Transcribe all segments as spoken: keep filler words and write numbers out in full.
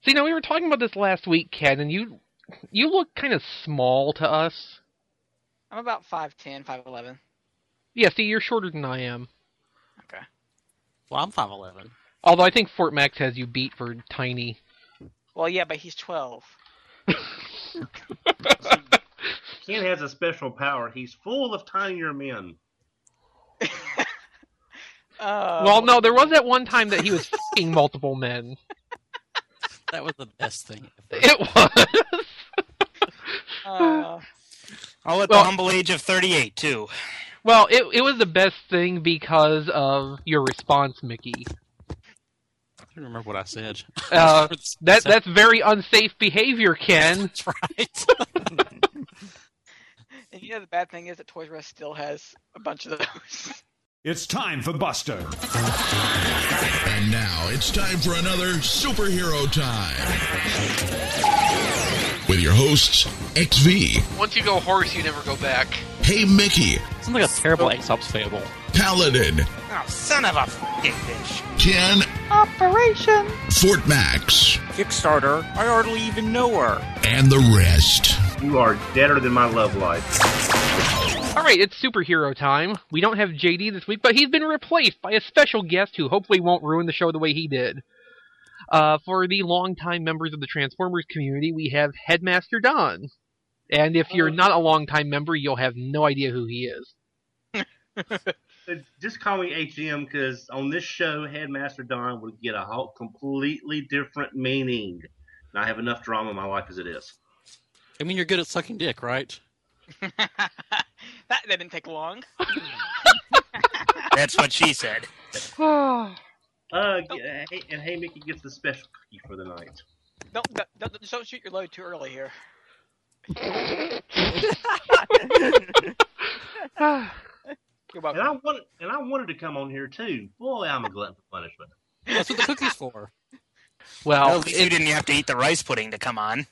See, now we were talking about this last week, Ken, and you you look kind of small to us. I'm about five ten, five eleven. Yeah, see, you're shorter than I am. Okay. Well, I'm five eleven. Although I think Fort Max has you beat for tiny. Well, yeah, but he's twelve. Ken has a special power. He's full of tinier men. uh, Well, no, there was that one time that he was f***ing multiple men. That was the best thing ever. It was. uh, All at Well- the humble age of thirty-eight, too. Well, it it was the best thing because of your response, Mickey. I don't remember what I said. Uh, that that's very unsafe behavior, Ken. That's right. and you know the bad thing is that Toys R Us still has a bunch of those. It's time for Buster. And now it's time for another Superhero Time. With your hosts, X V, Once you go horse, you never go back. Hey Mickey, Sounds like a terrible Aesop's fable. Paladin, Oh, son of a f***ing bitch. Ken, Operation. Fort Max, Kickstarter, I hardly even know her. and the rest. You are deader than my love life. Alright, it's superhero time. We don't have J D this week, but he's been replaced by a special guest who hopefully won't ruin the show the way he did. Uh, for the longtime members of the Transformers community, we have Headmaster Don. And if you're not a longtime member, you'll have no idea who he is. Just call me H M, because on this show, Headmaster Don would get a whole completely different meaning. And I have enough drama in my life as it is. I mean, you're good at sucking dick, right? that, that didn't take long. That's what she said. Uh, get- hey- and Hey Mickey gets the special cookie for the night. Don't, don't, don't, don't shoot your load too early here. You're welcome. And I wanted, and I wanted to come on here too. Boy, I'm a glutton for punishment. That's what the cookie's for. Well, Well, at least you it- didn't have to eat the rice pudding to come on.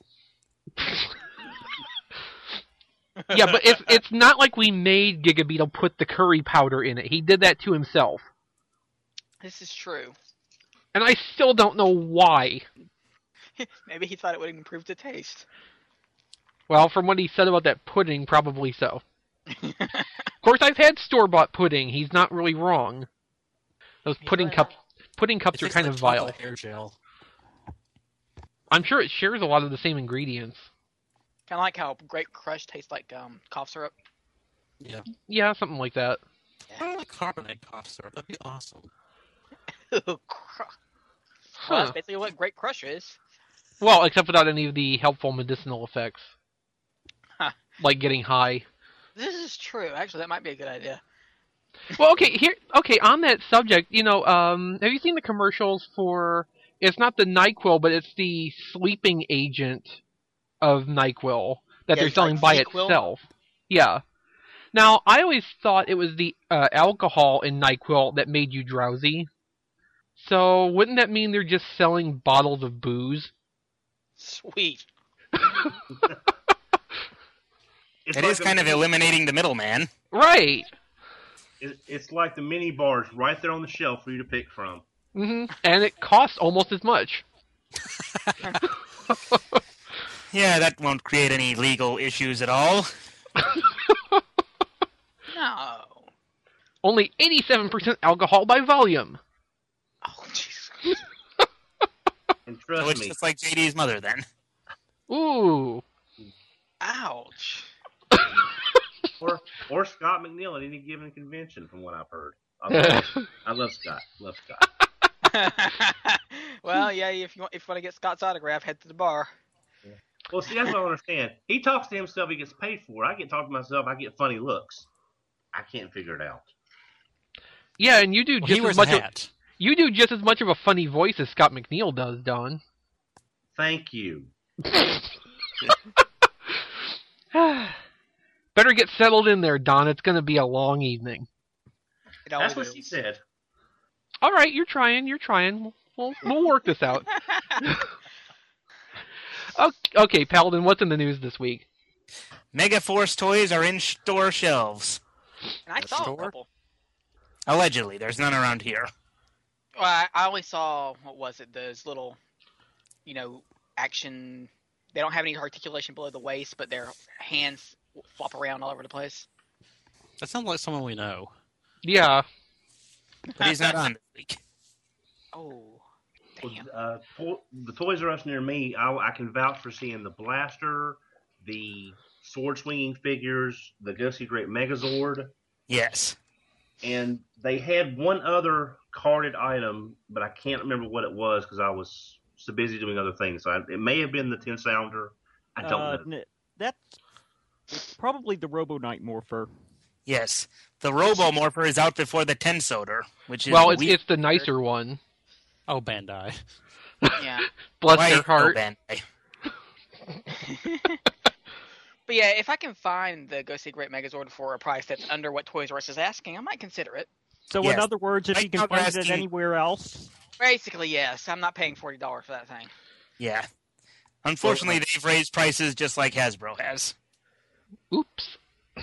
yeah, but it's it's not like we made Giga Beetle put the curry powder in it. He did that to himself. This is true. And I still don't know why. Maybe he thought it would improve the taste. Well, from what he said about that pudding, probably so. Of course, I've had store-bought pudding. He's not really wrong. Those pudding Yeah. cups, pudding cups It are tastes kind like of vile. chocolate hair gel. I'm sure it shares a lot of the same ingredients. Kind of like how Great Crush tastes like um, cough syrup. Yeah. Yeah, something like that. I like carbonate cough syrup. That'd be awesome. Well, that's basically what Great Crush is. Well, except without any of the helpful medicinal effects. Huh. Like getting high. This is true. Actually, that might be a good idea. Well, okay, here, okay, on that subject, you know, um, have you seen the commercials for, it's not the NyQuil, but it's the sleeping agent of NyQuil that Yeah, they're it's selling like by Sequel? itself. Yeah. Now, I always thought it was the uh, alcohol in NyQuil that made you drowsy. So, wouldn't that mean they're just selling bottles of booze? Sweet. It's It like is a kind of mini- eliminating the middleman. Right. it- It's like the mini bars right there on the shelf for you to pick from. hmm And it costs almost as much. Yeah, that won't create any legal issues at all. No. Only eighty-seven percent alcohol by volume. Oh, jeez. And So trust it's me, just like J D's mother, then. Ooh. Ouch. or or Scott McNeil at any given convention, from what I've heard. I love, I love Scott. Love Scott. well, yeah. If you want, if you want to get Scott's autograph, head to the bar. Well, see, that's what I don't understand. He talks to himself, he gets paid for it. I get talked to myself, I get funny looks. I can't figure it out. Yeah, and you do Well, just he as wears a much. Of, hat. you do just as much of a funny voice as Scott McNeil does, Don. Thank you. Better get settled in there, Don. It's going to be a long evening. It always That's what she is. said. All right, you're trying. You're trying. We'll we'll work this out. Okay, okay, Paladin. What's in the news this week? Mega Force toys are in store shelves. And I The saw store? a couple. Allegedly. There's none around here. Well, I, I only saw, what was it, those little you know, action. They don't have any articulation below the waist, but their hands flop around all over the place. That sounds like someone we know. Yeah. But he's not on this week. Oh, damn. Uh, to- the Toys R Us near me, I, I can vouch for seeing the blaster, the sword swinging figures, the Go See Great Megazord, Yes. and they had one other carded item, but I can't remember what it was because I was so busy doing other things. So I, it may have been the ten sounder. I don't Uh, know. n- that's it's probably the Robo Knight Morpher. Yes. The Robo Morpher is out before the Tensoder, which is Well, it's, weak- it's the nicer one. Oh, Bandai. Yeah. Bless Why- their heart. oh, Bandai. But yeah, if I can find the Go See Great Megazord for a price that's under what Toys R Us is asking, I might consider it. So Yes. in other words, if Right you can now we're find it asking- anywhere else, Basically, yes. I'm not paying forty dollars for that thing. Yeah. Unfortunately, they've raised prices just like Hasbro has. Oops.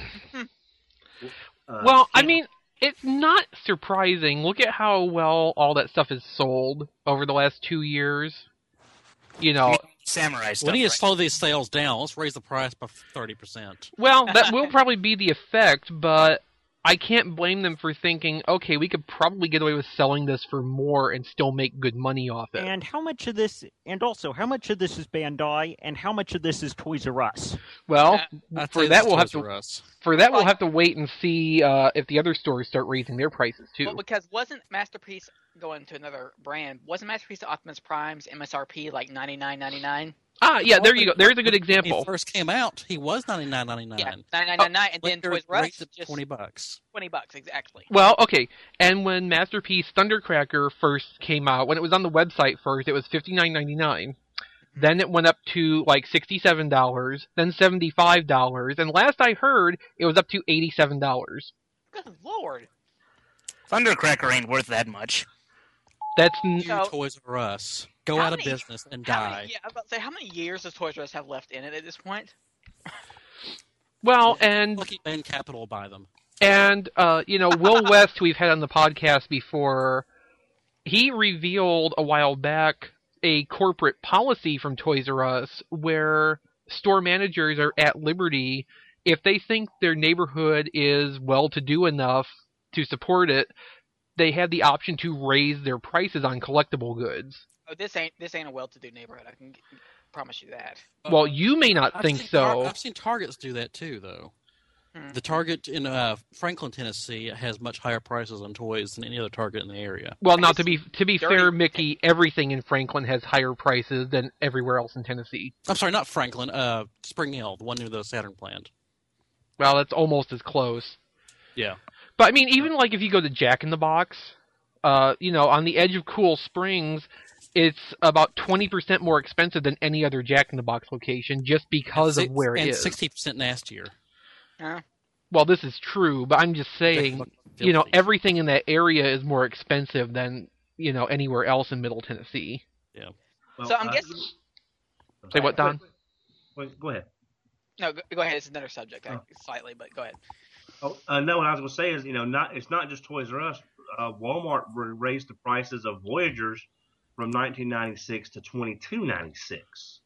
Uh, Well, I Ken- mean, it's not surprising. Look at how well all that stuff is sold over the last two years. You know, Samurai stuff. We need to right? slow these sales down. Let's raise the price by thirty percent. well, that will probably be the effect, but I can't blame them for thinking, okay, we could probably get away with selling this for more and still make good money off it. and how much of this, and also how much of this is Bandai, and how much of this is Toys R Us? Well, I'd for say that this we'll have Toys R to Us. for that we'll Well, have to wait and see uh, if the other stores start raising their prices too. Well, because wasn't Masterpiece going to another brand? Wasn't Masterpiece Optimus Prime's M S R P like ninety-nine ninety-nine? Ah, yeah, there you go. There's a good When he example. first came out, he was ninety-nine ninety-nine. Yeah, ninety-nine ninety-nine, and then Later, Toys R Us raised it to just twenty bucks. twenty bucks exactly. Well, okay. And when Masterpiece Thundercracker first came out, when it was on the website first, it was fifty-nine ninety-nine. Then it went up to like sixty-seven dollars, then seventy-five dollars, and last I heard, it was up to eighty-seven dollars. Good lord. Thundercracker ain't worth that much. That's n- You So- Toys R Us. Go How out of many- business and How die. many, yeah, I was about to say, how many years does Toys R Us have left in it at this point? well, and Lucky Band Capital will buy them. and uh, you know, Will West, who we've had on the podcast before, he revealed a while back a corporate policy from Toys R Us where store managers are at liberty, if they think their neighborhood is well-to-do enough to support it, they have the option to raise their prices on collectible goods. Oh, this ain't this ain't a well-to-do neighborhood. I can g- promise you that. Well, you may not I've think seen so. Tar- I've seen Targets do that too, though. Hmm. The Target in uh, Franklin, Tennessee, has much higher prices on toys than any other Target in the area. Well, now to be to be Dirty. fair, Mickey, everything in Franklin has higher prices than everywhere else in Tennessee. I'm sorry, not Franklin. Uh, Spring Hill, the one near the Saturn plant. Well, that's almost as close. Yeah. But I mean, even like if you go to Jack in the Box, uh, you know, on the edge of Cool Springs, it's about twenty percent more expensive than any other Jack in the Box location just because and of where it and is. sixty percent nastier. Huh? Well, this is true, but I'm just saying, you know, everything in that area is more expensive than, you know, anywhere else in Middle Tennessee. well, So I'm uh, guessing. Say what, Don? Wait, go ahead. No, go, go ahead. It's another subject, I- Oh. slightly, but go ahead. Oh, uh, no, what I was going to say is, you know, not it's not just Toys R Us. Uh, Walmart r- raised the prices of Voyagers from nineteen ninety-six to twenty-two ninety-six,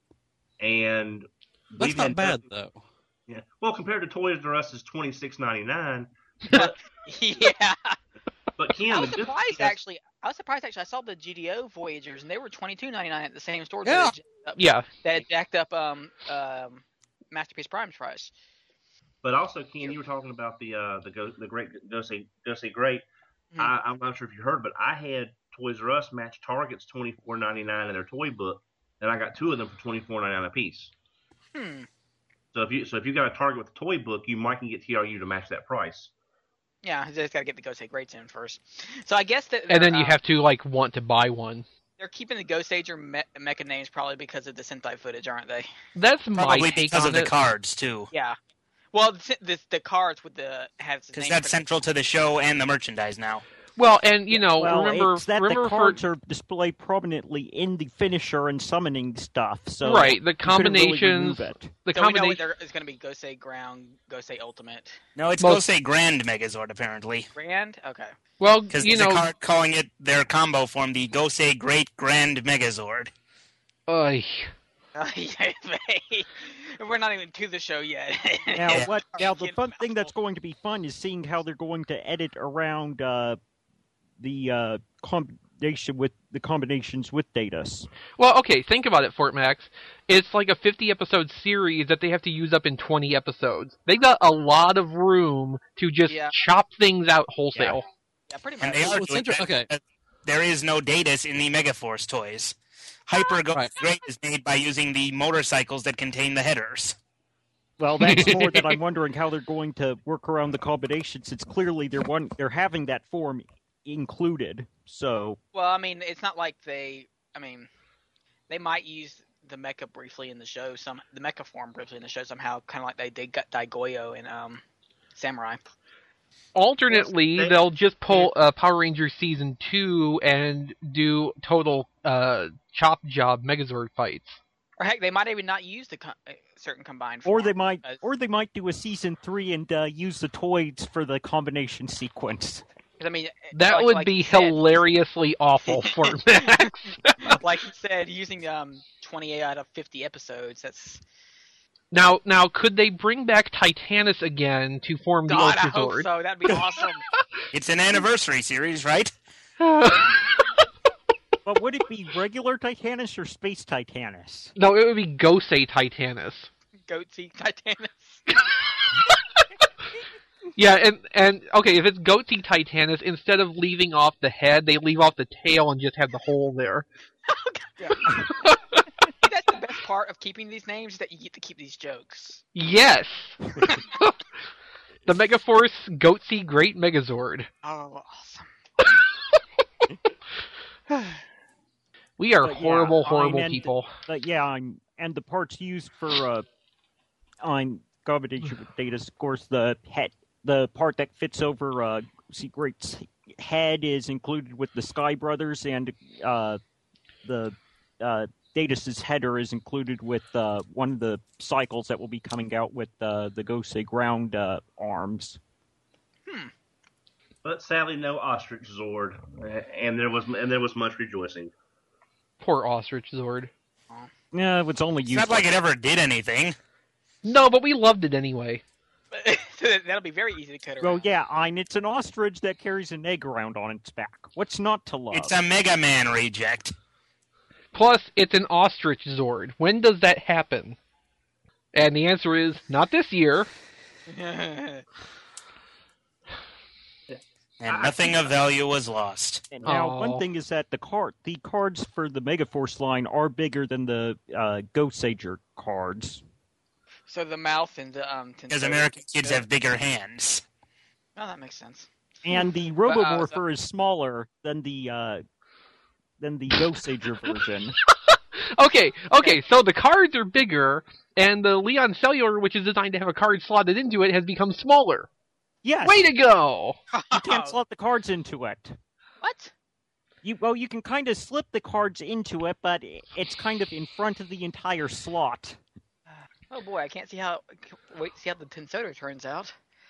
and That's we've not had bad, nothing- though. Yeah, well, compared to Toys R Us, is twenty-six ninety-nine. But yeah. but Ken, I the was good surprised thing is- actually. I was surprised actually. I saw the G D O Voyagers and they were twenty-two ninety-nine at the same store. Yeah. That had, Yeah. that had jacked up um um Masterpiece Prime's price. But also, Ken, you were talking about the uh, the go, the great go say go say great. Hmm. I, I'm not sure if you heard, but I had Toys R Us match Target's twenty-four ninety-nine in their toy book, and I got two of them for twenty-four ninety-nine a piece. Hmm. So if you so if you got a Target with a toy book, you might can get T R U to match that price. Yeah, I just got to get the Go Say Greats in first. So I guess that. And then they're, you uh, have to, like, want to buy one. They're keeping the Ghost Ager me- mecha names probably because of the Sentai footage, aren't they? That's my Probably take because on of the it. cards, too. Yeah. Well, the the, the cards with the have the Because name that's for- central to the show and the merchandise now. Well, and, you know, well, remember... it's that remember the for- cards are displayed prominently in the finisher and summoning stuff, so Right, the you couldn't really combinations... remove it. The So we know combination... there is going to be Gosei Ground, Gosei Ultimate, No, it's Most- Gosei Grand Megazord, apparently. Grand. Okay. Well, Because you there's know... a card calling it their combo form, the Gosei Great Grand Megazord. Oy. We're not even to the show yet. Now, Yeah. what? Now, the Getting fun thing that's mouthful. going to be fun is seeing how they're going to edit around uh, the uh, combination with the combinations with Datus. Well, okay, think about it, Fort Max. It's like a fifty episode series that they have to use up in twenty episodes. They've got a lot of room to just Yeah. chop things out wholesale. Yeah, pretty And much. they are What's doing inter- that okay. because there is no Datus in the Megaforce toys. Hyper Ghost Right. Great is made by using the motorcycles that contain the headers. Well, that's more that I'm wondering how they're going to work around the combination, since clearly they're one they're having that form included. So Well, I mean, it's not like they. I mean, they might use the mecha briefly in the show. Some the mecha form briefly in the show somehow, kind of like they did got Daigoyo in um, Samurai. Alternately, Yes, they- they'll just pull uh, Power Rangers Season two and do total uh, chop job Megazord fights. Or heck, they might even not use the co- uh, certain combined. or form. they might as- or they might do a season three and uh, use the toys for the combination sequence. 'Cause, I mean, That like- would like be you said, hilariously awful, Fort Max. like you said, using um twenty-eight out of fifty episodes. That's Now, now, could they bring back Titanus again to form the God. I Ultra hope Zord? so. That'd be awesome. It's an anniversary series, right? But would it be regular Titanus or Space Titanus? No, it would be Gosei Titanus. Goatsy Titanus. Yeah, and and okay, if it's Goatee Titanus, instead of leaving off the head, they leave off the tail and just have the hole there. Yeah. That's the best part of keeping these names, is that you get to keep these jokes. Yes. The Megaforce Goatee Great Megazord. Oh, awesome. We are But yeah, horrible, I horrible meant- people. But yeah, I'm, and the parts used for uh, on combination with Datus, of course, the head, the part that fits over uh, Secret's head is included with the Sky Brothers, and uh, the uh, Datus's header is included with uh, one of the cycles that will be coming out with uh, the Gosei ground uh, arms. But sadly, no ostrich Zord, and there was and there was much rejoicing. Poor Ostrich Zord. Yeah, it was only It's used. not like it ever did anything. No, but we loved it anyway. That'll be very easy to cut around. Well, yeah, and it's an ostrich that carries an egg around on its back. What's not to love? It's a Mega Man reject. Plus, it's an Ostrich Zord. When does that happen? And the answer is, not this year. And nothing of value was lost. And now, Aw. one thing is that the card, the cards for the Megaforce line are bigger than the uh, Gosager cards. So the mouth and the um. Because Tensor- American kids have bigger hands. Oh, that makes sense. And the But, uh, Robomorpher so- is smaller than the uh, than the Gosager version. Okay, okay, so the cards are bigger, and the Leon Cellular, which is designed to have a card slotted into it, has become smaller. Yes, Way to go! you can't slot the cards into it. What? You well, you can kind of slip the cards into it, but it's kind of in front of the entire slot. Oh boy, I can't see how. Wait, see how the Tensoder turns out.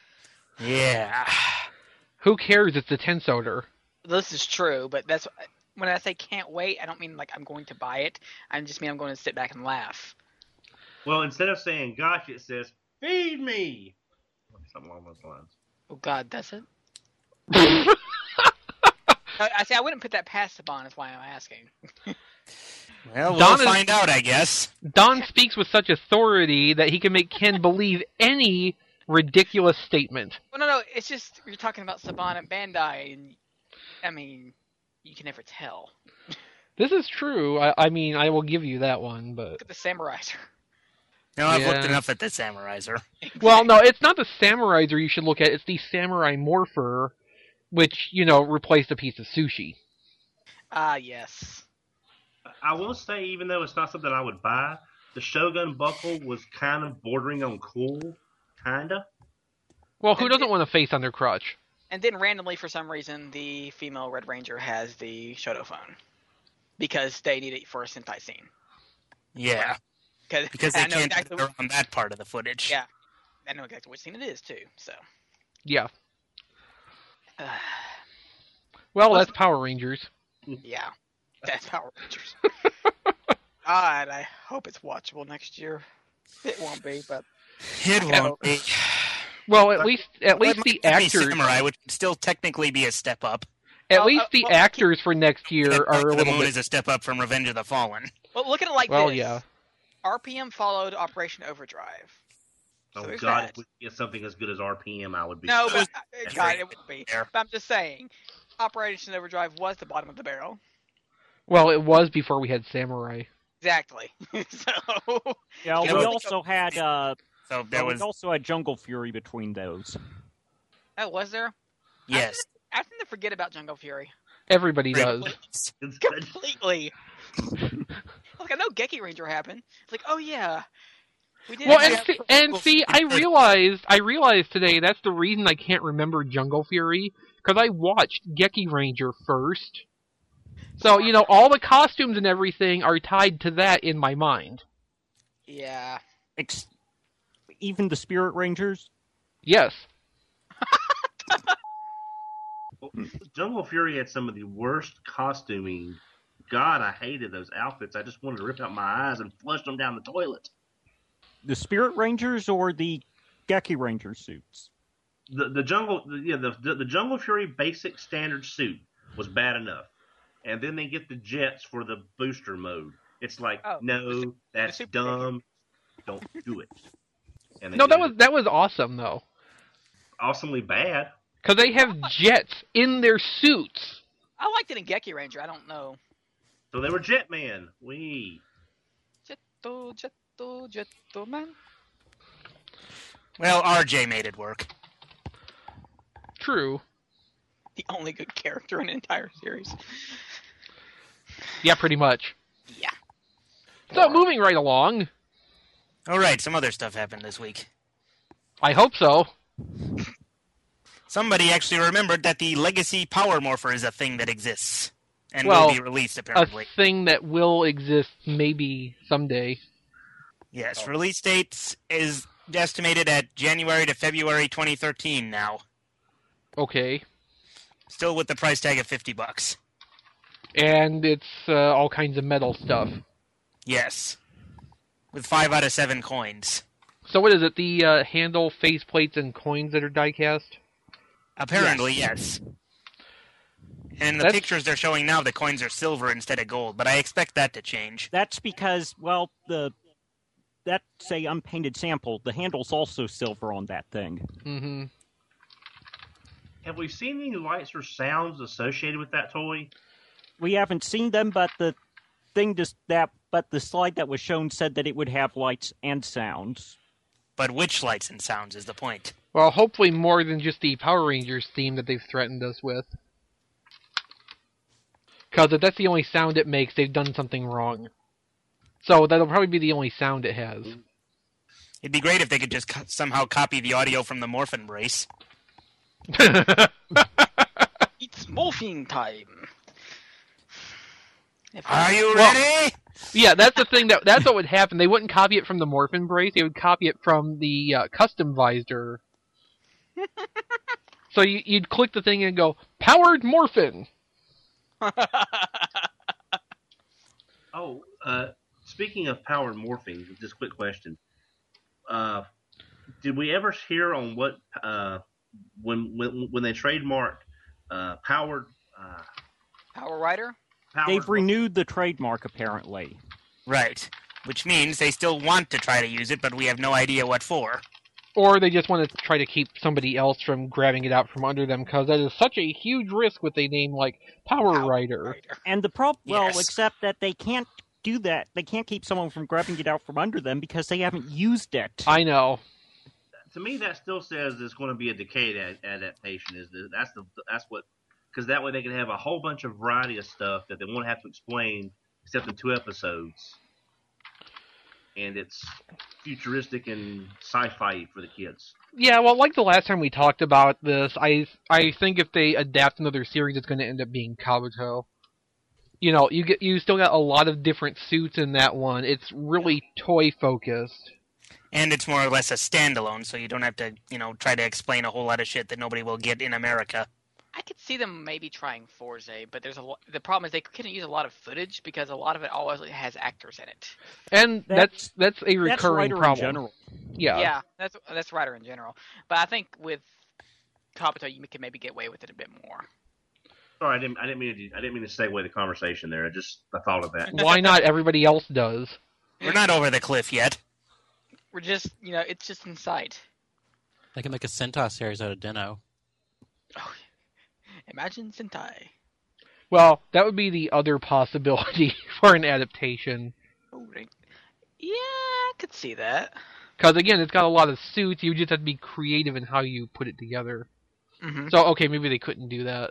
Yeah. Who cares? It's the Tensoder. This is true, but that's when I say can't wait. I don't mean like I'm going to buy it. I just mean I'm going to sit back and laugh. Well, instead of saying "gosh," it says "feed me." Something along those lines. Oh God, that's it. I I say I wouldn't put that past Saban. That's why I'm asking. Well, we'll Don is- find out, I guess. Don speaks with such authority that he can make Ken believe any ridiculous statement. Well, no, no. It's just you're talking about Saban and Bandai, and I mean, you can never tell. This is true. I, I mean, I will give you that one, but... Look at the Samuraiser. No, I've looked Yeah. enough at the Samuraiser. Well, no, it's not the Samuraiser you should look at. It's the Samurai Morpher, which, you know, replaced a piece of sushi. Ah, yes. I will say, even though it's not something I would buy, the Shogun buckle was kind of bordering on cool, kinda. Well, who doesn't want a face on their crotch? And then randomly, for some reason, the female Red Ranger has the Shoto phone because they need it for a Sentai scene. Yeah, Because because they I know can't exactly. get around that part of the footage. Yeah, I know exactly which scene it is too. So, Yeah. uh, Well, that's Power Rangers. yeah, that's Power Rangers. God, I hope it's watchable next year. It won't be, but It won't be. Well, at least at Well, least it the might be actors, Samurai would still technically be a step up. at Well, least uh, the well, actors for next year That are Dark a of the little Moon bit. is a step up from Revenge of the Fallen. well, look at it like Well, this. yeah. R P M followed Operation Overdrive. So Oh there's God, that. if we get something as good as R P M, I would be. No, so but uh, That's God, right it would be. there. But I'm just saying, Operation Overdrive was the bottom of the barrel. Well, it was before we had Samurai. Exactly. so Yeah, Yeah, we but- also had uh, So there well, was we also had Jungle Fury between those. oh, was there? yes. I tend to forget about Jungle Fury Everybody does. It's good. completely. Like I know Geki Ranger happened. It's like, oh yeah, we did. Well, have- and see, and see, I realized, I realized today that's the reason I can't remember Jungle Fury, because I watched Geki Ranger first. So, you know, all the costumes and everything are tied to that in my mind. yeah. Ex- even the Spirit Rangers. Yes. Jungle Fury had some of the worst costuming. God, I hated those outfits. I just wanted to rip out my eyes and flush them down the toilet. The Spirit Rangers or the Geki Ranger suits? The the jungle, the, yeah, the, the the Jungle Fury basic standard suit was bad enough, and then they get the jets for the booster mode. It's like, Oh, the no, su- that's Super dumb. Don't do it. And they No, that did was it. that was awesome though, awesomely bad. because they have jets in their suits. I liked it in Geki Ranger. I don't know. So they were Jetman. We. Jetto, Jetto, Jetto man. Well, R J made it work. True. The only good character in the entire series. Yeah, pretty much. Yeah. So, moving right along. All right, some other stuff happened this week. I hope so. Somebody actually remembered that the Legacy Power Morpher is a thing that exists and Well, will be released A apparently. thing that will exist maybe someday. Yes, release date is estimated at January to February twenty thirteen now. Okay. Still with the price tag of fifty bucks. And it's uh, all kinds of metal stuff. Yes. With five out of seven coins. So what is it? The uh, handle, faceplates, and coins that are die-cast? Apparently, yes. And the That's- pictures they're showing now, the coins are silver instead of gold, but I expect that to change. That's because, well, the that's a unpainted sample. The handle's also silver on that thing. Mm-hmm. Have we seen any lights or sounds associated with that toy? We haven't seen them, but the thing just that but the slide that was shown said that it would have lights and sounds. But which lights and sounds is the point? Well, hopefully more than just the Power Rangers theme that they've threatened us with. Because if that's the only sound it makes, they've done something wrong. So that'll probably be the only sound it has. It'd be great if they could just co- somehow copy the audio from the Morphin Brace. It's morphine time. If Are you Well- ready? Yeah, that's the thing. That That's what would happen. They wouldn't copy it from the Morphin Brace. They would copy it from the uh, custom visor. So you, you'd click the thing and go, Powered Morphin! Oh, uh, speaking of powered morphing, just a quick question. Uh, did we ever hear on what uh, when when when they trademarked uh, powered? Uh, Power Rider? powered They've renewed the trademark apparently. Right. Which means they still want to try to use it, but we have no idea what for. Or they just want to try to keep somebody else from grabbing it out from under them, because that is such a huge risk with a name like Power Power Rider. Rider. And the prob well, Yes. except that they can't do that. They can't keep someone from grabbing it out from under them because they haven't used it. I know. To me, that still says it's going to be a decade ad- adaptation. Is the, that's the that's what because that way they can have a whole bunch of variety of stuff that they won't have to explain except in two episodes. And it's futuristic and sci-fi for the kids. Yeah, well, like the last time we talked about this, I I think if they adapt another series, it's going to end up being Kabuto. You know, you get you still got a lot of different suits in that one. It's really toy focused. And it's more or less a standalone, so you don't have to, you know, try to explain a whole lot of shit that nobody will get in America. I could see them maybe trying Forze, but there's a lo- the problem is they couldn't use a lot of footage because a lot of it always has actors in it. And that's that's, a That's recurring Rider problem. in general. Yeah. Yeah, that's that's Rider in general. But I think with Kabuto, you can maybe get away with it a bit more. Sorry, I didn't. I didn't mean to. I didn't mean to segue the conversation there. I just I thought of that. Why not? Everybody else does. We're not over the cliff yet. We're just, you know, it's just in sight. They can make a Sentai series out of Deno. Oh, imagine Sentai. Well, that would be the other possibility for an adaptation. Oh, right. Yeah, I could see that. Because again, it's got a lot of suits. You just have to be creative in how you put it together. Mm-hmm. So okay, maybe they couldn't do that.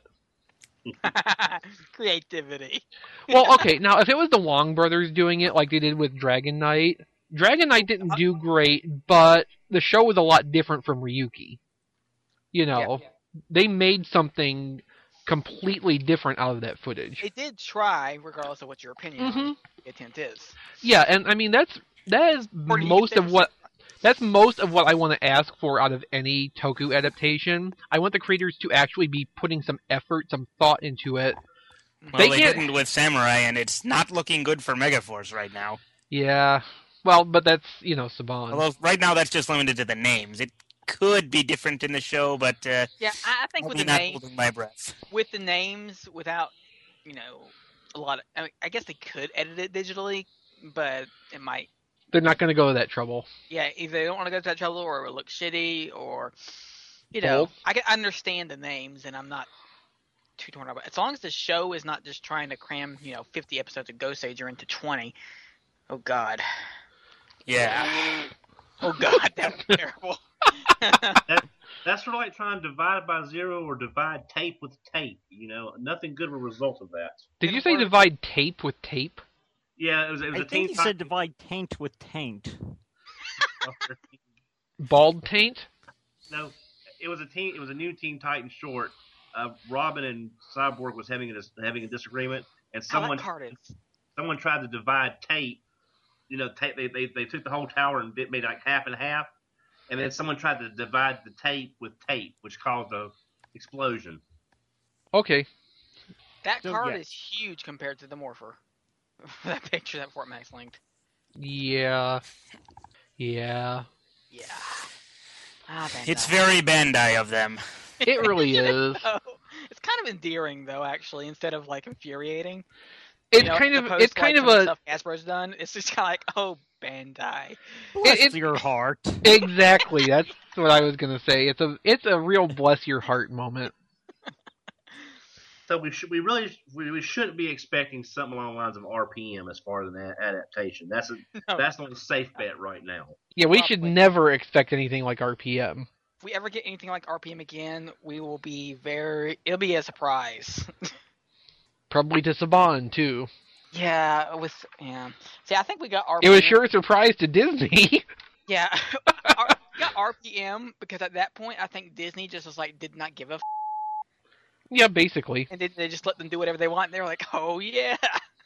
Creativity. Well, okay, now if it was the Wong brothers doing it like they did with Dragon Knight, Dragon Knight didn't do great, but the show was a lot different from Ryuki. You know, Yeah. they made something completely different out of that footage. They did try, regardless of what your opinion Mhm. on the attempt is. Yeah, and I mean that's that is Or do you most think of what that's most of what I want to ask for out of any Toku adaptation. I want the creators to actually be putting some effort, some thought into it. Well, They they, can't- didn't with Samurai, and it's not looking good for Megaforce right now. Yeah. Well, but that's, you know, Saban. Although right now that's just limited to the names. It could be different in the show, but uh, Yeah, I I think with probably the not names, holding my breath. with the names, without, you know, a lot of, I, mean, I guess they could edit it digitally, but it might. They're not going to go to that trouble. Yeah, either they don't want to go to that trouble, or it will look shitty, or you know, Both. I can understand the names, and I'm not too torn about it. As long as the show is not just trying to cram, you know, fifty episodes of Ghost Ager into twenty. Oh God. Yeah. Oh God, that was terrible. That's sort of like trying to divide by zero or divide tape with tape. You know, nothing good will result of that. Did you It'll say work. divide tape with tape? Yeah, it was. It was I a think Teen he Titan- said divide taint with taint. Bald taint? No, it was a teen. It was a new Teen Titan short. Uh, Robin and Cyborg was having a dis- having a disagreement, and How someone that card is. someone tried to divide tape. You know, tape. They, they they took the whole tower and bit- made like half and half, and then someone tried to divide the tape with tape, which caused a explosion. Okay. That So, card yeah. is huge compared to the Morpher. That picture that Fort Max linked. Yeah. Yeah. Yeah. Ah, Bandai. It's very Bandai of them. It really is. Oh, it's kind of endearing though, actually, instead of like infuriating. It's You know, kind as of opposed it's to, kind like, of some a stuff Hasbro's done. It's just kind of like, oh, Bandai. Bless it- your heart. exactly. That's what I was gonna say. It's a it's a real bless your heart moment. So we should we really we, we shouldn't be expecting something along the lines of R P M as far as an a- adaptation. That's a No. that's not a safe bet right now. Yeah, we should Probably. never expect anything like R P M. If we ever get anything like R P M again, we will be very. It'll be a surprise. Probably to Saban too. Yeah, with yeah. See, I think we got R P M. It was sure a surprise to Disney. Yeah, R- we got R P M because at that point, I think Disney just was like did not give a f- yeah, basically. and they, they just let them do whatever they want. And they were like, oh yeah.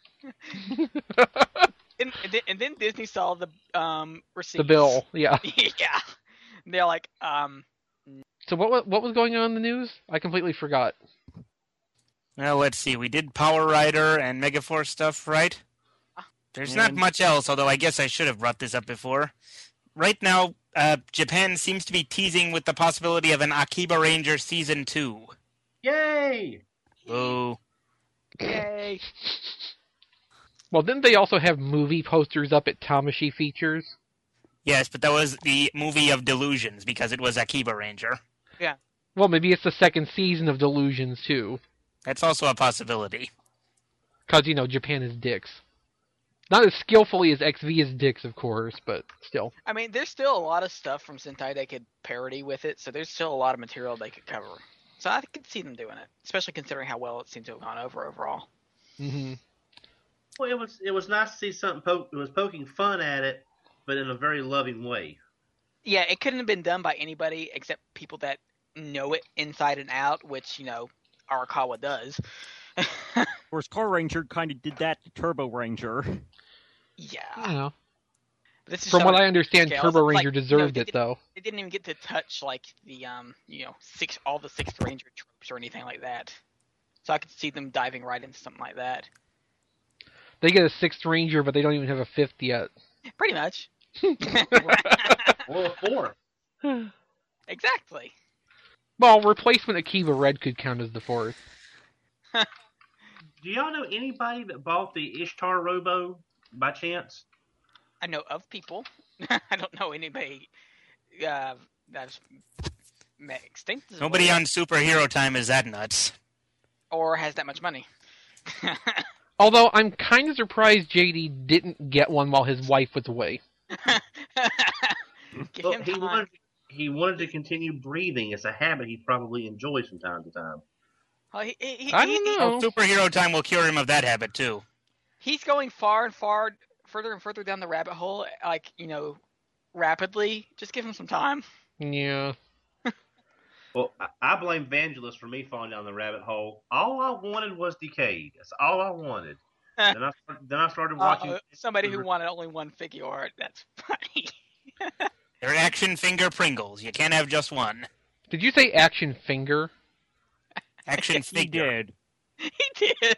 and, and, then, and then Disney saw the um receipts. The bill, yeah. Yeah. And they're like, um, So what wa- what was going on in the news? I completely forgot. Well, let's see. We did Power Rider and Megaforce stuff, right? There's not And- much else, although I guess I should have brought this up before. Right now, uh, Japan seems to be teasing with the possibility of an Akiba Ranger Season two. Yay! Boo. yay. Well, didn't they also have movie posters up at Tamashi Features? Yes, but that was the movie of Delusions, because it was Akiba Ranger. Well, maybe it's the second season of Delusions too. That's also a possibility. Because, you know, Japan is dicks. Not as skillfully as X V is dicks, of course, but still. I mean, there's still a lot of stuff from Sentai they could parody with it, so there's still a lot of material they could cover. So I could see them doing it, especially considering how well it seemed to have gone over overall. hmm Well, it was it was nice to see something poke. It was poking fun at it, but in a very loving way. Yeah, it couldn't have been done by anybody except people that know it inside and out, which, you know, Arakawa does. Of course, Car Ranger kind of did that to Turbo Ranger. Yeah. You know. This is From what showing I understand, scales. Turbo It's like, Ranger you know, deserved they it, didn't- though. They didn't even get to touch like the um you know six all the sixth Ranger tropes or anything like that. So I could see them diving right into something like that. They get a sixth Ranger, but they don't even have a fifth yet. Pretty much. Or a four. Exactly. Well, replacement Akiva Red could count as the fourth. Do y'all know anybody that bought the Ishtar Robo by chance? I know of people. I don't know anybody uh, that's met extinct. as Nobody well, on Superhero Time is that nuts. or has that much money. Although, I'm kind of surprised J D didn't get one while his wife was away. Give Well, him he time. wanted he wanted to continue breathing. It's a habit he probably enjoys from time to time. Oh, he, he, he, I he- don't know. Oh, Superhero Time will cure him of that habit too. he's going far and far, further and further down the rabbit hole, like, you know, rapidly. Just give him some time. Yeah. Well, I, I blame Vangelis for me falling down the rabbit hole. All I wanted was Decade. That's all I wanted. then I then I started watching. Uh, somebody who wanted only one figure art. That's funny. They're action finger Pringles. You can't have just one. Did you say Action Finger? Action He figure. did. He did.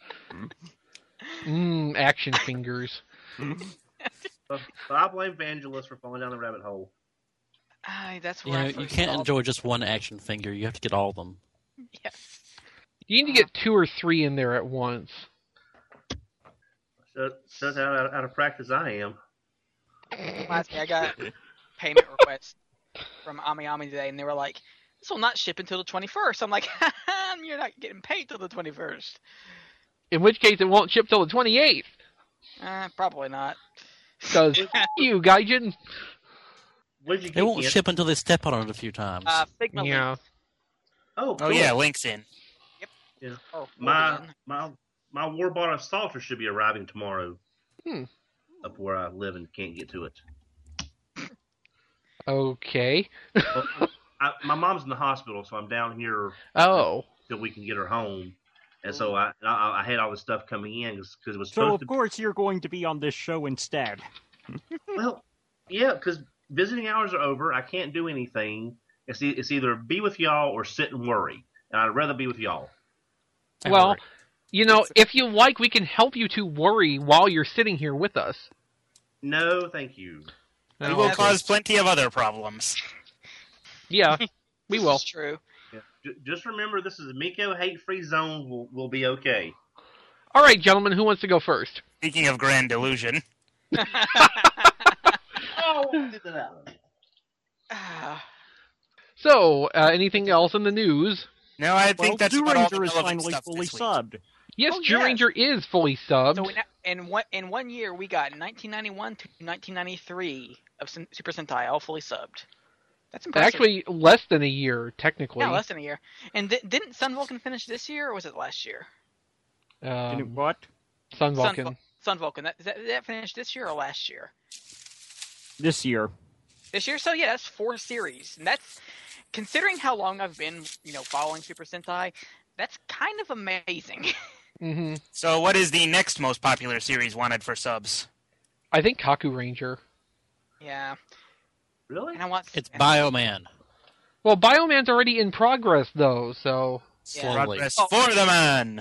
Mmm, Action Fingers. So, so I blame Vangelis for falling down the rabbit hole. Ay, that's You where know, I you first can't saw- enjoy just one action figure. You have to get all of them. Yes. You need to get two or three in there at once. So, shows how out, out of practice I am. Reminds me, I got payment request from Ami Ami today, and they were like, "This will not ship until the twenty-first." I'm like, "You're not getting paid till the twenty-first." In which case, it won't ship till the twenty-eighth. Uh, probably not. Because you, Gaijin. What did you They get? won't Ian? ship until they step on it a few times. Uh, Figma Yeah. Link. Oh, cool. Oh yeah, Link's in. Oh, My Oregon. my my Warbot Assaulter should be arriving tomorrow. Hmm. Up where I live and can't get to it. Okay. Well, I, my mom's in the hospital, so I'm down here Oh. till we can get her home. And so I I, I had all this stuff coming in because it was So supposed of to. course you're going to be on this show instead. Well, yeah, because visiting hours are over. I can't do anything. It's e- it's either be with y'all or sit and worry. And I'd rather be with y'all. Well, you know, if you like, we can help you to worry while you're sitting here with us. No, thank you. We No, will okay. cause plenty of other problems. Yeah, we This will. is true. Yeah. J- just remember, this is Miko Hate Free Zone. Will will be okay. All right, gentlemen, who wants to go first? Speaking of Grand Illusion, Oh, did that. Ah, So, uh, anything else in the news? no, I think Well, that's Zoo about all the Ranger is relevant finally stuff fully this week. subbed. Yes, Oh, Jew yes. Ranger is fully subbed. so in, in one in one year, we got nineteen ninety-one to nineteen ninety-three of Sen- Super Sentai all fully subbed. That's impressive. Actually, less than a year, technically. yeah, less than a year. And di- didn't Sun Vulcan finish this year, or was it last year? Did it um, what? Sun Sun, Vulcan. Vul- Sun Vulcan. That, that, did that finish this year or last year? This year. This year, so yeah, that's four series, and that's considering how long I've been, you know, following Super Sentai. That's kind of amazing. hmm So, what is the next most popular series wanted for subs? I think Kaku Ranger. yeah, Really? and I want. It's and I- Bioman. Well, Bioman's already in progress, though, so... Yeah. Slowly. Progress Oh. for the man.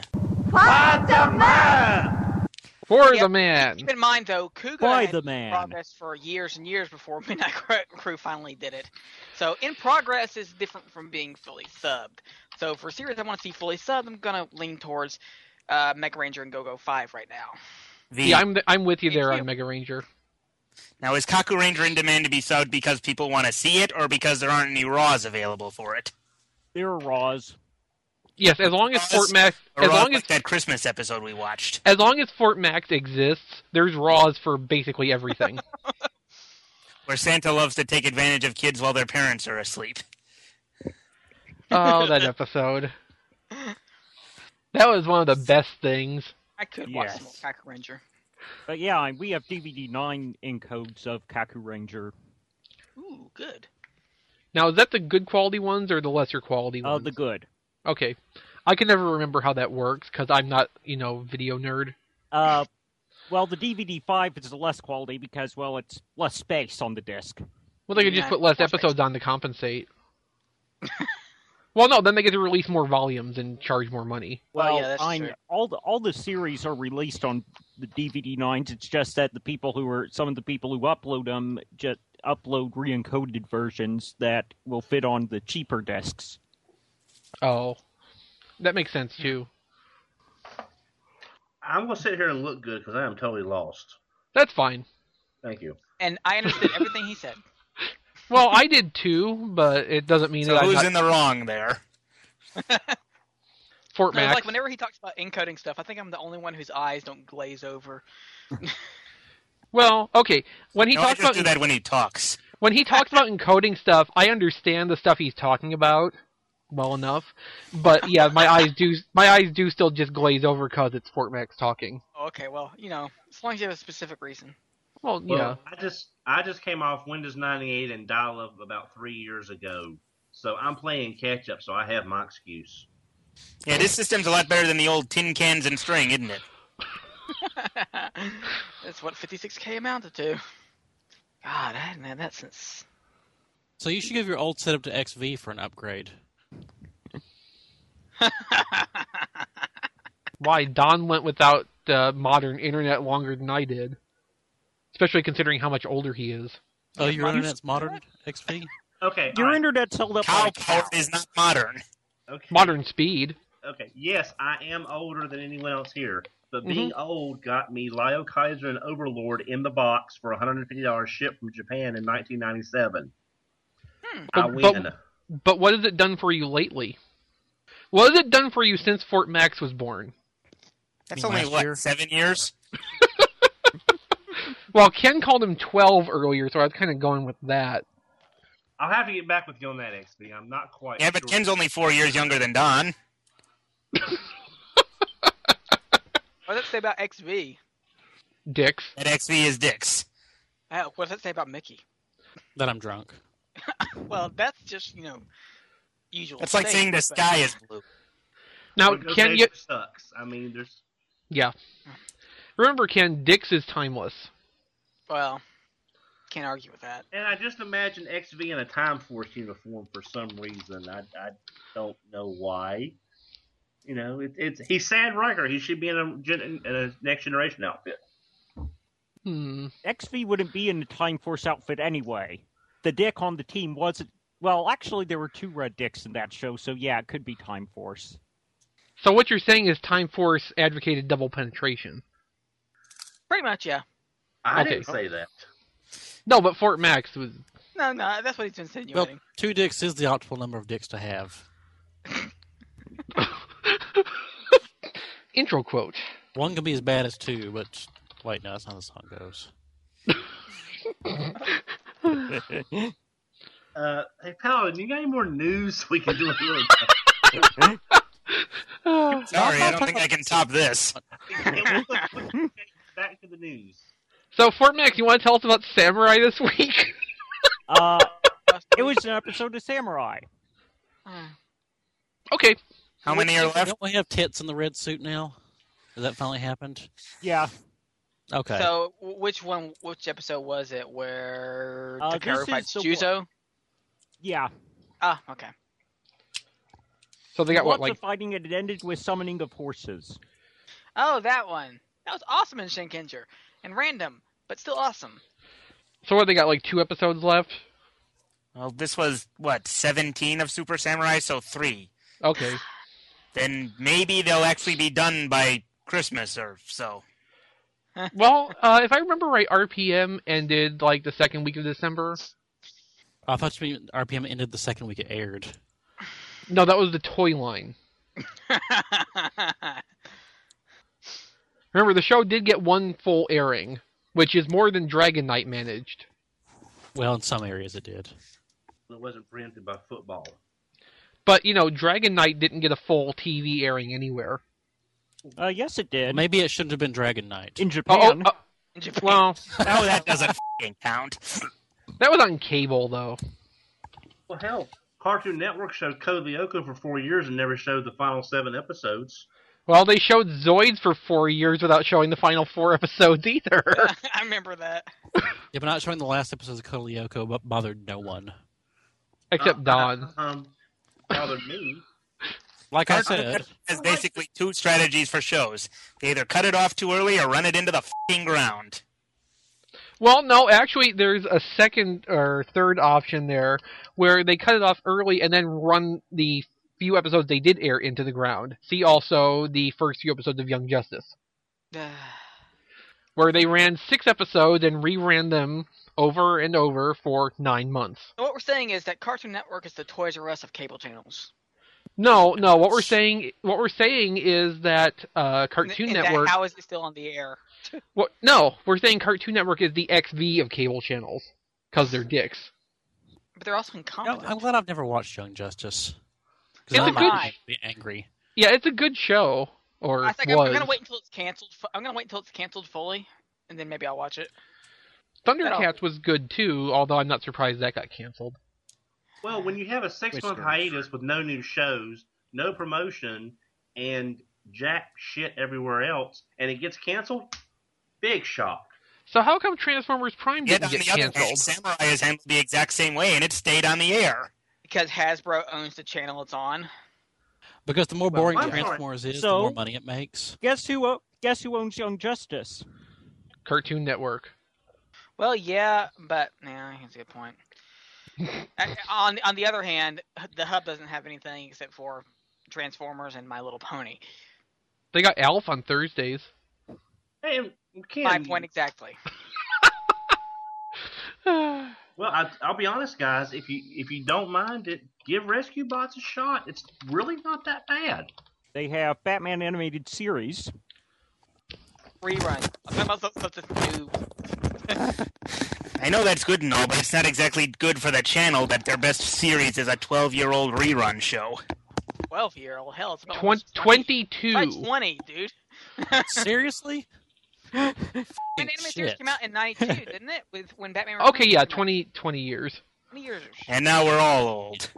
For Yep. the man! Keep in mind, though, Kuga By had the been in man. progress for years and years before Midnight Cre- Crew finally did it. So, in progress is different from being fully subbed. So, for series I want to see fully subbed, I'm gonna lean towards uh, Mega Ranger and Go-Go Five right now. The, Yeah, I'm, th- I'm with you Thank there you. on Mega Ranger. Now, is Kaku Ranger in demand to be subbed because people want to see it, or because there aren't any Raws available for it? There are Raws. Yes, as long as Raws- Fort Max... Or As Raws long as, like that Christmas episode we watched. as long as Fort Max exists, there's Raws for basically everything. Where Santa loves to take advantage of kids while their parents are asleep. Oh, that episode. That was one of the best things. I could watch Yes. some more Kaku Ranger. But yeah, we have D V D nine encodes of Kaku Ranger. Ooh, good. Now, is that the good quality ones or the lesser quality Uh, ones? the good. Okay. I can never remember how that works because I'm not, you know, video nerd. Uh, Well, the D V D five is less quality because, well, it's less space on the disc. Well, they could just Yeah, put less more space. episodes on to compensate. Well, no, then they get to release more volumes and charge more money. Well, Well, yeah, that's I'm, true. all the all the series are released on the D V D nines. It's just that the people who are some of the people who upload them just upload re-encoded versions that will fit on the cheaper discs. Oh, that makes sense too. I'm gonna sit here and look good because I am totally lost. That's fine. Thank you. And I understood everything he said. Well, I did too, but it doesn't mean So that I'm who's not in the wrong there? Fort No, Max. like whenever he talks about encoding stuff, I think I'm the only one whose eyes don't glaze over. Well, okay. When he No, I talks just about do that when he talks. when he talks about encoding stuff, I understand the stuff he's talking about well enough. But yeah, my eyes do my eyes do still just glaze over because it's Fort Max talking. Okay, well, you know, as long as you have a specific reason. Well, yeah. Well, I just I just came off Windows ninety-eight and dial-up about three years ago, so I'm playing catch up. So I have my excuse. Yeah, this system's a lot better than the old tin cans and string, isn't it? That's what fifty-six K amounted to. God, I hadn't had that since. So you should give your old setup to X V for an upgrade. Why Don went without uh, modern internet longer than I did, especially considering how much older he is. Oh, your Mine- internet's modern X V? Okay. Your all right, internet's held up Cow like power cow. is not modern. okay. Modern speed. Okay. Yes, I am older than anyone else here, but being old got me Lio Kaiser and Overlord in the box for one hundred fifty dollars shipped from Japan in nineteen ninety-seven. Hmm. I But- win. but- But what has it done for you lately? What has it done for you since Fort Max was born? That's You mean only, last what, year? seven years? Well, Ken called him twelve earlier, so I was kind of going with that. I'll have to get back with you on that, X P. I'm not quite Yeah, but sure. Ken's only four years younger than Don. What does that say about X V? Dicks. That X V is Dix. Uh, what does that say about Mickey? That I'm drunk. Well, that's just, you know, usual. That's like state, saying the but- sky is blue. Now, Windows Ken, eight you, sucks. I mean, there's yeah. Remember, Ken, Dix is timeless. Well, can't argue with that. and I just imagine X V in a Time Force uniform for some reason. I, I don't know why. You know, it, it's he's Sad Riker. He should be in a, gen, in a Next Generation outfit. Hmm. X V wouldn't be in the Time Force outfit anyway. The dick on the team wasn't. Well, actually, there were two red dicks in that show, so yeah, it could be Time Force. So what you're saying is Time Force advocated double penetration. Pretty much, yeah. I Okay. didn't say that. No, but Fort Max was... No, no, that's what he's Well, insinuating. two dicks is the optimal number of dicks to have. Intro quote. One can be as bad as two, but wait, no, that's not how the song goes. Uh, hey, Paladin, you got any more news we can do a little? Sorry, I don't think I can top this. Back to the news. So, Fort Max, you want to tell us about Samurai this week? Uh, it was an episode of Samurai. Hmm. Okay. How many are left? Don't we have tits in the red suit now? Has that finally happened? Yeah. Okay. So, w- which one, which episode was it where Uh, Takaru this fights is the Juzo? Yeah. Ah, okay. So they got what, Lots like... of fighting, and it ended with summoning of horses. Oh, that one. That was awesome in Shinkenger. And random, but still awesome. So what, they got like two episodes left? Well, this was, what, seventeen of Super Samurai, so three. Okay. Then maybe they'll actually be done by Christmas or so. Well, uh, if I remember right, R P M ended like the second week of December. I thought you mean R P M ended the second week it aired. No, that was the toy line. Remember, the show did get one full airing, which is more than Dragon Knight managed. Well, in some areas it did. It wasn't preempted by football. But, you know, Dragon Knight didn't get a full T V airing anywhere. Uh, yes, it did. Maybe it shouldn't have been Dragon Knight. In Oh, Japan. oh, oh, In Japan. well, Oh, that doesn't f***ing count. that was on cable, though. Well, hell, Cartoon Network showed Code Lyoko for four years and never showed the final seven episodes. Well, they showed Zoids for four years without showing the final four episodes either. I remember that. Yeah, but not showing the last episodes of Code Lyoko but bothered no one. Except Uh, Dawn. Um, bothered me. Like I Cartoon said, Network has basically two strategies for shows. They either cut it off too early or run it into the f***ing ground. Well, no, actually, there's a second or third option there where they cut it off early and then run the few episodes they did air into the ground. See also the first few episodes of Young Justice, where they ran six episodes and reran them over and over for nine months. So what we're saying is that Cartoon Network is the Toys R Us of cable channels. No, no, what we're saying, what we're saying is that uh, Cartoon And that- Network. how is it still on the air? What? No, we're saying Cartoon Network is the X V of cable channels because they're dicks. But they're also you know, incompetent. I'm glad I've never watched Young Justice. It's Because a I good- might be angry. Yeah, it's a good show. Or I think I'm, was. I'm gonna wait until it's canceled. fu- I'm gonna wait until it's canceled fully, and then maybe I'll watch it. Thundercats was good too, although I'm not surprised that got canceled. Well, when you have a six-month Which- hiatus with no new shows, no promotion, and jack shit everywhere else, and it gets canceled, big shock. So how come Transformers Prime Yet didn't on get the other hand, canceled? Samurai is handled the exact same way, and it stayed on the air. Because Hasbro owns the channel it's on. Because the more Well, boring I'm sorry. Transformers is, So- the more money it makes. Guess who? o- Guess who owns Young Justice? Cartoon Network. Well, yeah, but yeah, that's a good point. Uh, on on the other hand, the Hub doesn't have anything except for Transformers and My Little Pony. They got Alf on Thursdays. Hey, Ken, My point exactly. well, I, I'll be honest, guys. If you if you don't mind it, give Rescue Bots a shot. It's really not that bad. They have Batman animated series. Rerun. I'm talking about stuff that's new. I know that's good and all, but it's not exactly good for the channel that their best series is a twelve-year-old rerun show. twelve year old. Hell, it's about Twen- almost twenty. twenty-two. It's like twenty, dude. Seriously? An animated series shit. came out in ninety-two, didn't it? With when Batman. Okay, Returns yeah, came out. twenty, twenty years. twenty years or shit. And now we're all old.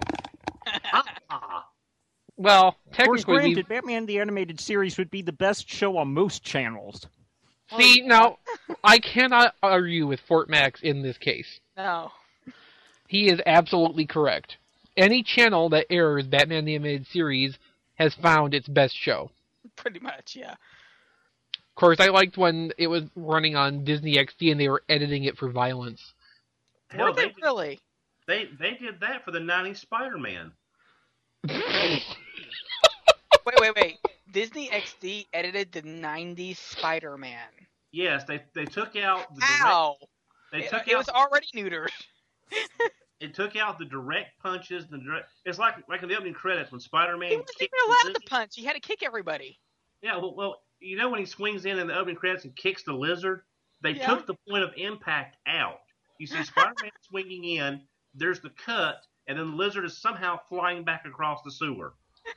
Ah, Well, Of course, technically, we granted, Batman the animated series would be the best show on most channels. see now. I cannot argue with Fort Max in this case. No. He is absolutely correct. Any channel that airs Batman the Animated Series has found its best show. Pretty much, yeah. Of course, I liked when it was running on Disney X D and they were editing it for violence. hell, Were they, they really? they they did that for the nineties Spider-Man. Wait, wait, wait. Disney X D edited the nineties Spider-Man. Yes, they they took out the direct, Ow! they It, took it out was already neutered. it took out the direct punches. The direct, it's like like in the opening credits when Spider-Man He wasn't kicks even the allowed lizard. to punch. He had to kick everybody. Yeah, well, well, you know when he swings in in the opening credits and kicks the lizard, they Yeah. took the point of impact out. You see Spider-Man swinging in, there's the cut, and then the lizard is somehow flying back across the sewer.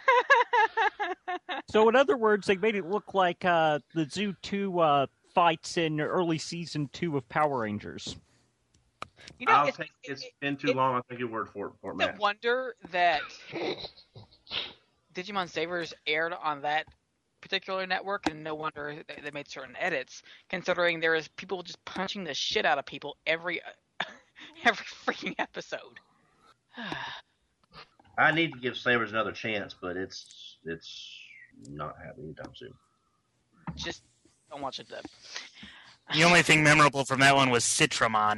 So, in other words, they made it look like uh, the Zoo two uh, fights in early season two of Power Rangers. You know, I'll it's, take it's it, been too it- long. I'll take your word for it, for it, it's a Matt. wonder that Digimon Savers aired on that particular network, and no wonder they, they made certain edits, considering there is people just punching the shit out of people every every freaking episode. I need to give Savers another chance, but it's it's not happening anytime soon. Just don't watch it, Deb. The only thing memorable from that one was Citramon.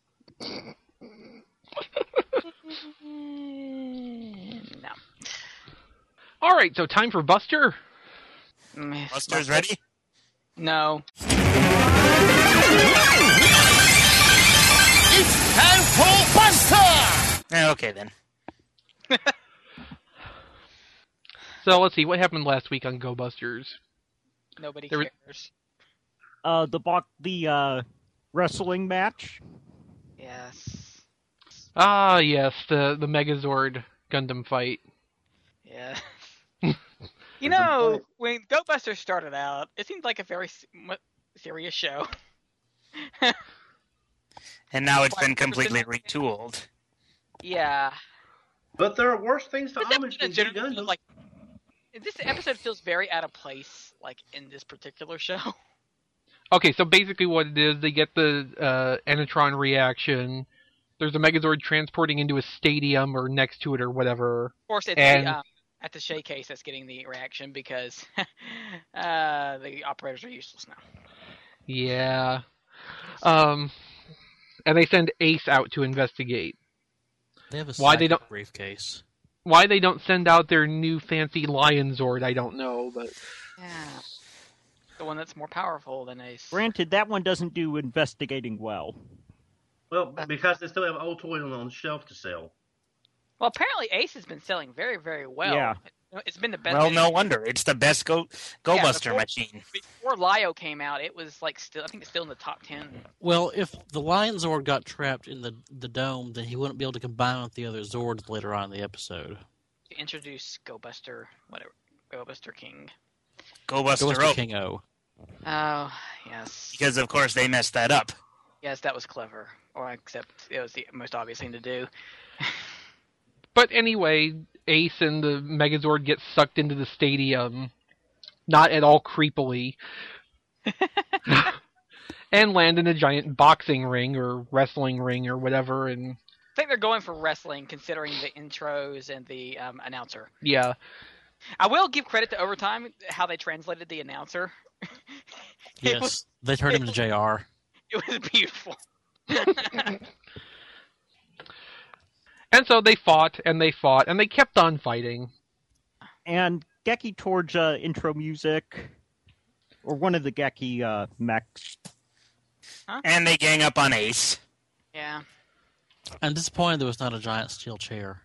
No. All right, so time for Buster. Mm, Buster's ready? No. Eh, okay then. So let's see what happened last week on Go Busters. Nobody There was- cares. Uh, the bo- the uh, wrestling match. Yes. Ah, yes, the the Megazord Gundam fight. Yeah. You know, when Go Busters started out, it seemed like a very s- mu- serious show. And now it's Why, been completely Jefferson- retooled. Yeah. But there are worse things to But that homage was than G generally Gundam. like, this episode feels very out of place, like in this particular show. Okay, so basically what it is, they get the uh, Enetron reaction. There's a Megazord transporting into a stadium or next to it or whatever. Of course, it's And- the, um, at the showcase that's getting the reaction because uh, the operators are useless now. Yeah. Um, and they send Ace out to investigate. They have a Why they psychic don't- briefcase. Why they don't send out their new fancy Lion Zord, I don't know, but Yeah. The one that's more powerful than Ace. Granted, that one doesn't do investigating well. Well, because they still have old toys on the shelf to sell. Well, apparently Ace has been selling very, very well. Yeah. It's been the best. Well, no wonder. It's the best Go Go Yeah, Buster before- machine. Before Lio came out, it was like still. I think it's still in the top ten. Well, if the Lion Zord got trapped in the the dome, then he wouldn't be able to combine with the other Zords later on in the episode. To introduce Go Buster, whatever, Go Buster King. Go Buster Go Buster Rope. King O. Oh yes, Because, of course, they messed that up. yes, that was clever. Or except it was the most obvious thing to do. But anyway, Ace and the Megazord get sucked into the stadium, not at all creepily, and land in a giant boxing ring or wrestling ring or whatever. And I think they're going for wrestling, considering the intros and the um, announcer. yeah, I will give credit to Overtime how they translated the announcer. It Yes, was- they turned him into J R. It was beautiful. and so they fought and they fought and they kept on fighting. And Geki Torch uh, intro music, or one of the Geki uh, mechs. And they gang up on Ace. Yeah. I'm disappointed there was not a giant steel chair.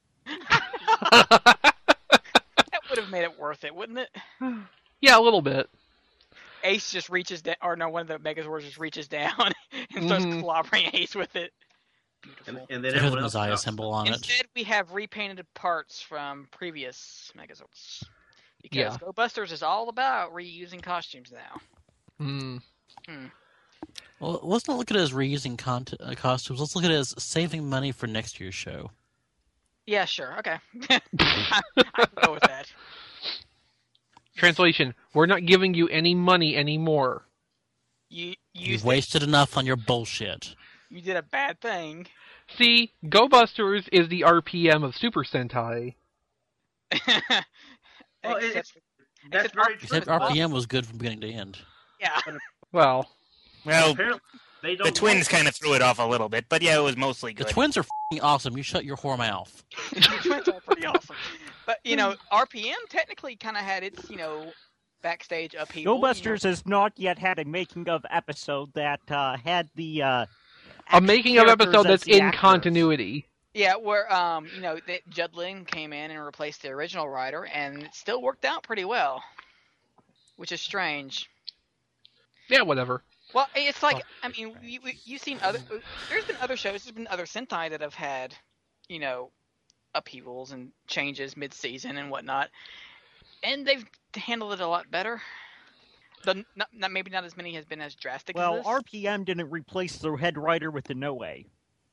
That would have made it worth it, wouldn't it? Yeah, a little bit. Ace just reaches down, or no, one of the Megazords just reaches down and starts Mhm. clobbering Ace with it. And, Beautiful. and then It has a everyone else Messiah stops. symbol on it. Instead, we have repainted parts from previous Megazords. Because Yeah. Go Busters is all about reusing costumes now. Mm. Well, let's not look at it as reusing cont- uh, costumes. Let's look at it as saving money for next year's show. Yeah, sure, okay. I, I can go with that. Translation: we're not giving you any money anymore. You you You've used it- wasted enough on your bullshit. you did a bad thing. See, Go Busters is the R P M of Super Sentai. Well, it- Except- That's except very R- true. Except R P M was good from beginning to end. Yeah. Well, Well, Apparently, they don't the twins like- kind of threw it off a little bit, but yeah, it was mostly The good. twins are fing awesome. You shut your whore mouth. The twins are pretty awesome. But, you know, R P M technically kind of had its, you know, backstage upheaval. Go Busters has not yet had a making of episode that uh, had the uh, a action making of characters episode as that's the in actors. continuity. You know, yeah, where, um, you know, that Judd Lin came in and replaced the original writer, and it still worked out pretty well. Which is strange. Yeah, whatever. Well, it's like, I mean, you, you've seen other, there's been other shows, there's been other Sentai that have had, you know, upheavals and changes mid-season and whatnot, and they've handled it a lot better. The, not, not maybe not as many has been as drastic Well, as this. R P M didn't replace the head writer with the Noe.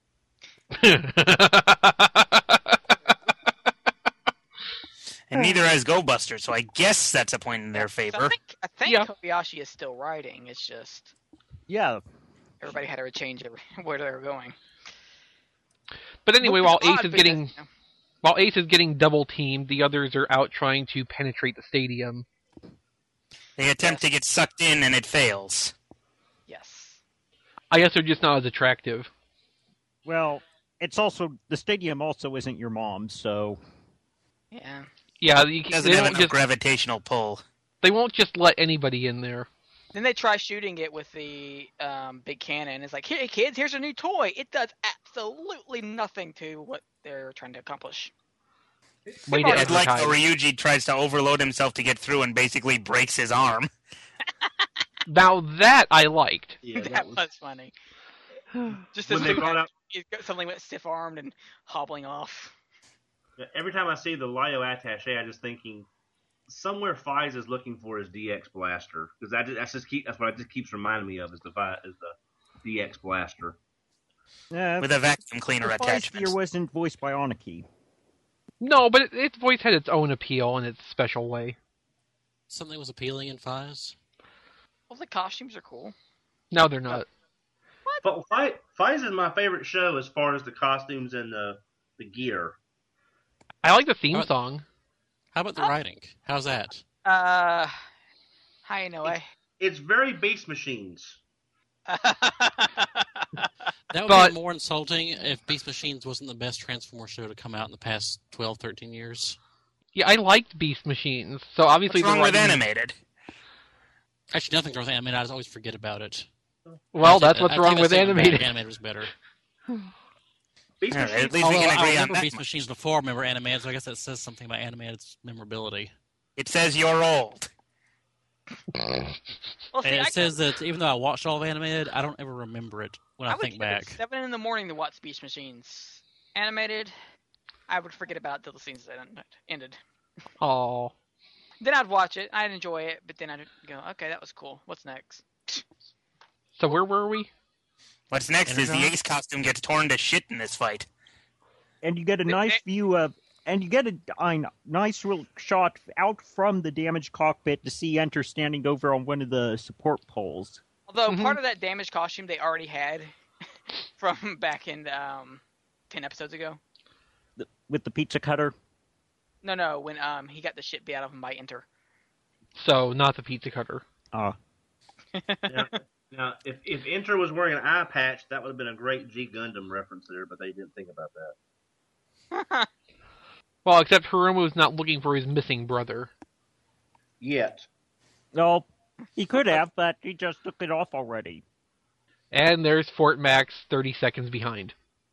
And neither has Go Buster, so I guess that's a point in their So I favor. think, I think Yeah. Kobayashi is still writing. It's just Yeah, everybody had to change every, where they were going. But anyway, Which while odd Ace is because, getting you know, while Ace is getting double teamed, the others are out trying to penetrate the stadium. They attempt to get sucked in, and it fails. yes. I guess they're just not as attractive. well, it's also the stadium also isn't your mom's, so Yeah. Yeah, you, It doesn't they have won't enough just gravitational pull. they won't just let anybody in there. Then they try shooting it with the um, big cannon. It's like, hey kids, here's a new toy. It does absolutely nothing to what they're trying to accomplish. Way to It's like advertise. Ryuji tries to overload himself to get through and basically breaks his arm. Now that I liked. Yeah, that, that was, was, funny. Just when as they brought out it suddenly went stiff armed and hobbling off. every time I see the Lio attaché, I just thinking somewhere Fize is looking for his D X blaster because that just, that's just keep that's what it just keeps reminding me of is the Fi- is the D X blaster. yeah. With a vacuum cleaner the attachment. Fear wasn't voiced by Aniki. No, but it, its voice had its own appeal in its special way. Something was appealing in Fives. Well, the costumes are cool. No, they're not. But Fight Fight is my favorite show as far as the costumes and the the gear. I like the theme How about- song. How about the writing? How's that? Uh, hi, Noah. It's very Beast Machines. That would But- be more insulting if Beast Machines wasn't the best Transformer show to come out in the past twelve, thirteen years. Yeah, I liked Beast Machines, so obviously What's wrong the with writing- animated? Actually, nothing wrong with animated. I just always forget about it. Well, that's I- what's I wrong think with that's taken back. animated. Animated was better. Beast All right, Machines. at least Although we can I agree on remember that Beast much. Machines before I remember animated, so I guess that says something about animated's memorability. It says you're old. Well, see, And I it says that even though I watched all of animated, I don't ever remember it when I, I would think get up at back. seven in the morning to watch Beast Machines. Animated, I would forget about it till the scenes ended. Oh, Then I'd watch it, I'd enjoy it, but then I'd go, okay, that was cool. What's next? so where were we? What's next is the Energon? Ace costume gets torn to shit in this fight. And you get a Th- nice th- view of, and you get a, a nice real shot out from the damaged cockpit to see Enter standing over on one of the support poles. Although Mhm. part of that damaged costume they already had from back in um, ten episodes ago. The, with the pizza cutter. No, no, when um he got the shit beat out of him by Enter. So not the pizza cutter. Uh, Now, now, if if Enter was wearing an eye patch, that would have been a great G Gundam reference there, but they didn't think about that. Well, except Hiromu's not looking for his missing brother. Yet. no, he could have, but he just took it off already. And there's Fort Max thirty seconds behind.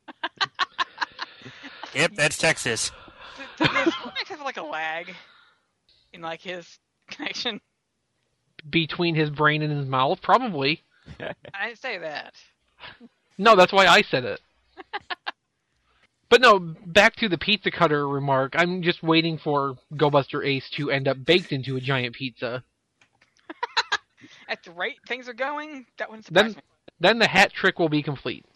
Yep, that's Texas. Does Max have like a lag in like his connection? Between his brain and his mouth? Probably. I didn't say that. No, that's why I said it. But no, back to the pizza cutter remark. I'm just waiting for Go Buster Ace to end up baked into a giant pizza. At the rate things are going, that wouldn't surprise Then, then the hat trick will be complete.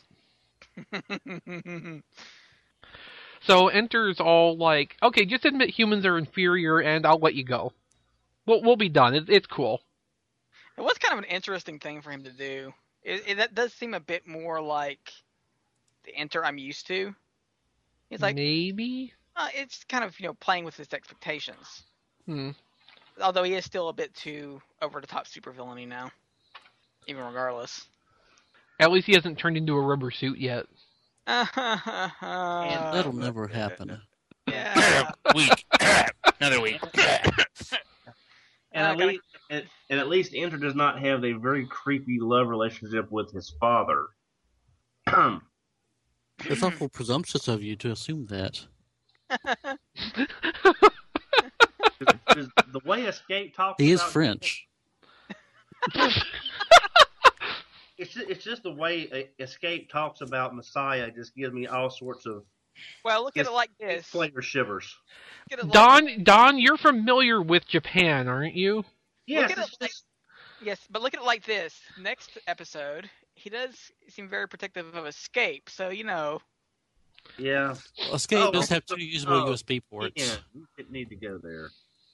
me. So Enter's all like, okay, just admit humans are inferior and I'll let you go. We'll, we'll be done. It, it's cool. It was kind of an interesting thing for him to do. It, it, that does seem a bit more like the Enter I'm used to. He's like, Maybe? uh, it's kind of, you know, playing with his expectations. Hmm. Although he is still a bit too over-the-top supervillainy now. Even regardless. At least he hasn't turned into a rubber suit yet. yeah. That'll never happen. week. Another week. And, Uh, at gotta- least, and, and at least Enter does not have a very creepy love relationship with his father. It's awful presumptuous of you to assume that. Because the way Escape talks He is about- French. It's just, it's just the way uh, Escape talks about Messiah just gives me all sorts of Well, look at Yes, it like this. Look flavor shivers. at it like Don, Don, you're familiar with Japan, aren't you? Yes, at it's it like- just, Yes, but look at it like this. Next episode, he does seem very protective of Escape, so, you know. yeah. Well, Escape Oh, does have so- two usable oh, U S B ports. Yeah, you didn't need to go there.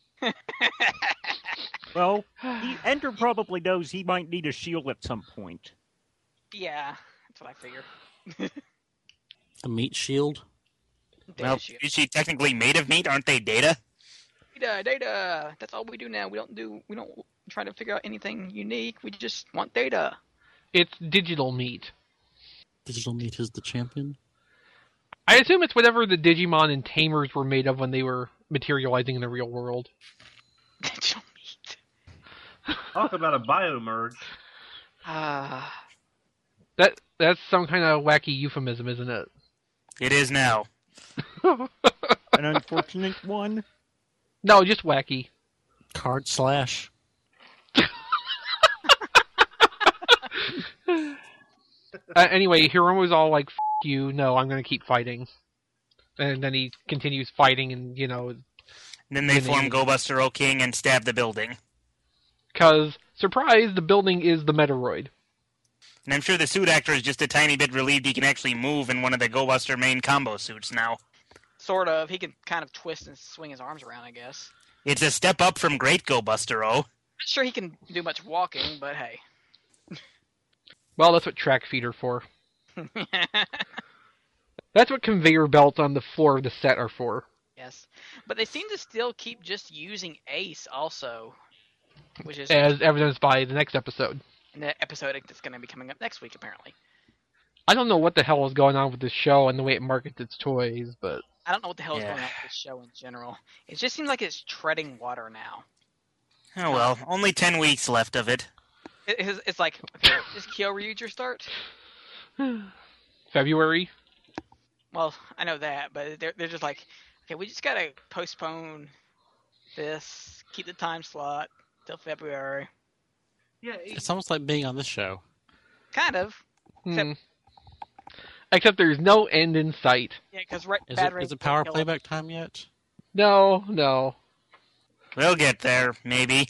Well, he, Enter probably knows he might need a shield at some point. Yeah, that's what I figure. A meat shield. Well, Data shield. is she technically made of meat? Aren't they data? Data, data. That's all we do now. We don't do. We don't try to figure out anything unique. We just want data. It's digital meat. Digital meat is the champion. I assume it's whatever the Digimon and Tamers were made of when they were materializing in the real world. Digital meat. Talk about a biomerge. Ah. That that's some kind of wacky euphemism, isn't it? It is now. An unfortunate one. No, just wacky. Card slash. Uh, anyway, Hiromu's all like, F you, no, I'm going to keep fighting. And then he continues fighting, and, you know, And then they Then form they- Go Buster O King and stab the building. because, surprise, the building is the Metoroid. And I'm sure the suit actor is just a tiny bit relieved he can actually move in one of the Go Buster main combo suits now. Sort of. He can kind of twist and swing his arms around, I guess. It's a step up from Great Go Buster O. Not sure he can do much walking, but hey. Well, that's what track feet are for. That's what conveyor belts on the floor of the set are for. Yes. But they seem to still keep just using Ace also. Which is As evidenced by the next episode. in the episode that's going to be coming up next week, apparently. I don't know what the hell is going on with this show and the way it markets its toys, but... I don't know what the hell is Yeah. going on with this show in general. It just seems like it's treading water now. Oh well, only ten weeks left of it. It, it's, it's like, okay, is Kyoryuger start? February? Well, I know that, but they're they're just like, okay, we just gotta postpone this, keep the time slot till February. Yeah, It's almost like being on this show. Kind of. Except- Hmm. Except there's no end in sight. Yeah, because right, Is Bad it, Rain is it power kill him. playback time yet? No, no. We'll get there, maybe.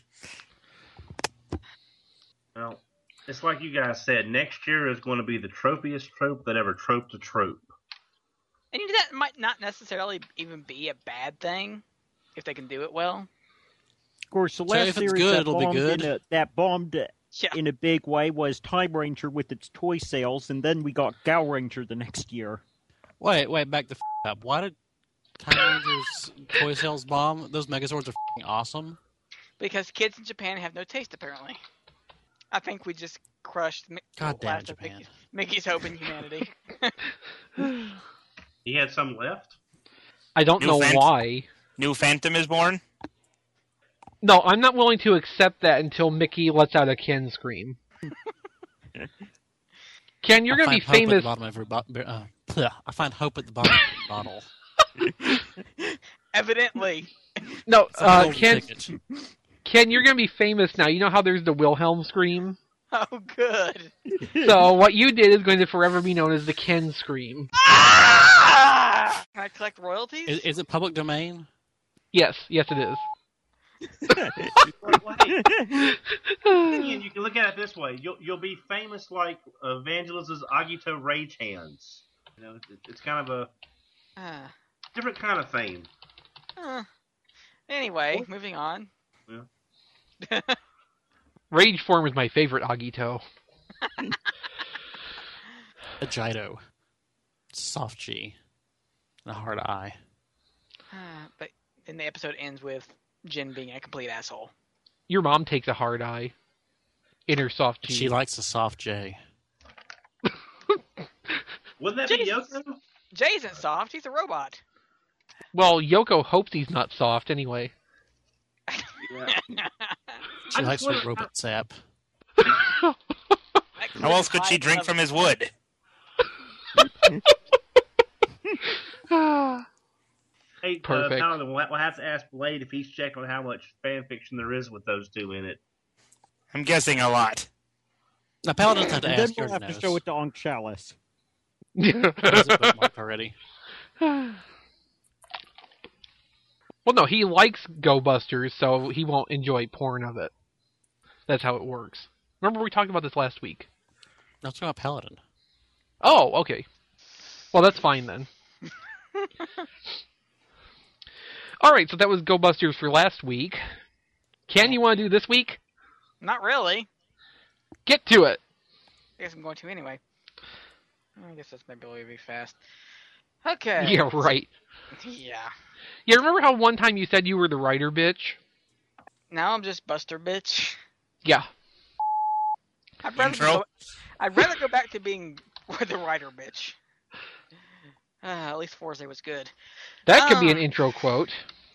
well, it's like you guys said. Next year is going to be the tropiest trope that ever troped a trope. And you know, that might not necessarily even be a bad thing if they can do it well. Of course, the So last if it's series good, that, it'll be bombed good. In a, that bombed Yeah. in a big way was Time Ranger with its toy sales, and then we got Gal Ranger the next year. Wait, wait, back the f- up. Why did Time Rangers toy sales bomb? Those Megazords are f***ing awesome. Because kids in Japan have no taste, apparently. I think we just crushed Mi- God damn it, last of Japan. Mickey's, Mickey's hope in humanity. He had some left. I don't New know fans? why. New Phantom is born. No, I'm not willing to accept that until Mickey lets out a Ken scream. Ken, you're I going to be find hope At famous. the bottom of every bo- uh, bleh. I find hope at the bottom of every bottle. Evidently. No, It's a uh, golden Ken, ticket. Ken, you're going to be famous now. You know how there's the Wilhelm scream? Oh, good. So what you did is going to forever be known as the Ken scream. Ah! Can I collect royalties? Is, is it public domain? Yes, yes it is. Well, hey, Ian, you can look at it this way: you'll you'll be famous like Evangelus's Agito Rage Hands. You know, it, it's kind of a Ah. different kind of fame. Uh, anyway, moving on. Yeah. Rage form is my favorite Agito. A Jido. Soft G. And a hard I. Ah, but then the episode ends with Jin being a complete asshole. Your mom takes a hard eye. In her soft G. She likes a soft J. Wouldn't that be Jesus. Yoko? Jay isn't soft, he's a robot. Well, Yoko hopes he's not soft anyway. Yeah. She I likes just her wonder- robot sap. How else could she drink from his wood? Hey, uh, Perfect. Paladin, we'll we'll have to ask Blade if he's checked on how much fan fiction there is with those two in it. I'm guessing a lot. Now, Paladins have to And then ask. we'll Yours have knows. to show it to Ankh Chalice. Has it bookmarked already. Well, no, he likes Go Busters, so he won't enjoy porn of it. That's how it works. Remember we talked about this last week? No, it's about Paladin. Oh, okay. Well, that's fine then. Alright, so that was Go Busters for last week. Ken, you want to do this week? Not really. Get to it! I guess I'm going to anyway. I guess that's maybe really fast. Okay. Yeah, right. Yeah. Yeah, remember how one time you said you were the writer bitch? Now I'm just Buster bitch. Yeah. I'd rather, Intro? go, I'd rather go back to being the writer bitch. Uh, at least Forza was good. That could be an Ah. intro quote.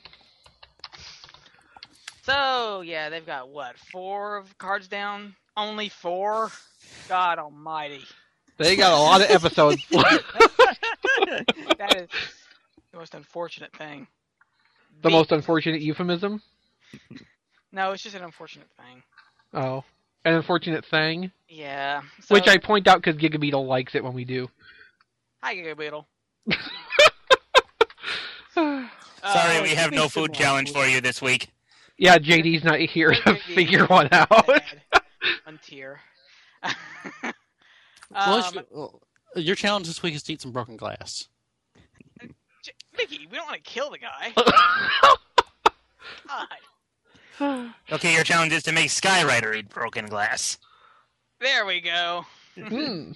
So, yeah, they've got, what, four of cards down? Only four? God almighty. They got a lot of episodes. That is the most unfortunate thing. The Be- most unfortunate euphemism? No, it's just an unfortunate thing. Oh. An unfortunate thing? Yeah. So, Which I point out because Gigabeetle likes it when we do. Hi, Giga Beetle. Sorry, Uh, we have no food challenge for you this week. Yeah, J D's not here to J D figure one out. bad. One tier. Well, um, you- well, your challenge this week is to eat some broken glass. Mickey, we don't want to kill the guy. God. Okay, your challenge is to make Skyrider eat broken glass. There we go. Hmm.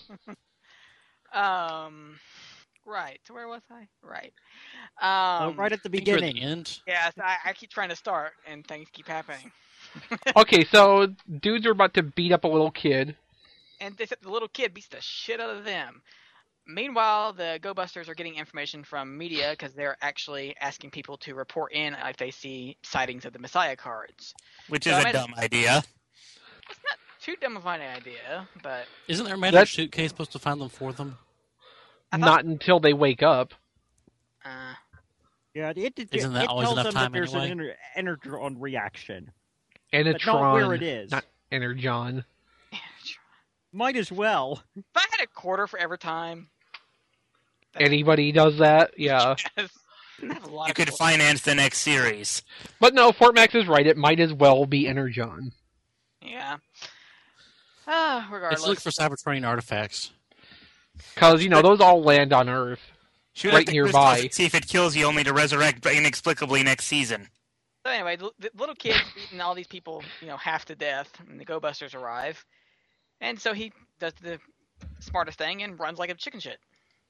Um, right. So where was I? Right. Oh, Um, right at the I think you're at beginning. the end. Yeah, I, I keep trying to start, and things keep happening. Okay, so dudes are about to beat up a little kid. And they said the little kid beats the shit out of them. Meanwhile, the Go Busters are getting information from media because they're actually asking people to report in if they see sightings of the Messiah cards. Which So is I a made- dumb idea. It's not too dumb of an idea, but Isn't their magic That's- suitcase supposed to find them for them? I thought- Not until they wake up. uh, Yeah, it, it, it, Isn't that it always tells enough them time that there's anyway? an ener- energon reaction. Enertron. But not where it is. Not Energon. Might as well. if I had a quarter for every time, Anybody does that? Yeah. yes, I have a lot You of could people- finance the next series. But no, Fort Max is right. It might as well be Energon. Yeah. Ah, regardless. Let's look for Cybertronian artifacts. Because, you know, those all land on Earth. Shoot Right at the nearby. crystals and see if it kills you, only to resurrect inexplicably next season. So anyway, the, the little kid beating all these people, you know, half to death, and the Go Busters arrive, and so he does the smartest thing and runs like a chicken shit.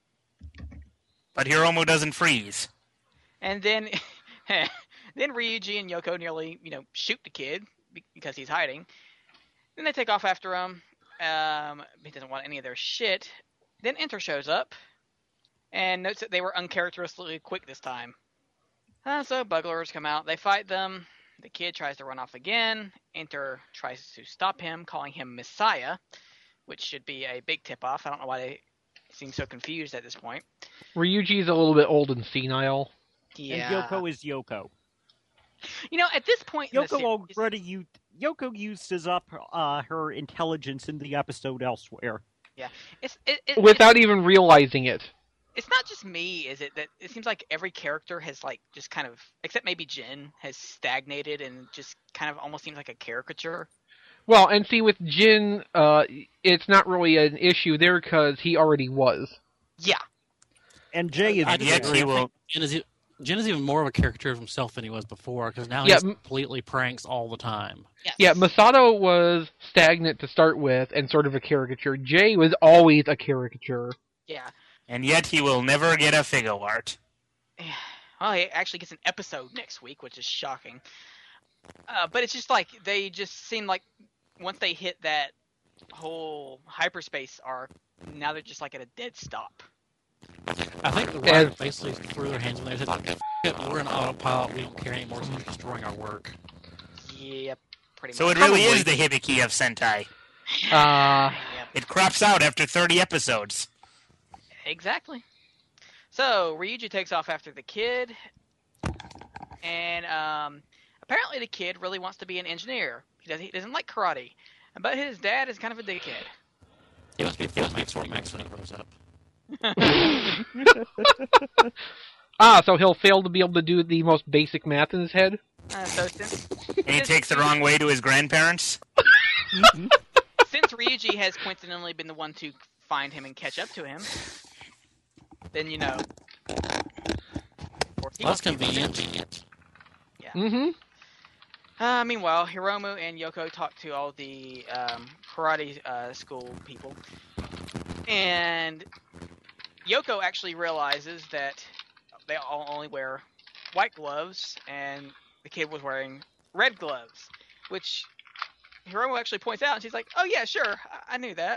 But Hiromu doesn't freeze. And then, then Ryuji and Yoko nearly, you know, shoot the kid be- because he's hiding. Then they take off after him. Um, he doesn't want any of their shit. Then Enter shows up and notes that they were uncharacteristically quick this time. Uh, so Bugglers come out. They fight them. The kid tries to run off again. Enter tries to stop him, calling him Messiah, which should be a big tip-off. I don't know why they seem so confused at this point. Ryuji's a little bit old and senile. Yeah. And Yoko is Yoko. You know, at this point in the Yoko series, already used, Yoko uses up uh, her intelligence in the episode elsewhere. it's, it, it, Without even realizing it. it's not just me, is it? That it seems like every character has like just kind of, except maybe Jin, has stagnated and just kind of almost seems like a caricature. Well, and see, with Jin, uh, it's not really an issue there because he already was. Yeah, And Jay is I And yet disagree. he I will. think Jin is, e- Jin is even more of a caricature of himself than he was before, because now Yeah, he's m- completely pranks all the time. yes. Yeah, Masato was stagnant to start with and sort of a caricature. Jay was always a caricature. yeah. And yet he will never get a figure art. Well, he actually gets an episode next week, which is shocking. Uh, but it's just like they just seem like once they hit that whole hyperspace arc, now they're just like at a dead stop. I think the And- writers basically threw their hands in there and said, "F- it, we're an autopilot, we don't care anymore, so you're destroying our work." Yep, pretty So much. it really Probably. is the Hibiki of Sentai. Uh, Yep. It crops out after thirty episodes. Exactly. So Ryuji takes off after the kid, and um, apparently the kid really wants to be an engineer. He doesn't, he doesn't like karate, but his dad is kind of a dickhead. He must be Fort Max, Fort Max when he grows up. ah, so he'll fail to be able to do the most basic math in his head? Uh, so since, And he takes the wrong way to his grandparents. since Ryuji has coincidentally been the one to find him and catch up to him, then you know. Well, that's convenient. Mm-hmm. Uh, meanwhile, Hiromu and Yoko talk to all the um, karate uh, school people, and Yoko actually realizes that they all only wear white gloves, and the kid was wearing red gloves, which Hiromu actually points out, and she's like, "Oh yeah, sure, I, I knew that."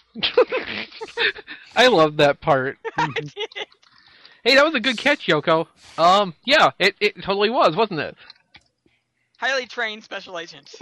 I love that part. Hey, that was a good catch, Yoko. Um, yeah, it, it totally was, wasn't it? Highly trained special agents.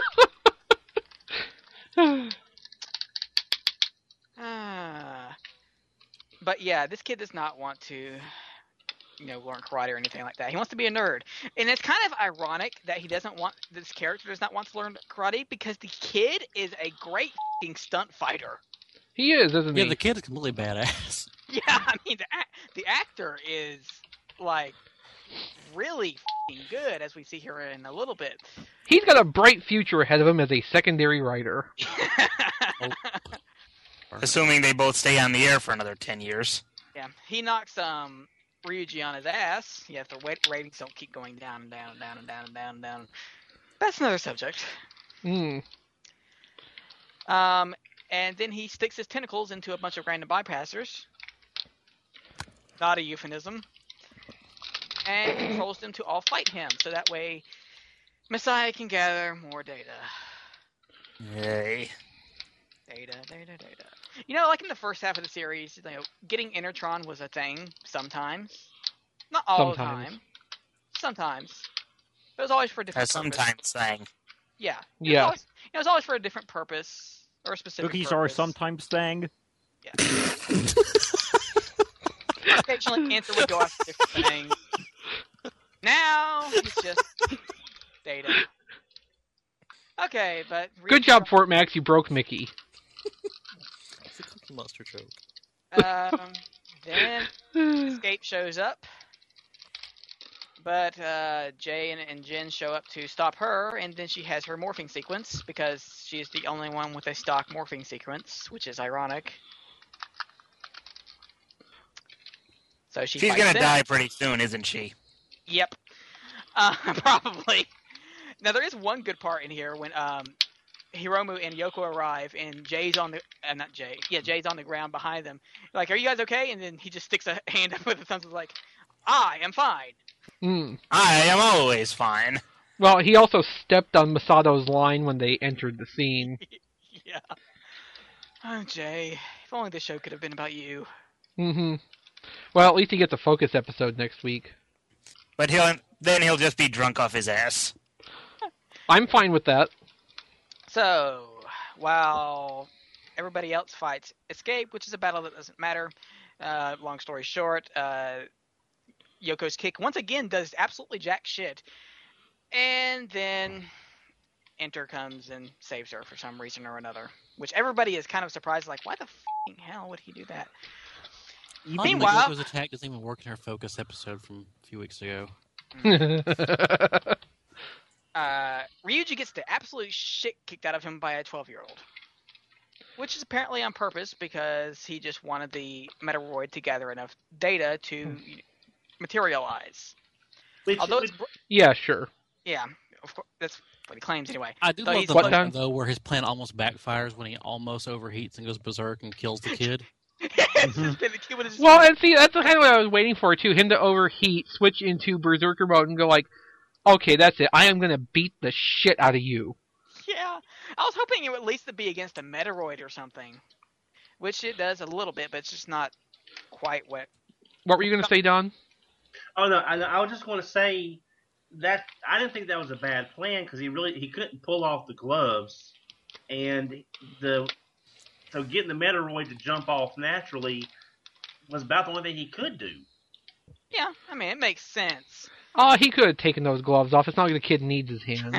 Ah. But yeah, this kid does not want to, you know, learn karate or anything like that. He wants to be a nerd. And it's kind of ironic that he doesn't want, this character does not want to learn karate because the kid is a great f***ing stunt fighter. He is, isn't Yeah, he? the kid is completely badass. Yeah, I mean, the, act, the actor is, like, really f***ing good, as we see here in a little bit. He's got a bright future ahead of him as a secondary writer. Assuming they both stay on the air for another ten years. Yeah, he knocks um Ryuji on his ass. Yeah, if the wait- ratings don't keep going down and down and down and down and down and down. That's another subject. Mm. Um, and then he sticks his tentacles into a bunch of random bypassers. Not a euphemism. And controls them to all fight him, so that way Messiah can gather more data. Yay. Data, data, data. You know, like in the first half of the series, you know, getting Intertron was a thing sometimes. Not all Sometimes. the time. Sometimes. But it was always for a A different purpose. sometimes thing. Yeah. It was Yeah. always, it was always for a different purpose or a specific Cookies are purpose. sometimes thing. Yeah. Occasionally, Answer would go after different things. Now, it's just data. Okay, but... Good job, Fort Max. You broke Mickey. It's a Cookie Monster joke. Um, then Escape shows up. But uh, Jay and, and Jen show up to stop her, and then she has her morphing sequence, because she's the only one with a stock morphing sequence, which is ironic. So she She's fights gonna them. die pretty soon, isn't she? Yep. Uh, probably. Now there is one good part in here when um, Hiromu and Yoko arrive, and Jay's on the uh, not Jay, yeah, Jay's on the ground behind them. Like, are you guys okay? And then he just sticks a hand up with his thumbs, like, I am fine. Mm. I am always fine. Well, he also stepped on Masato's line when they entered the scene. Yeah. Oh, Jay, if only this show could have been about you. Mm-hmm. Well, at least he gets a focus episode next week. But he'll then he'll just be drunk off his ass. I'm fine with that. So, while everybody else fights Escape, which is a battle that doesn't matter, uh, long story short, uh, Yoko's kick once again does absolutely jack shit. And then Enter comes and saves her for some reason or another. Which everybody is kind of surprised, like, why the f***ing hell would he do that? Meanwhile- Yoko's attack doesn't even work in her focus episode from a few weeks ago. Uh, Ryuji gets the absolute shit kicked out of him by a twelve-year-old. Which is apparently on purpose, because he just wanted the Metaroid to gather enough data to materialize. Which, Although which, it's... br- Yeah, sure. Yeah, of course, that's what he claims anyway. I do So love he's the What moment, time? though, where his plan almost backfires when he almost overheats and goes berserk and kills the kid. It's just been the kid with his- Well, and see, that's kind of what I was waiting for, too. Him to overheat, switch into Berserker mode, and go like, okay, that's it. I am going to beat the shit out of you. Yeah, I was hoping it would at least be against a Metaroid or something. Which it does a little bit, but it's just not quite what... What were you going to say, Don? oh no, I, I was just going to say that I didn't think that was a bad plan because he really he couldn't pull off the gloves, and the so getting the Metaroid to jump off naturally was about the only thing he could do. Yeah, I mean, it makes sense. Oh, he could have taken those gloves off. It's not like the kid needs his hands.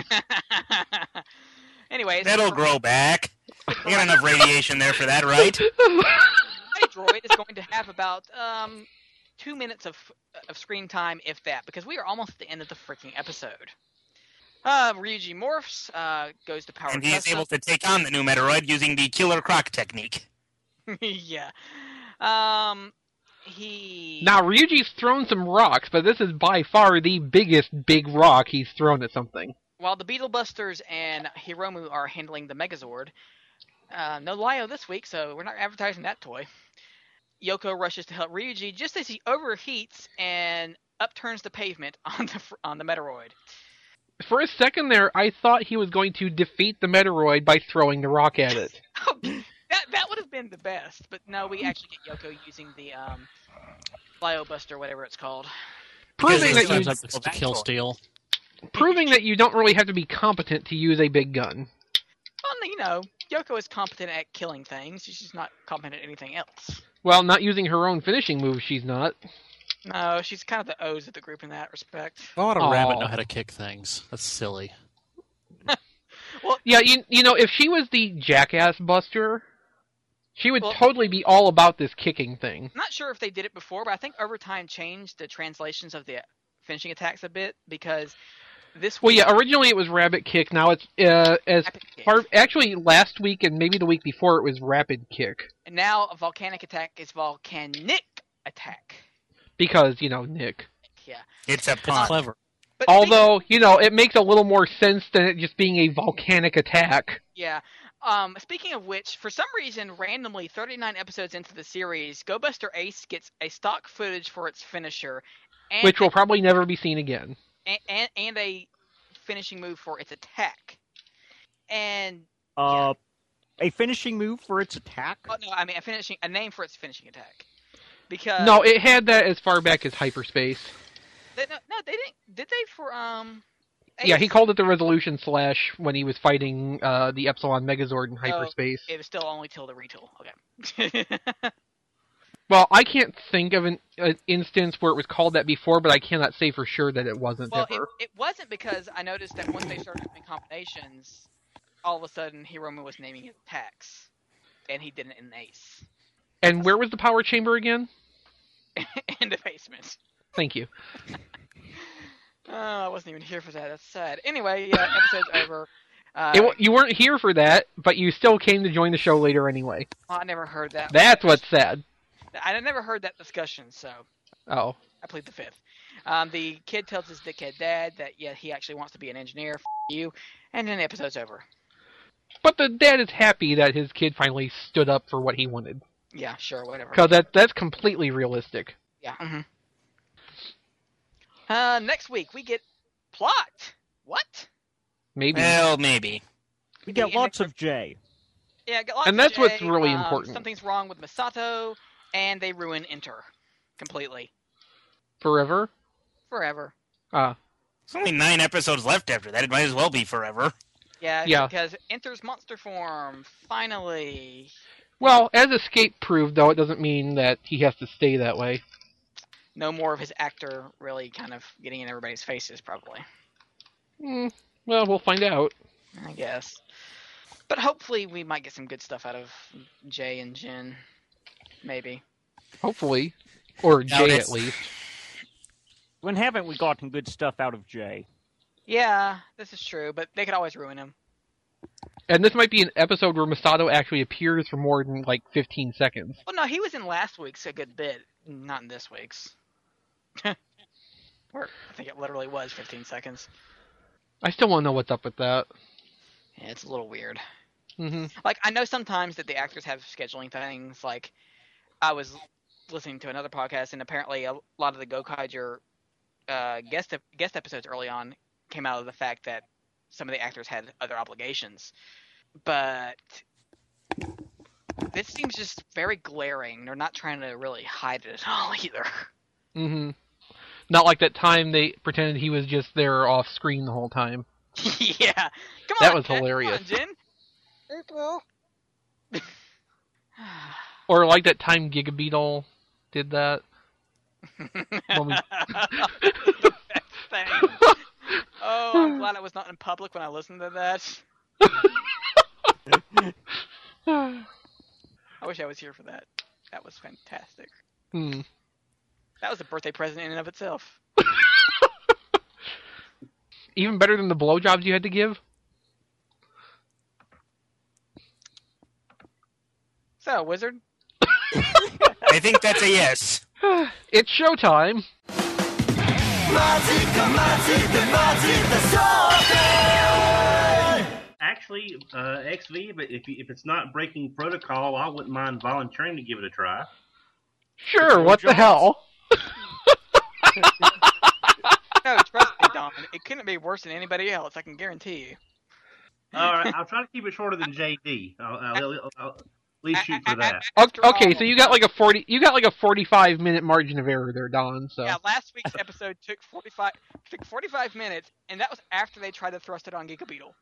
Anyways, That'll grow back. You got enough radiation there for that, right? Droid is going to have about um, two minutes of of screen time, if that, because we are almost at the end of the freaking episode. Uh, Ryuji morphs, uh, goes to power And he's custom. able to take on the new Metaroid using the Killer Croc technique. Yeah. Um, he... Now, Ryuji's thrown some rocks, but this is by far the biggest big rock he's thrown at something. While the Beetle Busters and Hiromu are handling the Megazord, uh, no Lio this week, so we're not advertising that toy. Yoko rushes to help Ryuji just as he overheats and upturns the pavement on the fr- on the Metaroid. For a second there, I thought he was going to defeat the Metaroid by throwing the rock at it. Oh, that that would have been the best, but no, we actually get Yoko using the um, Lio Buster, whatever it's called. Proving Because that it's you Sometimes like- it's to kill steel. proving that you don't really have to be competent to use a big gun. Well, you know, Yoko is competent at killing things. She's just not competent at anything else. Well, not using her own finishing moves, she's not. No, she's kind of the O's of the group in that respect. Why would a Aw. rabbit know how to kick things? That's silly. Yeah, you you know, if she was the Jackass Buster, she would Well- totally be all about this kicking thing. I'm not sure if they did it before, but I think over time changed the translations of the finishing attacks a bit, because this Well, week... yeah, originally it was Rabbit Kick. Now it's uh, as Rapid Kick. part. Actually, last week and maybe the week before it was Rapid Kick, And now a volcanic attack is volcanic attack. because, you know, Nick. Yeah. It's a It's pun. clever. But Although, you know, it makes a little more sense than it just being a volcanic attack. Yeah. Um, speaking of which, for some reason, randomly, thirty-nine episodes into the series, Go Buster Ace gets a stock footage for its finisher, and Which will probably never be seen again. and, and, and a finishing move for its attack. And Uh, a finishing move for its attack. oh, no, I mean a finishing a name for its finishing attack. Because No, it had that as far back as hyperspace. they, no, no, they didn't. Did they for um? Yeah, he Ace? called it the Resolution Slash when he was fighting uh, the Epsilon Megazord in hyperspace. It was still only till the retool. Okay. Well, I can't think of an, an instance where it was called that before, but I cannot say for sure that it wasn't Well, it, ever. it wasn't because I noticed that once they started doing combinations, all of a sudden Hiroma was naming his attacks, and he did it in Ace. And where was the power chamber again? In the basement. Thank you. Oh, I wasn't even here for that. That's sad. Anyway, yeah, episode's over. Uh, It, wa- you weren't here for that, but you still came to join the show later anyway. oh, I never heard that. That's what's sad. I never heard that discussion, so Oh. I plead the fifth. Um, the kid tells his dickhead dad that yeah, he actually wants to be an engineer. F you, and then the episode's over. But the dad is happy that his kid finally stood up for what he wanted. Yeah, sure, whatever. Because that, that's completely realistic. Yeah. Mm-hmm. Uh, next week we get plot. What? Maybe. Well, maybe. We get Yeah, lots and- of J. Yeah, get lots And of that's what's J, really um, important. Something's wrong with Masato, and they ruin Enter completely Forever? forever. Ah. There's only nine episodes left after that. It might as well be forever. Yeah, Yeah. because Enter's monster form finally. Well, as Escape proved, though, it doesn't mean that he has to stay that way. No more of his actor really kind of getting in everybody's faces, probably. Hmm. Well, we'll find out. I guess. But hopefully we might get some good stuff out of Jay and Jin. Maybe. Hopefully. Or Now Jay, that's- at least. When haven't we gotten good stuff out of J? Yeah, this is true, but they could always ruin him. And this might be an episode where Masato actually appears for more than, like, fifteen seconds. Well, no, he was in last week's a good bit, not in this week's. Where I think it literally was fifteen seconds. I still want to know what's up with that. Yeah, it's a little weird. Hmm. Like, I know sometimes that the actors have scheduling things. Like, I was listening to another podcast, and apparently a lot of the Gokaiger uh, guest guest episodes early on came out of the fact that some of the actors had other obligations. But this seems just very glaring. They're not trying to really hide it at all either. Hmm. Not like that time they pretended he was just there off screen the whole time. Yeah. Come That on, was Jen. hilarious. Come on, Jen. April. Or like that time Gigabeetle did that. When we- The best thing. Oh, I'm glad I was not in public when I listened to that. I wish I was here for that. That was fantastic. Hmm. That was a birthday present in and of itself. Even better than the blowjobs you had to give? So, Wizard. I think that's a yes. It's showtime! Actually, uh, X V, but if you, if it's not breaking protocol, I wouldn't mind volunteering to give it a try. Sure, what the hell? No, trust me, Don. It couldn't be worse than anybody else. I can guarantee you. All right, I'll try to keep it shorter than J D. I'll, I'll, I'll, I'll at least shoot for that. After Okay, all- so you got like a forty, you got like a forty-five minute margin of error there, Don. So Yeah, last week's episode took forty-five took forty-five minutes, and that was after they tried to thrust it on Gigabeetle.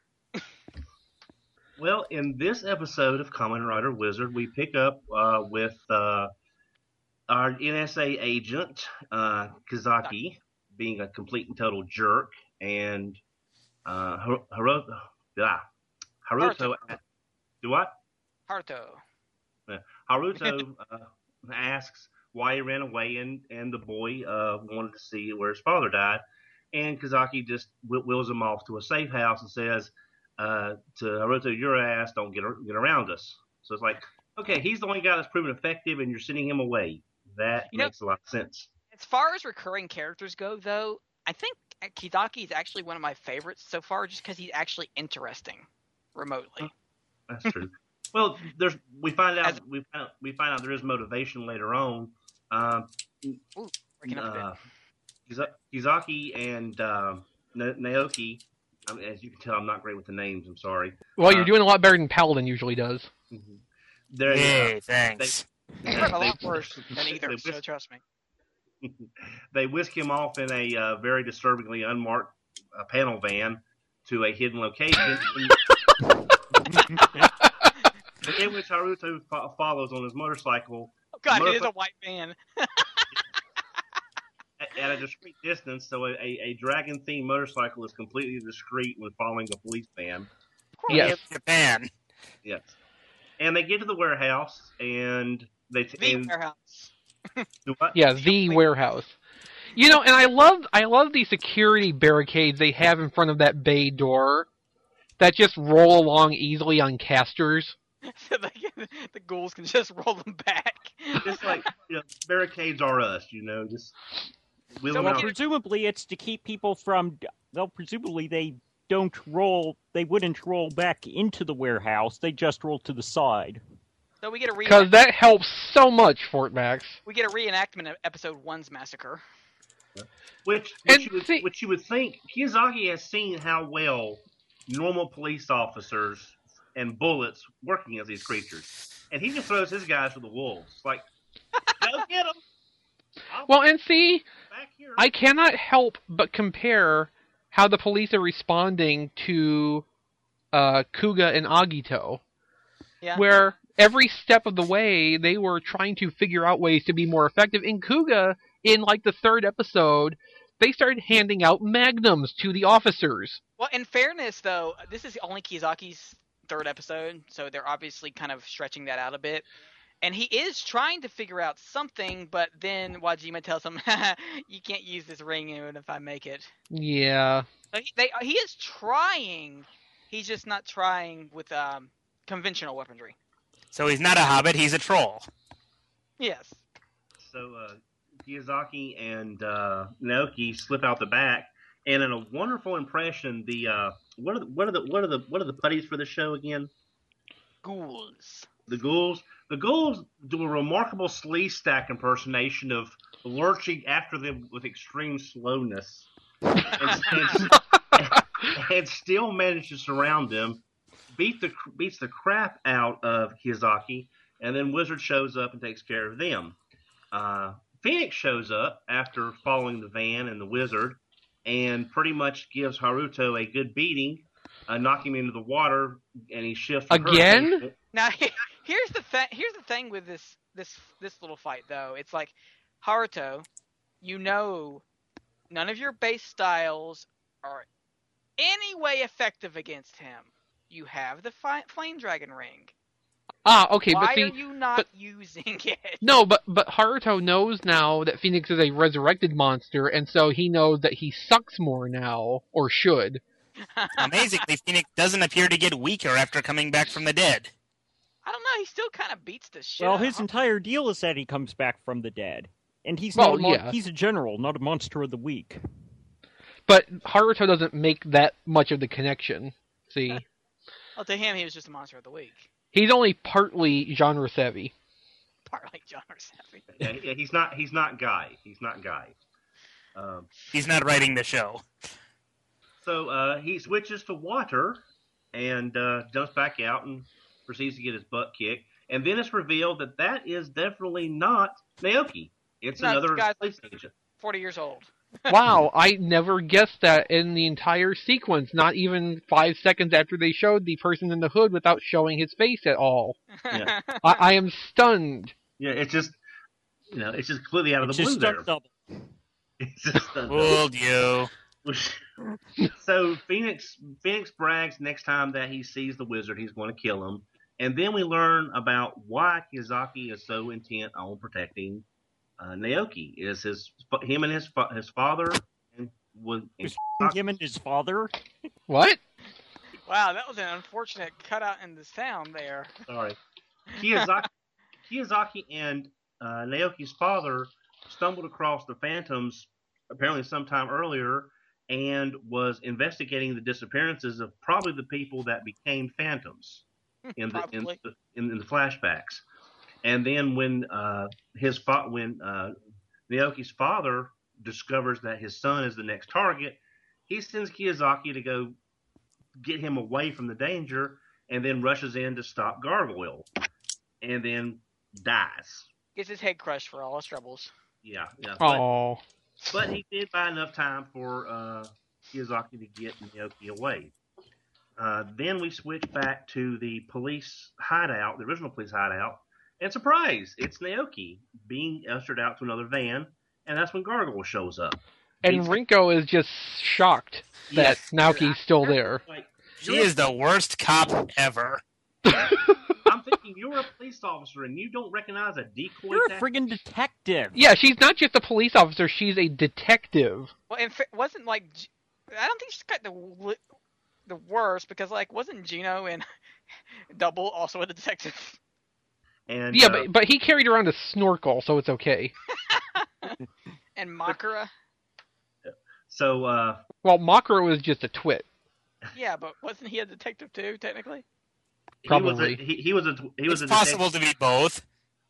Well, in this episode of Kamen Rider Wizard, we pick up uh, with uh, our N S A agent, uh, Kazaki, being a complete and total jerk, and uh, Har- Haro- ah, Haruto. Do what? Haruto. Haruto uh, asks why he ran away, and, and the boy uh, wanted to see where his father died. And Kazaki just wh- wheels him off to a safe house and says uh, to Haruto, your ass don't get, get around us. So it's like, okay, he's the only guy that's proven effective, and you're sending him away. that You know- makes a lot of sense. As far as recurring characters go, though, I think Kizaki is actually one of my favorites so far, just because he's actually interesting remotely. That's true. Well, there's we find out As- we find out, we find out there is motivation later on. Um, Breaking up a bit. uh, Kiza- Kizaki and uh, Na- Naoki. I mean, as you can tell, I'm not great with the names. I'm sorry. Well, you're Uh, doing a lot better than Paladin usually does. They're, uh, Yay, thanks. He's written a they- lot worse than either, they so whisk- trust me. they whisk him off in a uh, very disturbingly unmarked uh, panel van to a hidden location, in which Haruto fo- follows on his motorcycle Oh, God, it is a Motherfucker. white van. at, at a discreet distance. So a, a, a dragon-themed motorcycle is completely discreet when following a police van. Yes. Japan. Yes. And they get to the warehouse, and they t- The and warehouse. do what? Yeah, the warehouse. You know, and I love I love the security barricades they have in front of that bay door that just roll along easily on casters. So they can, the ghouls can just roll them back. Just like, you know, barricades are us, you know, just wheel So them we out. Well, get- presumably it's to keep people from. Well, presumably they don't roll. They wouldn't roll back into the warehouse. They just roll to the side. So we get a Because reenact- that helps so much, Fort Max. we get a reenactment of episode one's massacre. Which, And which, you would, see- which you would think Kiyosaki has seen how well normal police officers and bullets working as these creatures, and he just throws his guys to the wolves. Like, go get them. Well, and see, back here. I cannot help but compare how the police are responding to uh, Kuga and Agito, Yeah. where every step of the way they were trying to figure out ways to be more effective. In Kuga, in like the third episode, they started handing out magnums to the officers. Well, in fairness, though, this is only Kizaki's third episode, so they're obviously kind of stretching that out a bit. And he is trying to figure out something, but then Wajima tells him, "You can't use this ring even if I make it." Yeah. So he, they, he is trying. He's just not trying with um, conventional weaponry. So he's not a hobbit, he's a troll. Yes. So uh, Kiyosaki and uh, Naoki slip out the back, and in a wonderful impression, the uh, what are the, what are the what are the what are the putties for the show again? Ghouls. The ghouls. The ghouls do a remarkable slee stack impersonation of lurching after them with extreme slowness, and, and, and still manage to surround them. Beat the beats the crap out of Kiyosaki, and then Wizard shows up and takes care of them. Uh, Phoenix shows up after following the van and the Wizard, and pretty much gives Haruto a good beating, uh, knocking him into the water, and he shifts from Again? Hurricane- Now here's the th- here's the thing with this this this little fight though. It's like Haruto, you know, none of your base styles are any way effective against him. You have the fi- flame dragon ring. Ah, okay, Why but see, are you not but- using it? no, but but Haruto knows now that Phoenix is a resurrected monster, and so he knows that he sucks more now, or should. Amazingly, Phoenix doesn't appear to get weaker after coming back from the dead. I don't know. He still kind of beats the shit. Well, out of his him. entire deal is that he comes back from the dead, and he's Well, not a mon- yeah. he's a general, not a monster of the week. But Haruto doesn't make that much of the connection. See, Well, to him, he was just a monster of the week. he's only partly genre savvy. Part like John Savvy. Yeah, yeah, he's not. He's not Guy. He's not Guy. Um, He's not writing the show. so uh, he switches to water and uh, jumps back out and proceeds to get his butt kicked. And then it's revealed that that is definitely not Naoki. It's No, another the guy's- police agent. Forty years old. Wow, I never guessed that in the entire sequence, not even five seconds after they showed the person in the hood without showing his face at all. Yeah. I, I am stunned. Yeah, it's just, you know, it's just completely out of It's the blue just there. stunt double. It's just a- Fooled you. So Phoenix Phoenix brags next time that he sees the Wizard, he's going to kill him. And then we learn about why Kiyosaki is so intent on protecting uh, Naoki. Is his him and his fa- his father and was and Him and his father. What? Wow, that was an unfortunate cutout in the sound there. sorry Kiyosaki Kiyosaki and uh, Naoki's father stumbled across the Phantoms apparently sometime earlier and was investigating the disappearances of probably the people that became Phantoms in the in, Probably. the- in, in the flashbacks. And then when uh, his fa- when uh, Naoki's father discovers that his son is the next target, he sends Kiyosaki to go get him away from the danger, and then rushes in to stop Gargoyle, and then dies. Gets his head crushed for all his troubles. Yeah, yeah. But, Oh, but he did buy enough time for uh, Kiyosaki to get Naoki away. Uh, then we switch back to the police hideout, the original police hideout, and surprise, it's Naoki being ushered out to another van, and that's when Gargoyle shows up. and He's- Rinko is just shocked that Yes. Naoki's still there. Like, She is the worst cop ever. I'm thinking you're a police officer and you don't recognize a decoy. You're a tactic? friggin' detective. Yeah, she's not just a police officer; she's a detective. Well, in fa- wasn't like G- I don't think she's got the li- the worst because like wasn't Gino in Double also a detective? And Yeah, uh, but but he carried around a snorkel, so it's okay. And Makara? so uh, Well, Makara was just a twit. Yeah, but wasn't he a detective too, technically? he was a Probably. he, he was a he was It's a possible to be both,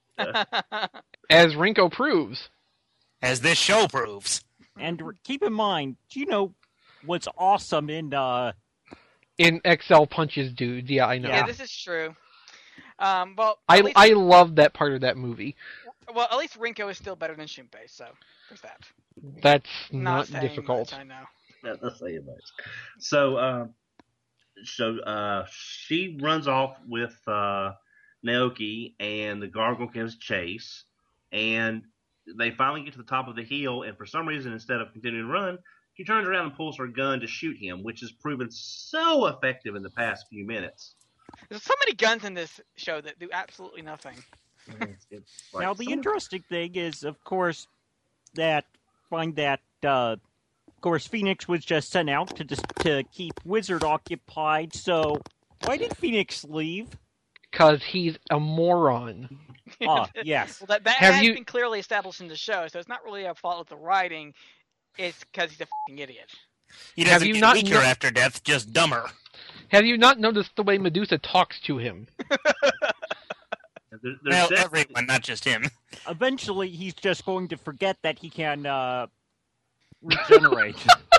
As Rinko proves. as this show proves. And r- keep in mind, Gino was awesome in uh, In X L punches dudes, yeah, I know. Yeah, this is true. Um, well, I at least, I love that part of that movie. well, at least Rinko is still better than Shinpei, so there's that. That's Not, not, saying difficult. much, I know. That- That's saying much. So, uh, so uh, she runs off with uh, Naoki, and the Gargoyle gives chase, and they finally get to the top of the hill. And for some reason, instead of continuing to run, she turns around and pulls her gun to shoot him, which has proven so effective in the past few minutes. There's so many guns in this show that do absolutely nothing. It's, it's like now, the some- interesting thing is, of course, that find that, uh, of course, Phoenix was just sent out to just to keep Wizard occupied. So, why did Phoenix leave? Because he's a moron. Ah, yes. Well, that, that Have has you- been clearly established in the show, so it's not really a fault of the writing. It's because he's a fucking idiot. He Have doesn't you get not weaker kno- after death, just dumber. Have you not noticed the way Medusa talks to him? there- there's Well, definitely- everyone, not just him. Eventually, he's just going to forget that he can uh, regenerate.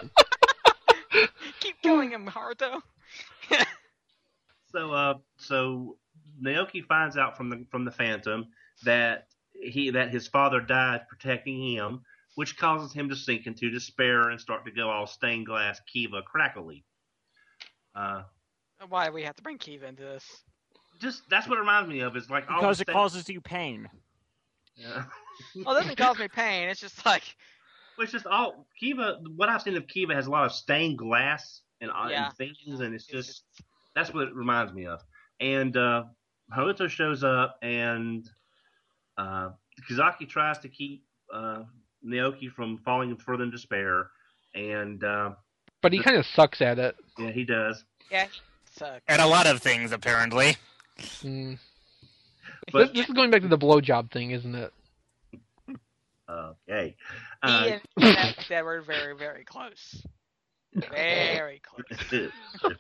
Keep killing him, Haruto. So, uh, so Naoki finds out from the from the Phantom that he that his father died protecting him, which causes him to sink into despair and start to go all stained glass Kiva crackly. Uh, Why do we have to bring Kiva into this? just that's what it reminds me of. Is like all because the it sta- causes you pain. Yeah. Well, it doesn't cause me pain. It's just like, Well, it's just all Kiva. What I've seen of Kiva has a lot of stained glass and, uh, Yeah. and things, and it's it's just that's what it reminds me of. And uh, Haruto shows up, and uh, Kizaki tries to keep uh, Naoki from falling further in despair, and uh, But he kind of sucks at it. yeah, he does. yeah, suck. At a lot of things, apparently. Mm. But This, this is going back to the blowjob thing, isn't it? okay, He uh, and that, that were very, very close. Very close.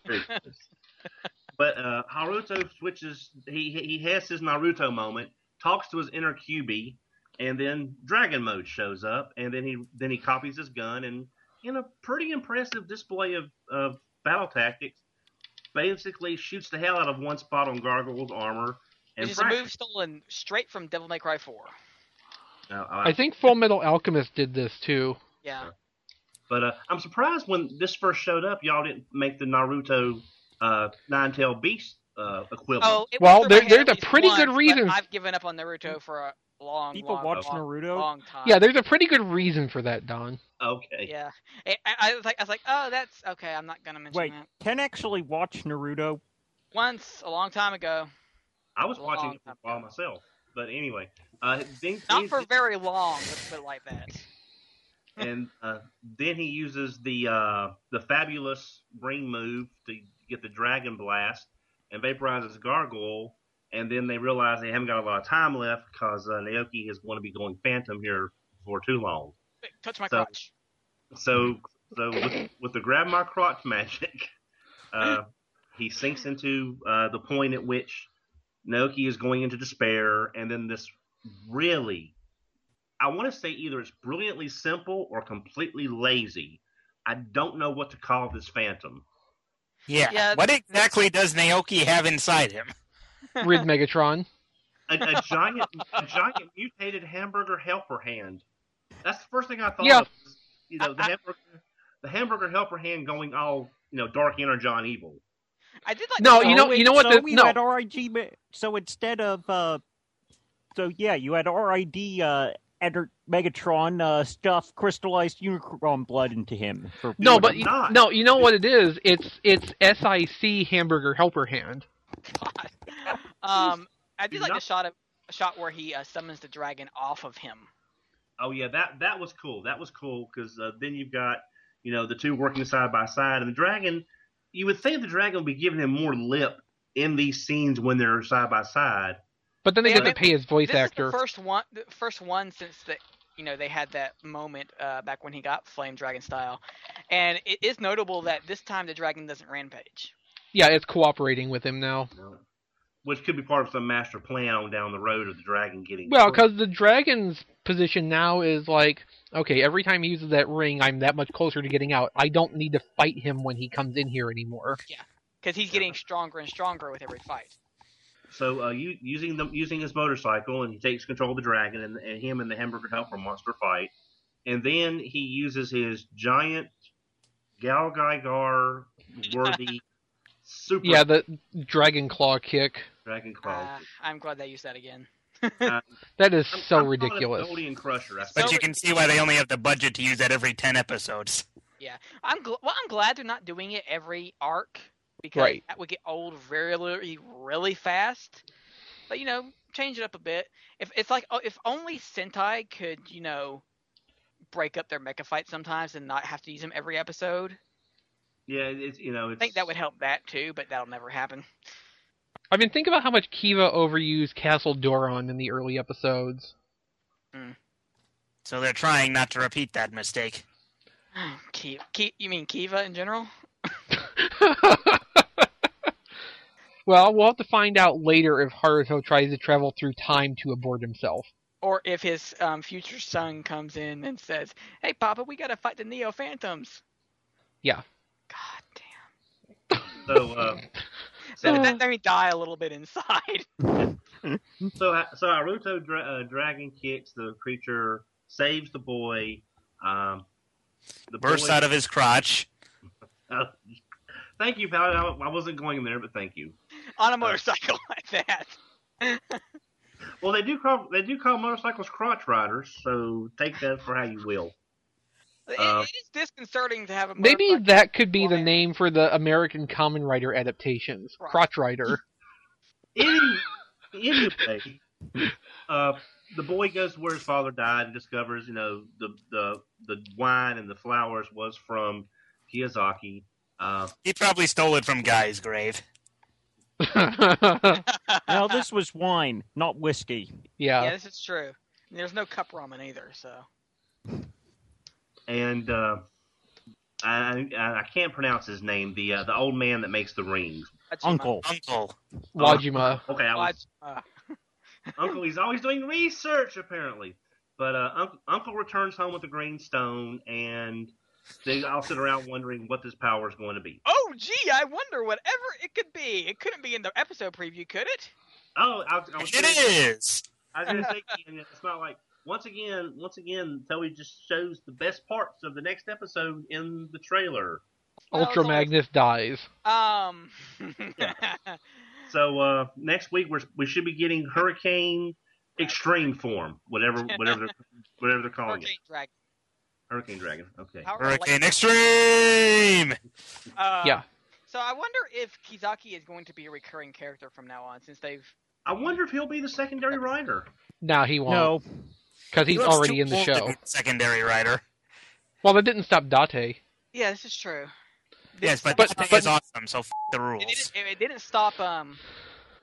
but uh, Haruto switches. He he has his Naruto moment, talks to his inner Kyuubi, and then Dragon Mode shows up, and then he then he copies his gun, and in a pretty impressive display of, of battle tactics, basically shoots the hell out of one spot on Gargoyle's armor. And Which is a fractures- move stolen straight from Devil May Cry four. Now, I think Full Metal Alchemist did this too. Yeah. But uh, I'm surprised when this first showed up, y'all didn't make the Naruto uh, Nine-Tailed Beast uh, equivalent. Oh, it Well, went through there- my head there's at a least pretty once, good but reason- I've given up on Naruto for a long, People long, watch long, Naruto? long time. Yeah, there's a pretty good reason for that, Don. Okay. Yeah. I, I, I was like, I was like, oh, that's okay. I'm not gonna mention Wait, that. Ken actually watched Naruto? Once, a long time ago. I was Long watching it for time a while myself. But anyway, uh, then, Not then- for very long. Let's put it like that. and uh, then he uses the uh, the fabulous ring move to get the Dragon Blast and vaporizes Gargoyle. and then they realize they haven't got a lot of time left because uh, Naoki is going to be going Phantom here before too long. Wait, touch my So- crotch. So, so with, with the grab my crotch magic, uh, he sinks into uh, the point at which Naoki is going into despair, and then this really, I want to say either it's brilliantly simple or completely lazy. I don't know what to call this Phantom. Yeah. Yeah, What exactly does Naoki have inside him? With Megatron. A, a giant, a giant mutated hamburger helper hand. That's the first thing I thought Yeah. of. You know, the hamburger, the hamburger helper hand going all, you know, dark energon evil. I did like. No, the- you know- you know what So the- we no. had R I G. ma- So instead of uh, so yeah, you had R I D uh, enter Megatron uh, stuff crystallized Unicron blood into him. For No, No, but it's you, not. no, you know what it is? It's it's S I C Hamburger Helper Hand. Um, I did Do like the not- shot of a shot where he uh, summons the dragon off of him. Oh yeah, that that was cool. That was cool because uh, then you've got, you know, the two working side by side, and the dragon. You would think the dragon would be giving him more lip in these scenes when they're side by side. But then they Yeah, get to but pay his voice This actor. is the first one, the first one since the you know they had that moment uh, back when he got Flame Dragon style, and it is notable that this time the dragon doesn't rampage. Yeah, it's cooperating with him now. You know, which could be part of some master plan on down the road of the dragon getting. Well, because the dragon's position now is like, okay, every time he uses that ring, I'm that much closer to getting out. I don't need to fight him when he comes in here anymore. Because he's getting stronger and stronger with every fight. So uh, you, using the, using his motorcycle, and he takes control of the dragon, and, and him and the hamburger helper monster fight, and then he uses his giant Gal Gaigar worthy super Yeah, the dragon claw kick. dragon claw. Uh, I'm glad they used that again. Uh, That is I'm- so I'm calling it ridiculous. Goldie Crusher. I But So- you can see why they only have the budget to use that every ten episodes. I'm gl- well, I'm glad they're not doing it every arc because Right. that would get old really, really fast. But you know, change it up a bit. If it's like, oh, if only Sentai could, you know, break up their mecha fights sometimes and not have to use them every episode. Yeah, it's you know, I it's, think that would help that too, but that'll never happen. I mean, think about how much Kiva overused Castle Doron in the early episodes. So they're trying not to repeat that mistake. Kiva, Ki- you mean Kiva in general? Well, we'll have to find out later if Haruto tries to travel through time to abort himself. Or if his um, future son comes in and says, "Hey, Papa, we gotta fight the Neo Phantoms." Yeah. God damn. so uh, So so that made me die a little bit inside. so uh, so Naruto dra- uh, dragon kicks the creature, saves the boy. Um, the Bursts boy, out of his crotch. Uh, thank you, pal. I, I wasn't going there, but thank you. On a motorcycle like that. Well, they do call they do call motorcycles crotch riders, so take that for how you will. It- Uh, it is disconcerting to have a Maybe motorcycle that could be the flying. name for the American Common Rider adaptations. Right. Crotch Rider. Any, anyway, uh, the boy goes where his father died and discovers, you know, the the the wine and the flowers was from Kiyosaki. Uh, He probably stole it from Guy's grave. Now this was wine, not whiskey. Yeah, yeah. this is true. And there's no cup ramen either, so. and uh, I, I I can't pronounce his name. The uh, the old man that makes the rings. That's my- Uncle. Uncle. Wajima. Okay, I was, Uh, Uncle. He's always doing research apparently. But uh, Uncle, Uncle returns home with the green stone, and they all sit around wondering what this power is going to be. oh, gee, I wonder whatever it could be. It couldn't be in the episode preview, could it? Oh, I, was- I was It gonna- is. I was going to say, Ian, it's not like once again, once again, Toei just shows the best parts of the next episode in the trailer. Well, Ultra it's always- Magnus dies. Um. So uh, next week we're, we should be getting Hurricane Extreme form, whatever whatever they're, whatever they're calling Hurricane Dragon. it. Hurricane Dragon. Okay. However, I like- Hurricane Extreme. Uh, Yeah. So I wonder if Kizaki is going to be a recurring character from now on, since they've. I wonder if he'll be the secondary writer. Nah, he won't. No, Because he's He looks already too in the old to show. be the secondary writer. Well, that didn't stop Date. Yeah, this is true. Yes, but, But- that but- is awesome. So f- the rules. It didn't, it didn't stop um,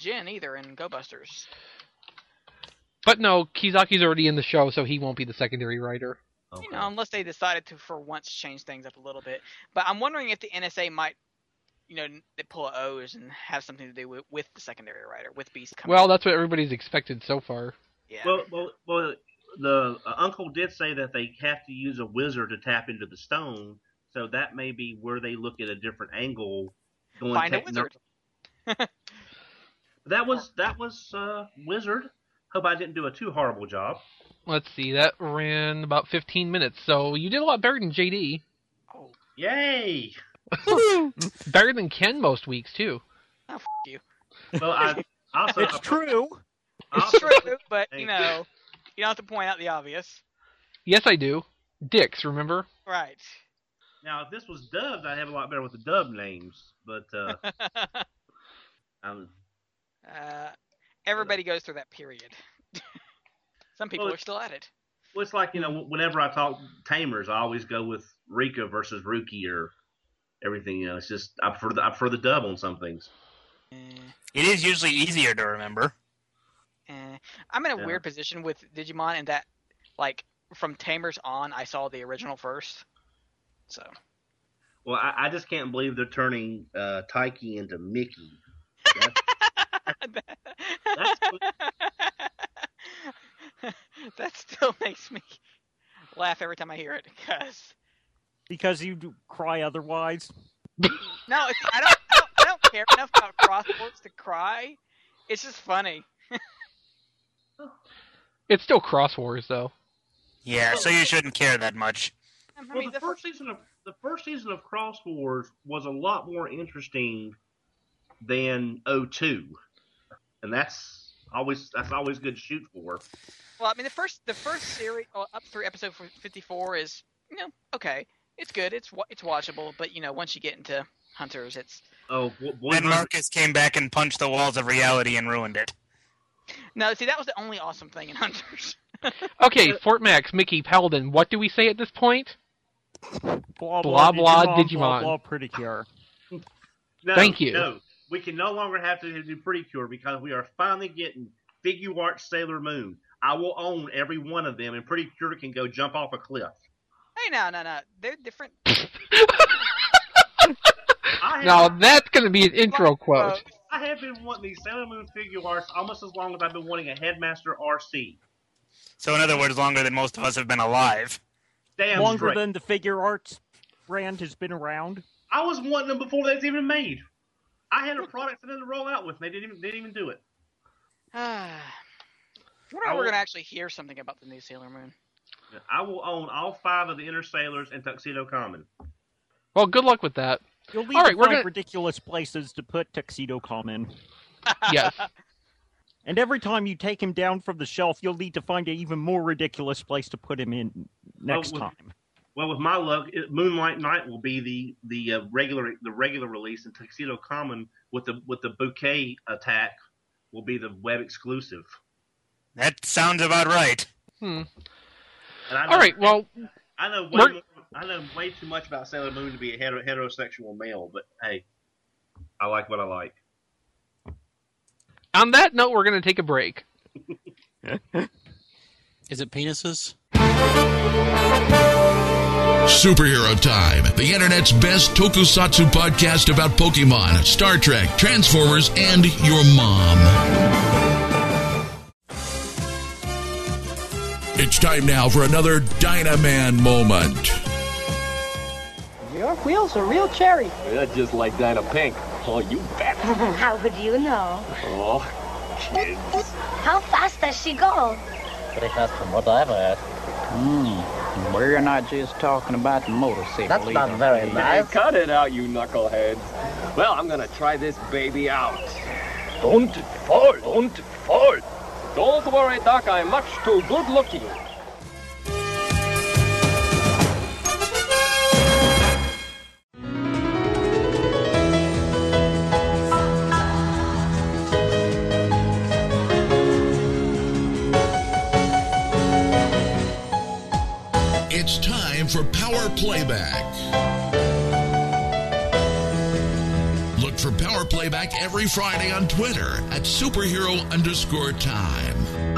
Jin either in Go Busters. But no, Kizaki's already in the show, so he won't be the secondary writer. Okay. You know, unless they decided to, for once, change things up a little bit. But I'm wondering if the N S A might, you know, they pull a O's and have something to do with, with the secondary writer, with Beast coming. Well, that's what everybody's expected so far. Yeah. Well, well, well. The uh, uncle did say that they have to use a wizard to tap into the stone, so that may be where they look at a different angle. Going Find a techno- wizard. That was that was uh, wizard. Hope I didn't do a too horrible job. Let's see, that ran about fifteen minutes, so you did a lot better than J D. Oh, Yay! Better than Ken most weeks, too. oh f- you. Well, I also It's true. I It's also- true, but, you Thank know, you don't have to point out the obvious. Yes, I do. Dix, remember? Right. Now, if this was dubbed, I'd have a lot better with the dub names. But uh, I'm, uh, everybody goes through that period. Some people Well, are still at it. well, it's like, you know, whenever I talk Tamers, I always go with Rika versus Ruki or everything. You know, it's just I prefer the I prefer the dub on some things. Eh, It is usually easier to remember. eh. I'm in a Yeah. weird position with Digimon in that, like, from Tamers on, I saw the original first. So. Well, I, I just can't believe they're turning uh, Taiki into Mickey. That's, That still makes me laugh every time I hear it, because Because you do cry otherwise. no, it's, I don't, I don't, I don't care enough about crosswords to cry. It's just funny. It's still Cross Wars, though. Yeah, so you shouldn't care that much. I well, mean, the the first season of the first season of Cross Wars was a lot more interesting than O two, and that's always that's always good to shoot for. well, I mean, the first the first series uh, up through episode fifty-four is, you know, okay, it's good, it's wa- it's watchable, but you know, once you get into Hunters, it's Oh, boy, boy Then Hunter- Marcus came back and punched the walls of reality and ruined it. no. See, that was the only awesome thing in Hunters. Okay, Fort Max, Mickey, Paladin, what do we say at this point? Blah Blah, blah, blah Digimon. Blah blah pretty cure. No, Thank you. No, we can no longer have to do Pretty Cure because we are finally getting Figure Art Sailor Moon. I will own every one of them, and Pretty Cure can go jump off a cliff. Hey, no, no, no, they're different. I have, Now, that's going to be an intro quote. I have been wanting these Sailor Moon figure arts almost as long as I've been wanting a Headmaster R C. So in other words, longer than most of us have been alive. Damn Longer straight. than the figure arts brand has been around. I was wanting them before they was even made. I had a product for them to roll out with, and they didn't even, didn't even do it. I wonder I if we're will- gonna actually hear something about the new Sailor Moon. I will own all five of the Inner Sailors and Tuxedo Common. Well, good luck with that. You'll need All right, to we're find gonna- ridiculous places to put Tuxedo Common. Yes. And every time you take him down from the shelf, you'll need to find an even more ridiculous place to put him in next with- time. Well, with my luck, it, Moonlight Night will be the the uh, regular the regular release, and Tuxedo Common with the with the bouquet attack will be the web exclusive. That sounds about right. Hmm. And I know, All right, well, I know way we're- more, I know way too much about Sailor Moon to be a hetero, heterosexual male, but hey, I like what I like. on that note, we're going to take a break. Is it penises? Superhero Time, the internet's best tokusatsu podcast about Pokemon, Star Trek, Transformers, and your mom. It's time now for another Dynaman moment. Your wheels are real cherry. They're just like Dinah Pink. Oh, you bet. How would you know? Oh, kids. How fast does she go? Pretty fast from what I've heard. Hmm. We're not just talking about the motorcycle. That's either. not very Hey, nice. cut it out, you knuckleheads. Well, I'm gonna try this baby out. Don't fall, don't fall. Don't worry, Doc, I'm much too good looking. It's time for Power Playback. Look for Power Playback every Friday on Twitter at superhero underscore time.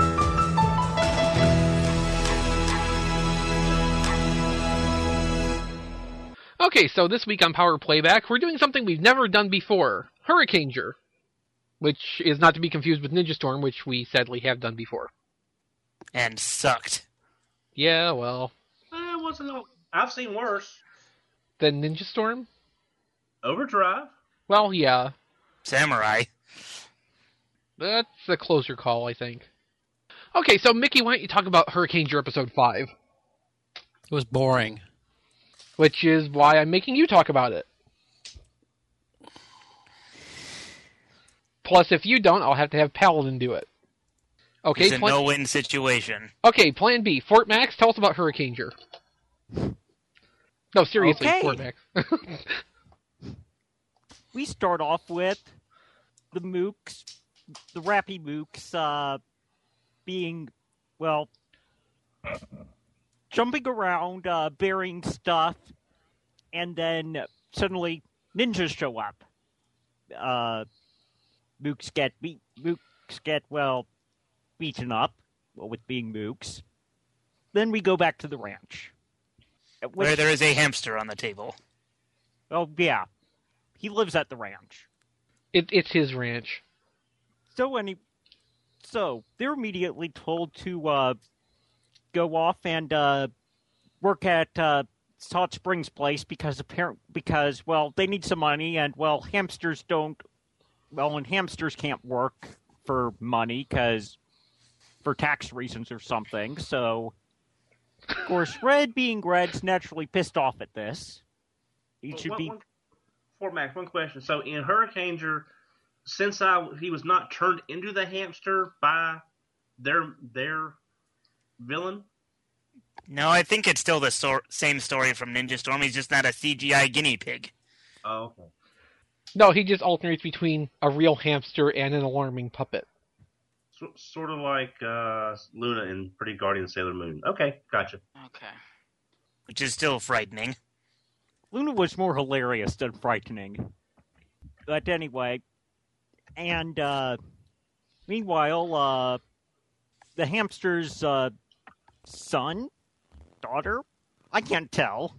Okay, so this week on Power Playback, we're doing something we've never done before. Hurricaneger. Which is not to be confused with Ninja Storm, which we sadly have done before. And sucked. Yeah, well. Eh, it wasn't. all- I've seen worse. Than Ninja Storm? Overdrive. Well, yeah. Samurai. That's a closer call, I think. Okay, so Mickey, why don't you talk about Hurricaneger episode five? It was boring. Which is why I'm making you talk about it. Plus, if you don't, I'll have to have Paladin do it. Okay, It's a plan- no-win situation. Okay, plan B. Fort Max, tell us about Hurricaneger. No, seriously, Okay. Fort Max. We start off with the Mooks, the Rappy Mooks, uh, being, well, jumping around, uh, burying stuff, and then suddenly ninjas show up. Uh, Mooks get beat. Mooks get well beaten up, well, with being Mooks. Then we go back to the ranch, at which- Where there is a hamster on the table. Oh yeah, he lives at the ranch. It, it's his ranch. So any, so they're immediately told to uh, go off and uh, work at uh, Hot Springs Place because apparent because well they need some money and well hamsters don't well and hamsters can't work for money because for tax reasons or something. So of course Red being Red's naturally pissed off at this. He Well, should one- be. one- Fort Max, one question. So in Hurricaneger, since I he was not turned into the hamster by their their villain. No, I think it's still the stor- same story from Ninja Storm. He's just not a C G I guinea pig. Oh, okay. No, he just alternates between a real hamster and an alarming puppet. So, sort of like uh, Luna in Pretty Guardian Sailor Moon. Okay, gotcha. Okay. Which is still frightening. Luna was more hilarious than frightening. But anyway, and uh, meanwhile, uh, the hamster's uh, son, daughter, I can't tell.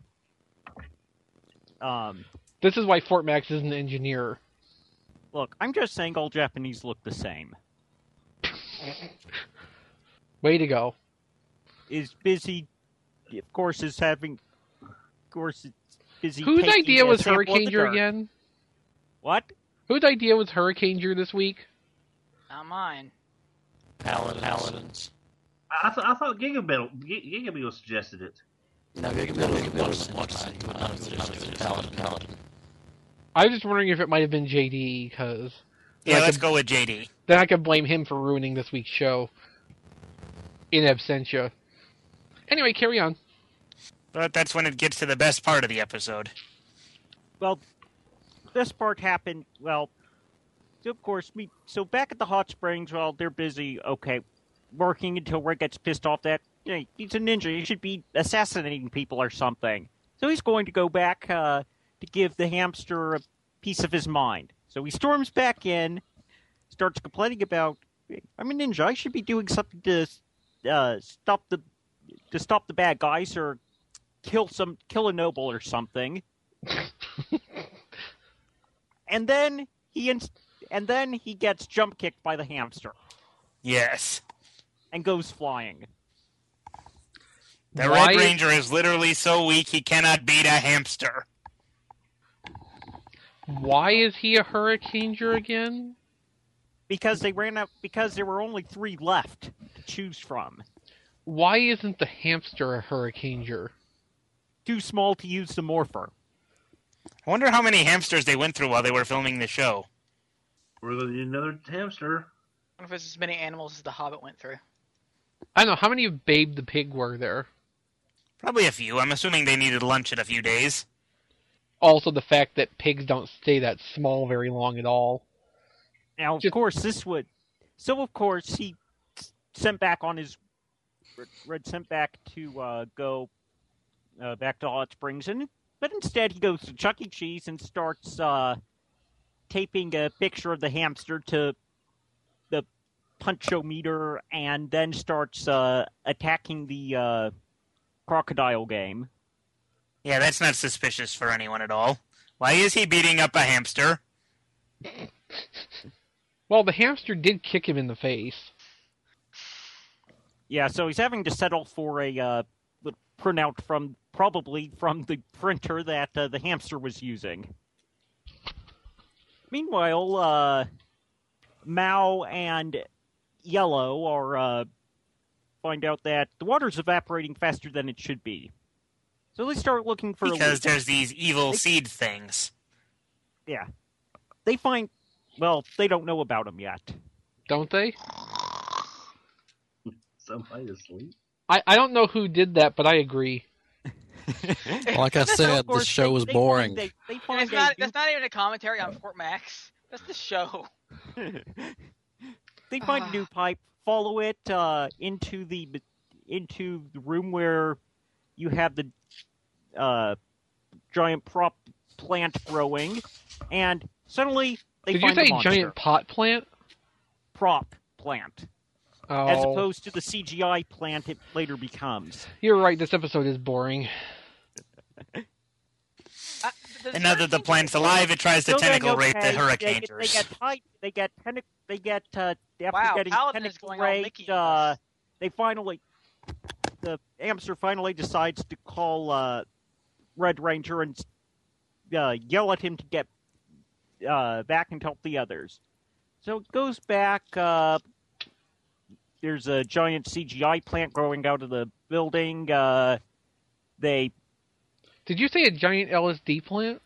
Um, This is why Fort Max is an engineer. look, I'm just saying all Japanese look the same. Way to go. Is busy, of course, is having, of course, it's busy. Whose taking idea a was sample of the Hurricaneger dirt. again? What? Whose idea was Hurricaneger this week? Not mine. Paladins. Paladins. I, th- I thought Gigabeetle, G- Gigabeetle suggested it. No, Gigabeetle, Gigabeetle was interesting, but not as interesting as Paladin. Paladin. I was just wondering if it might have been J D, because... Yeah, let's go with J D. Then I could blame him for ruining this week's show. In absentia. Anyway, carry on. But that's when it gets to the best part of the episode. Well, this part happened, well, of course, me. So back at the hot springs, well, they're busy, okay, working until Red gets pissed off that, hey, he's a ninja, he should be assassinating people or something. So he's going to go back uh, to give the hamster a piece of his mind. So he storms back in, starts complaining about, I'm a ninja, I should be doing something to uh, stop the to stop the bad guys or kill some kill a noble or something. And then he ins- and then he gets jump kicked by the hamster Yes. and goes flying. The Why- Red Ranger is literally so weak he cannot beat a hamster. Why is he a Hurricaneger again? Because they ran out because there were only three left to choose from. Why isn't the hamster a Hurricaneger? Too small to use the morpher. I wonder how many hamsters they went through while they were filming the show. We're going to need another hamster. I wonder if it's as many animals as the Hobbit went through. I don't know, how many of Babe the Pig were there? Probably a few. I'm assuming they needed lunch in a few days. Also the fact that pigs don't stay that small very long at all. Now, of course, this would. So, of course, he sent back on his. Red sent back to uh, go uh, back to Hot Springs, and but instead he goes to Chuck E. Cheese and starts uh, taping a picture of the hamster to the punchometer and then starts uh, attacking the uh, crocodile game. Yeah, that's not suspicious for anyone at all. Why is he beating up a hamster? Well, the hamster did kick him in the face. Yeah, so he's having to settle for a uh, printout from, probably from the printer that uh, the hamster was using. Meanwhile, uh, Mao and Yellow are uh, find out that the water's evaporating faster than it should be. So they start looking for because a leak. there's these evil they, seed things. Yeah. They find, well, they don't know about them yet. Don't they? Somebody asleep? I, I don't know who did that, but I agree. Like I said, this show was boring. They, they find That's not, that's not even a commentary on Fort Max. That's the show. They find a new pipe, follow it uh, into the into the room where you have the uh, giant prop plant growing, and suddenly they Did find you say a monster. giant pot plant? Prop plant. Oh. As opposed to the C G I plant it later becomes. You're right, this episode is boring. Uh, And now that the plant's alive, it tries to So then, tentacle rape okay, the They get, hurricaners. they get tight. They get tentac- They get uh, after Wow, getting Paladin is tentacle going all raped. Mickey Uh, they finally, the hamster finally decides to call uh, Red Ranger and uh, yell at him to get uh, back and help the others. So it goes back. Uh, there's a giant C G I plant growing out of the building. Uh, they. Did you say a giant L S D plant?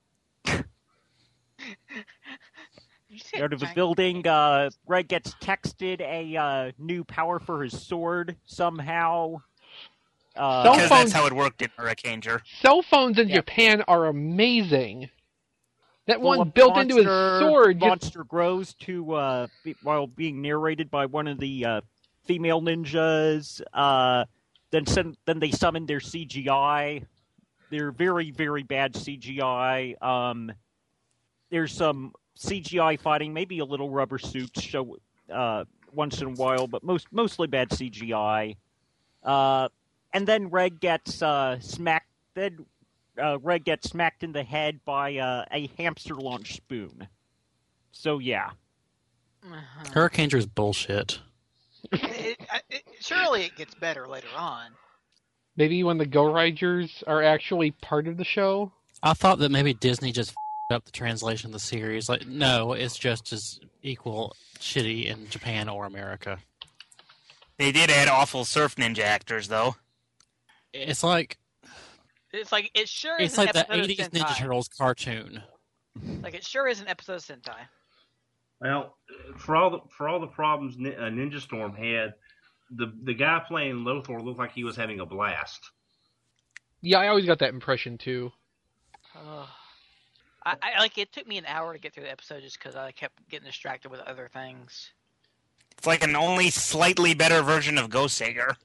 Out of a building, uh, Red gets texted a uh, new power for his sword somehow. Uh, Cell because phones- that's how it worked in Hurricaner. Cell phones in Yeah. Japan are amazing. That Well, one a built into his monster- sword just... Monster grows to uh, be, while being narrated by one of the uh, female ninjas. Uh, then send, then they summon their C G I. They're very very bad C G I. Um, there's some C G I fighting, maybe a little rubber suits show uh, once in a while, but most mostly bad C G I. Uh, and then Red gets uh, smacked. Then uh, Red gets smacked in the head by uh, a hamster launch spoon. So yeah, Uh-huh. Hurricane's bullshit. it, it, surely it gets better later on. Maybe when the Go Riders are actually part of the show? I thought that maybe Disney just f***ed up the translation of the series. Like, no, it's just as equal shitty in Japan or America. They did add awful surf ninja actors, though. It's like It's like it sure it's is an like the episode of eighties Sentai. Ninja Turtles cartoon. Like it sure is an episode of Sentai. Well, for all the for all the problems Ni- uh, Ninja Storm had, the the guy playing Lothar looked like he was having a blast. Yeah, I always got that impression, too. Ugh. I, I like it took me an hour to get through the episode just because I kept getting distracted with other things. It's like an only slightly better version of Ghost Sager.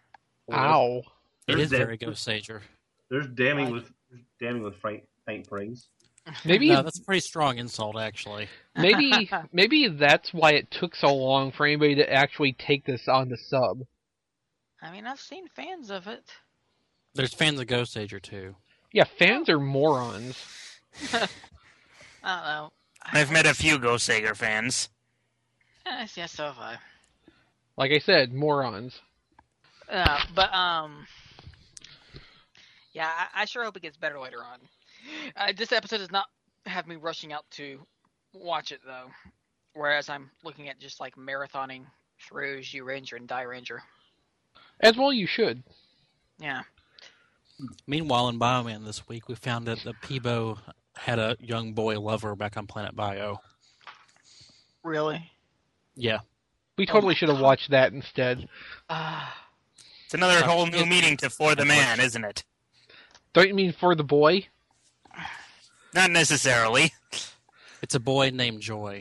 Ow. It There's is that- very Ghost Sager. There's damning with damning with faint, faint praise. Maybe No, that's a pretty strong insult, actually. maybe maybe that's why it took so long for anybody to actually take this on the sub. I mean, I've seen fans of it. There's fans of Ghost Sager, too. Yeah, fans are morons. I don't know. I've met a few Ghost Sager fans. Eh, yeah, so have I. Like I said, morons. Uh, but um, yeah, I, I sure hope it gets better later on. Uh, this episode does not have me rushing out to watch it though, whereas I'm looking at just like marathoning through Zhu Ranger and Die Ranger. As well you should. Yeah. Meanwhile, in Bioman this week, we found that the Peebo had a young boy lover back on Planet Bio. Really? Yeah. We totally should have watched that instead. Ah. It's another whole new meaning to For the Man, isn't it? Don't you mean for the boy? Not necessarily. It's a boy named Joy.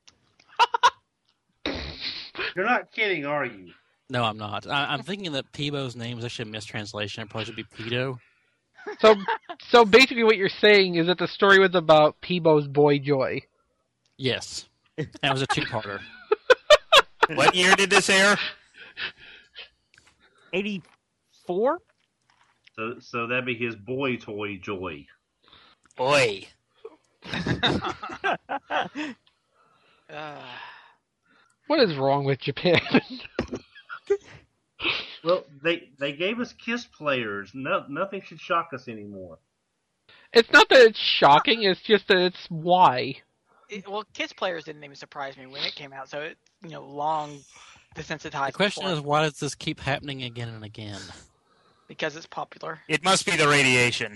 You're not kidding, are you? No, I'm not. I, I'm thinking that Peebo's name is actually a mistranslation. It probably should be Pedo. So, so basically what you're saying is that the story was about Peebo's boy Joy. Yes. That was a two-parter. What year did this air? eighty-four? So, so that'd be his boy toy Joy. Boy. Uh, What is wrong with Japan? Well, they they gave us Kiss players. No, nothing should shock us anymore. It's not that it's shocking, it's just that it's why. it, well, Kiss players didn't even surprise me when it came out, so it, you know, long desensitized. The question before. is, why does this keep happening again and again? Because it's popular. It must be the radiation.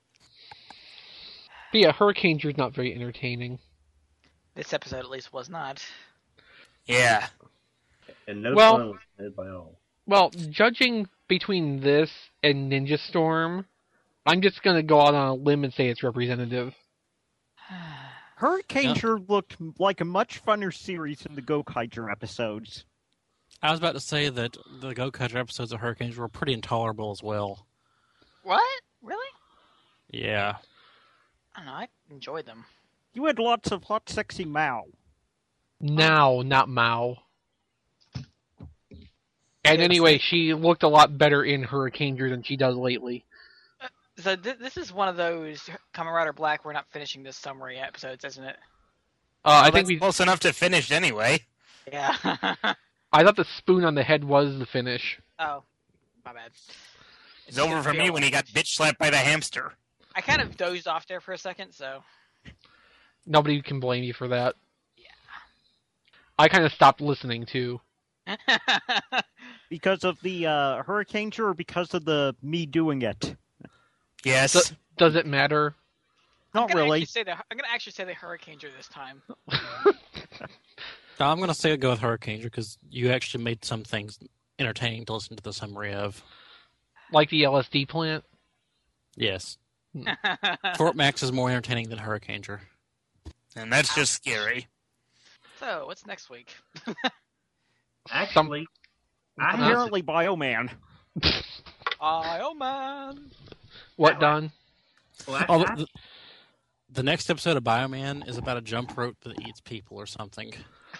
But yeah, Hurricane Drew's not very entertaining. This episode, at least, was not. Yeah. And no Well- fun was had by all. Well, judging between this and Ninja Storm, I'm just going to go out on a limb and say it's representative. Hurricane Yeah. sure looked like a much funner series than the Gokaiger episodes. I was about to say that the Go-Cutter episodes of Hurricanes were pretty intolerable as well. What? Really? Yeah. I don't know. I enjoyed them. You had lots of hot, sexy Mao. Now, not Mao. And anyway, she looked a lot better in Hurricane Drew than she does lately. So th- this is one of those Kamen Rider Black. We're not finishing this summary episodes, isn't it? Uh, I Well, think that's we. close enough to finish anyway. Yeah. I thought the spoon on the head was the finish. Oh, my bad. It's over for me when he got bitch slapped by the hamster. I kind of dozed off there for a second, so. Nobody can blame you for that. Yeah. I kind of stopped listening too. Because of the uh, Hurricane or because of the me doing it? Yes. Do- does it matter? Not I'm gonna really. actually Say the, I'm going to actually say the Hurricane Drew this time. No, I'm going to say go with Hurricane because you actually made some things entertaining to listen to the summary of. Like the L S D plant? Yes. Fort Max is more entertaining than Hurricane. And that's just scary. So, what's next week? Actually, I have Apparently Bioman. Oh, man. What, Don? well, Oh, actually, the, the next episode of Bioman is about a jump rope that eats people or something.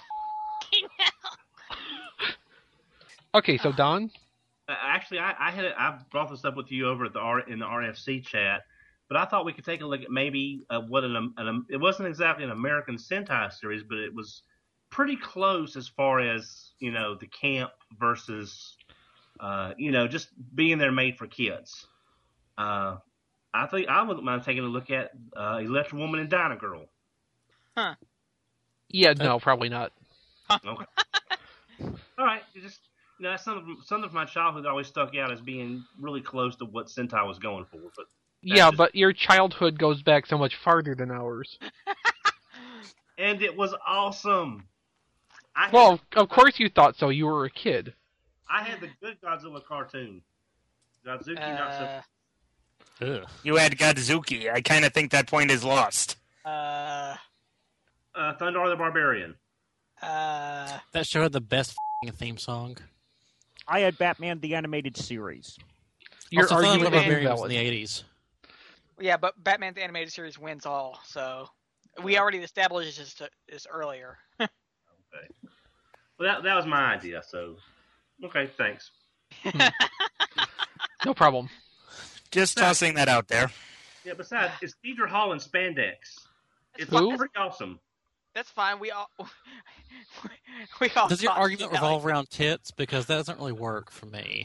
Okay, so Don? I, actually, I, I had I brought this up with you over at the R, in the R F C chat, but I thought we could take a look at maybe uh, what an, an it wasn't exactly an American Sentai series, but it was pretty close as far as, you know, the camp versus, uh, you know, just being there made for kids. Uh, I think I wouldn't mind taking a look at uh, Electro Woman and Dyna Girl. Huh. Yeah, no, probably not. Okay. All right. You just, you know, that's something, something from my childhood that always stuck out as being really close to what Sentai was going for. But Yeah, just- but your childhood goes back so much farther than ours. and it was awesome. I had, Well, of course you thought so. You were a kid. I had the good Godzilla cartoon. Godzuki, not so. Uh, Ugh. You had Godzuki. I kind of think that point is lost. uh, Uh, Thundar the Barbarian. uh, That show had the best f***ing theme song. I had Batman the Animated Series. Your also, Thunder argument the is Barbarian was in invalid. the eighties. yeah, but Batman the Animated Series wins all, so we already established this, to, this earlier. Okay. Well, that that was my idea. So, okay, thanks. No problem. Just tossing that out there. Yeah. Besides, it's Deidre Hall in spandex. It's Who? pretty awesome. That's fine. We all we all. Does your thought argument she died. revolve around tits? Because that doesn't really work for me.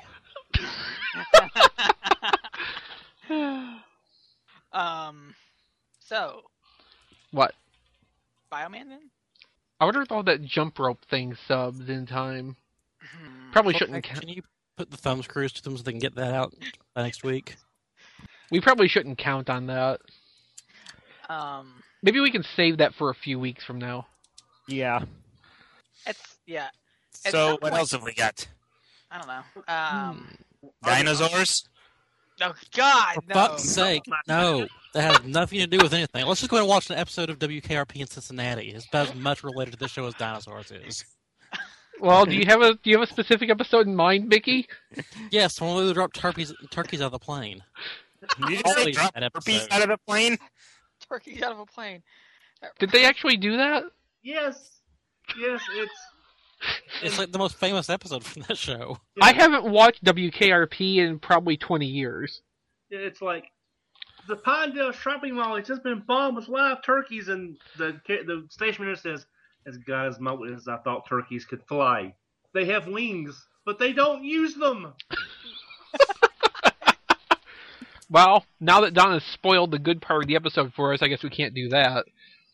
um. So, What? Bioman then? I wonder if all that jump rope thing subs in time. Probably shouldn't. Can Ca- you put the thumb screws to them so they can get that out by next week? we probably shouldn't count on that. Um. Maybe we can save that for a few weeks from now. Yeah. It's yeah. At So, some what point- else have we got? I don't know. Um. Dinosaurs? Oh God, For no. fuck's sake, no. That has nothing to do with anything. Let's just go ahead and watch an episode of W K R P in Cincinnati. It's about as much related to this show as Dinosaurs is. Well, do you have a do you have a specific episode in mind, Mickey? Yes, when we drop turkeys, turkeys out of the plane. Did you just say Always drop that herpes episode. out of the plane? Turkeys out of a plane. Did they actually do that? Yes, yes, it's It's like the most famous episode from that show. I haven't watched W K R P in probably twenty years. it's like the Pinedale shopping mall has just been bombed with live turkeys, and the the station manager says, "As God as my witness, I thought turkeys could fly. They have wings, but they don't use them." Well, now that Don has spoiled the good part of the episode for us, I guess we can't do that.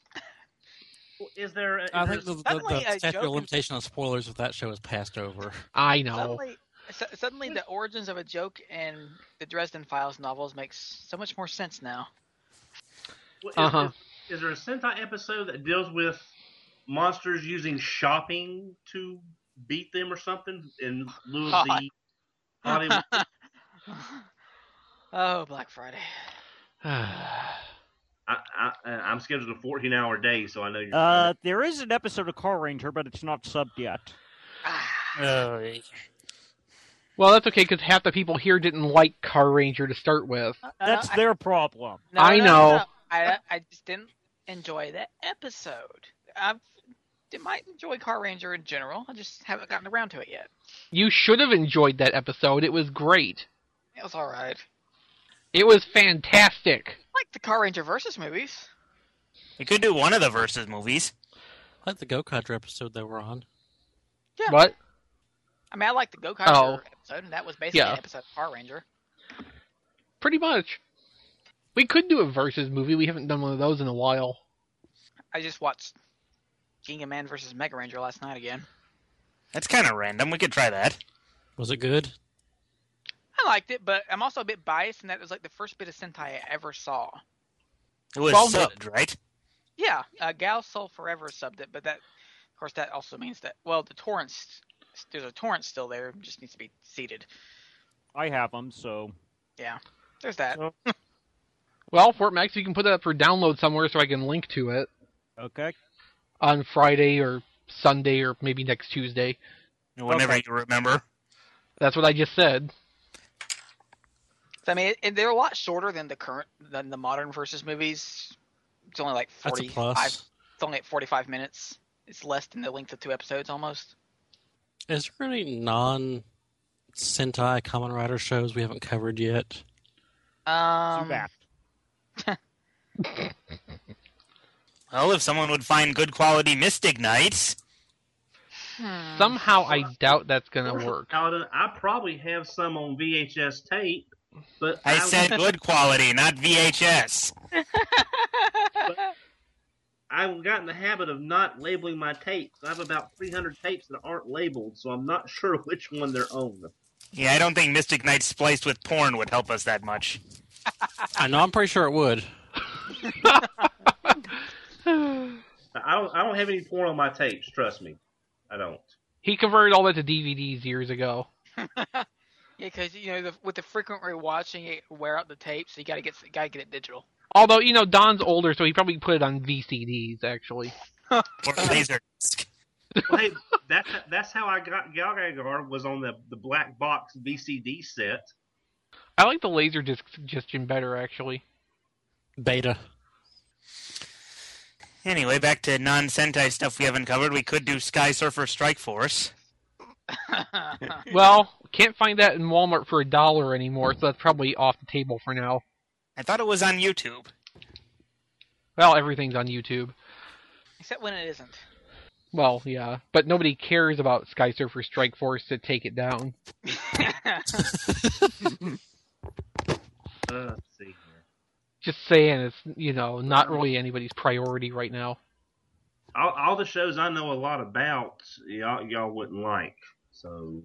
Is there? Is I there think the, the, Suddenly the a statute of joke- limitation on spoilers of that show is passed over. I know. Suddenly, su- suddenly, the origins of a joke in the Dresden Files novels makes so much more sense now. Well, is, Uh-huh. is, is there a Sentai episode that deals with monsters using shopping to beat them or something in lieu of the Hollywood? Oh, Black Friday. I, I, I'm scheduled a fourteen-hour day, so I know you're. Uh, there is an episode of Car Ranger, but it's not subbed yet. Oh, Well, that's okay, because half the people here didn't like Car Ranger to start with. That's I- their problem. No, I no, know. no. I I just didn't enjoy that episode. I might enjoy Car Ranger in general. I just haven't gotten around to it yet. You should have enjoyed that episode. It was great. It was all right. It was fantastic. I like the Car Ranger versus movies. we could do one of the versus movies. I like the Go Country episode they were on. Yeah. What? I mean, I like the Go Kart Oh. episode, and that was basically Yeah. an episode of Car Ranger. Pretty much. We could do a versus movie. We haven't done one of those in a while. I just watched King of Man versus Mega Ranger last night again. That's kind of random. We could try that. Was it good? I liked it, but I'm also a bit biased in that it was like the first bit of Sentai I ever saw. It was Well, subbed, right? Yeah, uh, Gal Soul Forever subbed it, but that, of course, that also means that, well, the torrents, there's a torrent still there, it just needs to be seeded. I have them, so... Yeah, there's that. So- Well, Fort Max, you can put that up for download somewhere so I can link to it Okay. on Friday or Sunday or maybe next Tuesday. Whenever Okay. you remember. That's what I just said. So, I mean, it, they're a lot shorter than the current, than the modern versus movies. It's only like That's a forty-five. plus. It's only like forty-five minutes. It's less than the length of two episodes almost. Is there any non-Sentai Kamen Rider shows we haven't covered yet? Um, Zubat. Well, if someone would find good quality Mystic Knights. hmm. Somehow I doubt that's going to work. Paladin, I probably have some on V H S tape, but I said good quality, not V H S. I've gotten the habit of not labeling my tapes. I have about three hundred tapes that aren't labeled, so I'm not sure which one they're on. Yeah, I don't think Mystic Knights spliced with porn would help us that much. I know, I'm pretty sure it would. I don't. I don't have any porn on my tapes. Trust me, I don't. He converted all that to D V Ds years ago. Yeah, because you know, the, with the frequent rewatching, it wear out the tape, so you gotta get gotta get it digital. Although, you know, Don's older, so he probably put it on V C Ds, actually. Or Laserdisc. Well, hey, that's that's how I got Galgagar was on the the black box V C D set. I like the Laserdisc suggestion better, actually. Beta. Anyway, back to non-Sentai stuff we haven't covered. We could do Sky Surfer Strike Force. Well, can't find that in Walmart for a dollar anymore, so that's probably off the table for now. I thought it was on YouTube. Well, everything's on YouTube. Except when it isn't. Well, yeah, but nobody cares about Sky Surfer Strike Force to take it down. Uh, let's see here. Just saying, it's, you know, not really anybody's priority right now. All, all the shows I know a lot about, y'all y'all wouldn't like. So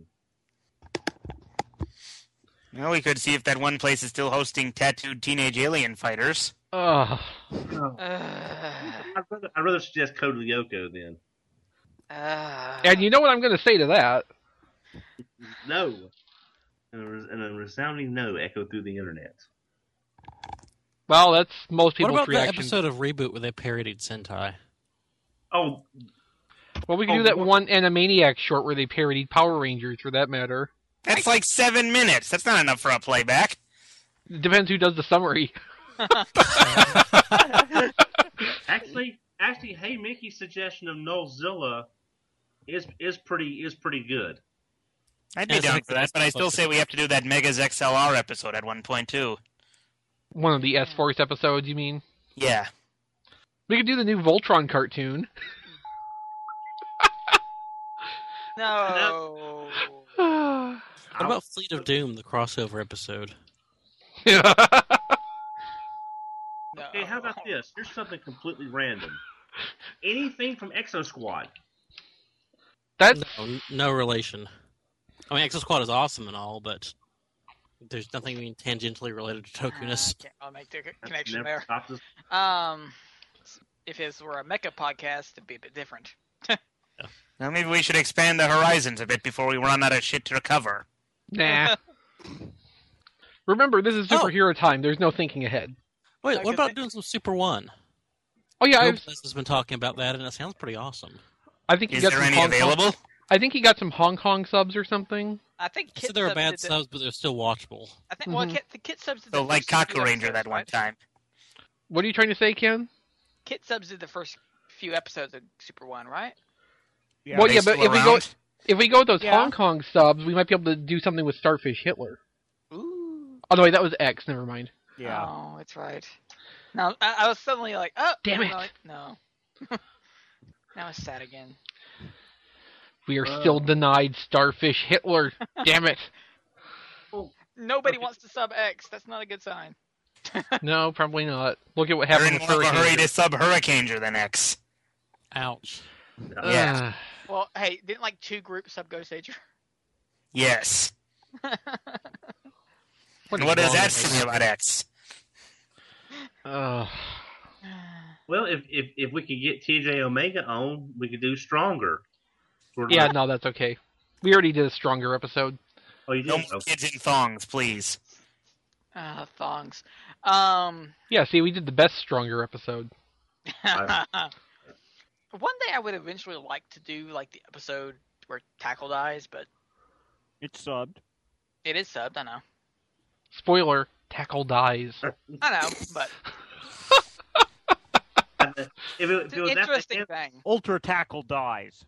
Well, we could see if that one place is still hosting tattooed teenage alien fighters. Ugh. Uh, I'd rather, I'd rather suggest Code Lyoko then. uh, And you know what I'm going to say to that? No. And a, res- and a resounding no echoed through the internet. Well, that's most What people's about the reaction. episode of Reboot where they parodied Sentai? Oh, Well, we can Oh, do that what- one Animaniacs short where they parodied Power Rangers, for that matter. That's like seven minutes. That's not enough for a playback. Depends who does the summary. actually, actually, Hey Mickey's suggestion of Nullzilla is is pretty is pretty good. I'd be down for that, but I still say we have to do that Megas X L R episode at one point too. One of the S-Force episodes, you mean? Yeah. We could do the new Voltron cartoon. No. What about Fleet of Doom, the crossover episode? Okay, how about this? Here's something completely random. Anything from Exo Squad. That's no, no relation. I mean, Exo Squad is awesome and all, but there's nothing even tangentially related to Tokuness. Uh, I'll make the connection Never there. stopped us. Um, if it were a mecha podcast, it'd be a bit different. Well, maybe we should expand the horizons a bit before we run out of shit to recover. Nah. Remember, this is superhero time. There's no thinking ahead. Wait, I what could about think- doing some Super One? Oh yeah, I've, Gomez has been talking about that, and it sounds pretty awesome. I think he Is got there some any Hong Kong- available? I think he got some Hong Kong subs or something. I think I Kit said they were Subs bad did the- subs, but they're still watchable. I think well, Mhm. Kit, the Kit Subs did So the like first few Kaku Ranger episodes, that one right? time. What are you trying to say, Ken? Kit Subs did the first few episodes of Super One, right? Yeah. well, They yeah, but still if we go around? if we go with those Yeah. Hong Kong subs, we might be able to do something with Starfish Hitler. Ooh. Oh no, wait, that was X. Never mind. Yeah. Oh, that's right. No, I, I was suddenly like, oh, Damn I'm it. like, no. Now it's sad again. We are Uh. still denied Starfish Hitler. Damn it. Nobody Okay. wants to sub X. That's not a good sign. No, probably not. Look at what They're happened in with more of a Hurricane. hurry to sub Hurricaneer than X. Ouch. Yeah. Well, hey, didn't like two groups sub Ghost Ager? Yes. What And is what does wrong that with say about X? Uh, Well, if, if if we could get T J Omega on, we could do Stronger. For- yeah, no, that's okay. We already did a stronger episode. Oh, you No did? more Okay. kids in thongs, please. Uh, thongs. Um, Yeah, see, we did the best stronger episode. one day I would eventually like to do like the episode where Tackle dies, but It's subbed. it is subbed. I know. Spoiler: Tackle dies. I know, but If it, if it's it an was at the interesting hand, thing. Ultra Tackle dies.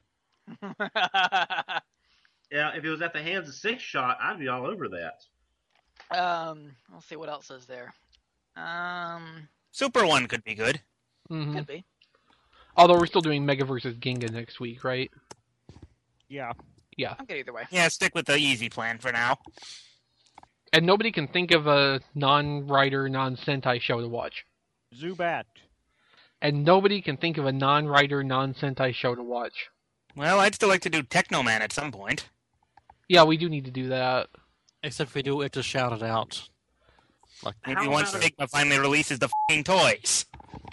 yeah, if it was at the hands of Six Shot, I'd be all over that. um, let's see what else is there. Um, Super One could be good. Mhm. could be. Although we're still doing Mega versus Ginga next week, right? Yeah. Yeah. I'm good either way. Yeah, stick with the easy plan for now. And nobody can think of a non-writer, non-Sentai show to watch. Zubat. And nobody can think of a non-writer, non-Sentai show to watch. Well, I'd still like to do Technoman at some point. Yeah, we do need to do that. Except if we do it, we have to shout it out. Like, Maybe How once about a- Sigma finally releases the f***ing toys.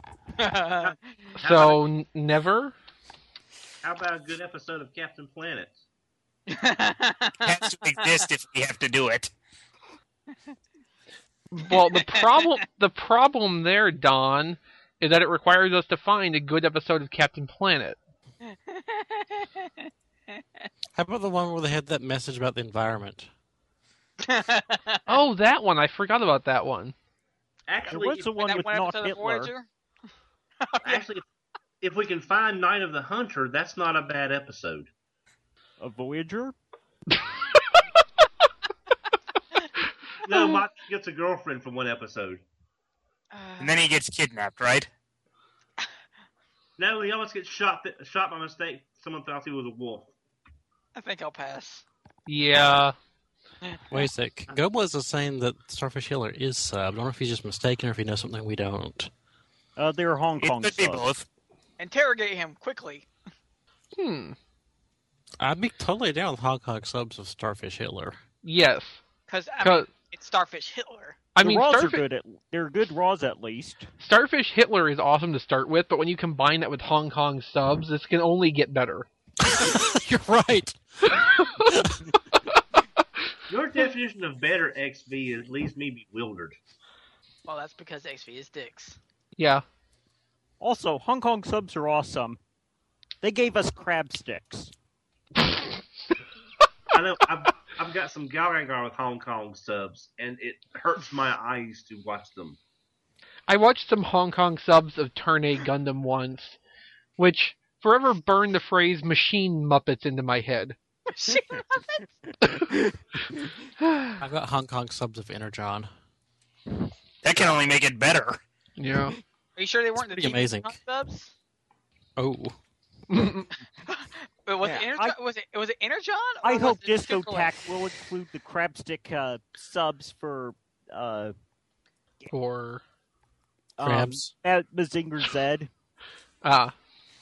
So, n- never? How about a good episode of Captain Planet? Has to exist if we have to do it. Well, the problem the problem there, Don, is that it requires us to find a good episode of Captain Planet. how about the one where they had that message about the environment? Oh, that one. I forgot about that one. Actually, was the if, one that with one not episode of Hitler. Voyager? actually, if, if we can find Night of the Hunter, that's not a bad episode. A Voyager? No, Mike gets a girlfriend from one episode. And then he gets kidnapped, right? No, he almost gets shot th- shot by mistake. Someone thought he was a wolf. I think I'll pass. Yeah. Wait a sec. Goblez is saying that Starfish Hitler is subbed. I don't know if he's just mistaken or if he knows something we don't. Uh, they're Hong It Kong could be subs. both. Interrogate him quickly. Hmm. I'd be totally down with Hong Kong subs of Starfish Hitler. Yes. Because I 'Cause- mean, it's Starfish Hitler. I The mean, Raws are Starfish, good at, they're good Raws at least. Starfish Hitler is awesome to start with, but when you combine that with Hong Kong subs, this can only get better. You're right. Your definition of better X V is, leaves me bewildered. Well, that's because X V is dicks. Yeah. Also, Hong Kong subs are awesome. They gave us crab sticks. I know I've, I've got some Galrangar with Hong Kong subs, and it hurts my eyes to watch them. I watched some Hong Kong subs of Turn A Gundam once, which forever burned the phrase "machine Muppets" into my head. Machine Muppets. I've got Hong Kong subs of Energon. That can only make it better. Yeah. Are you sure they weren't the pretty T V amazing. subs? Oh. But was, Yeah, it Energon, I- was it was it Energon? Or I was hope it Disco Chick-fil-A? Tac will include the crabstick uh, subs for uh, Or um, Crabs. at Mazinger Zed. ah.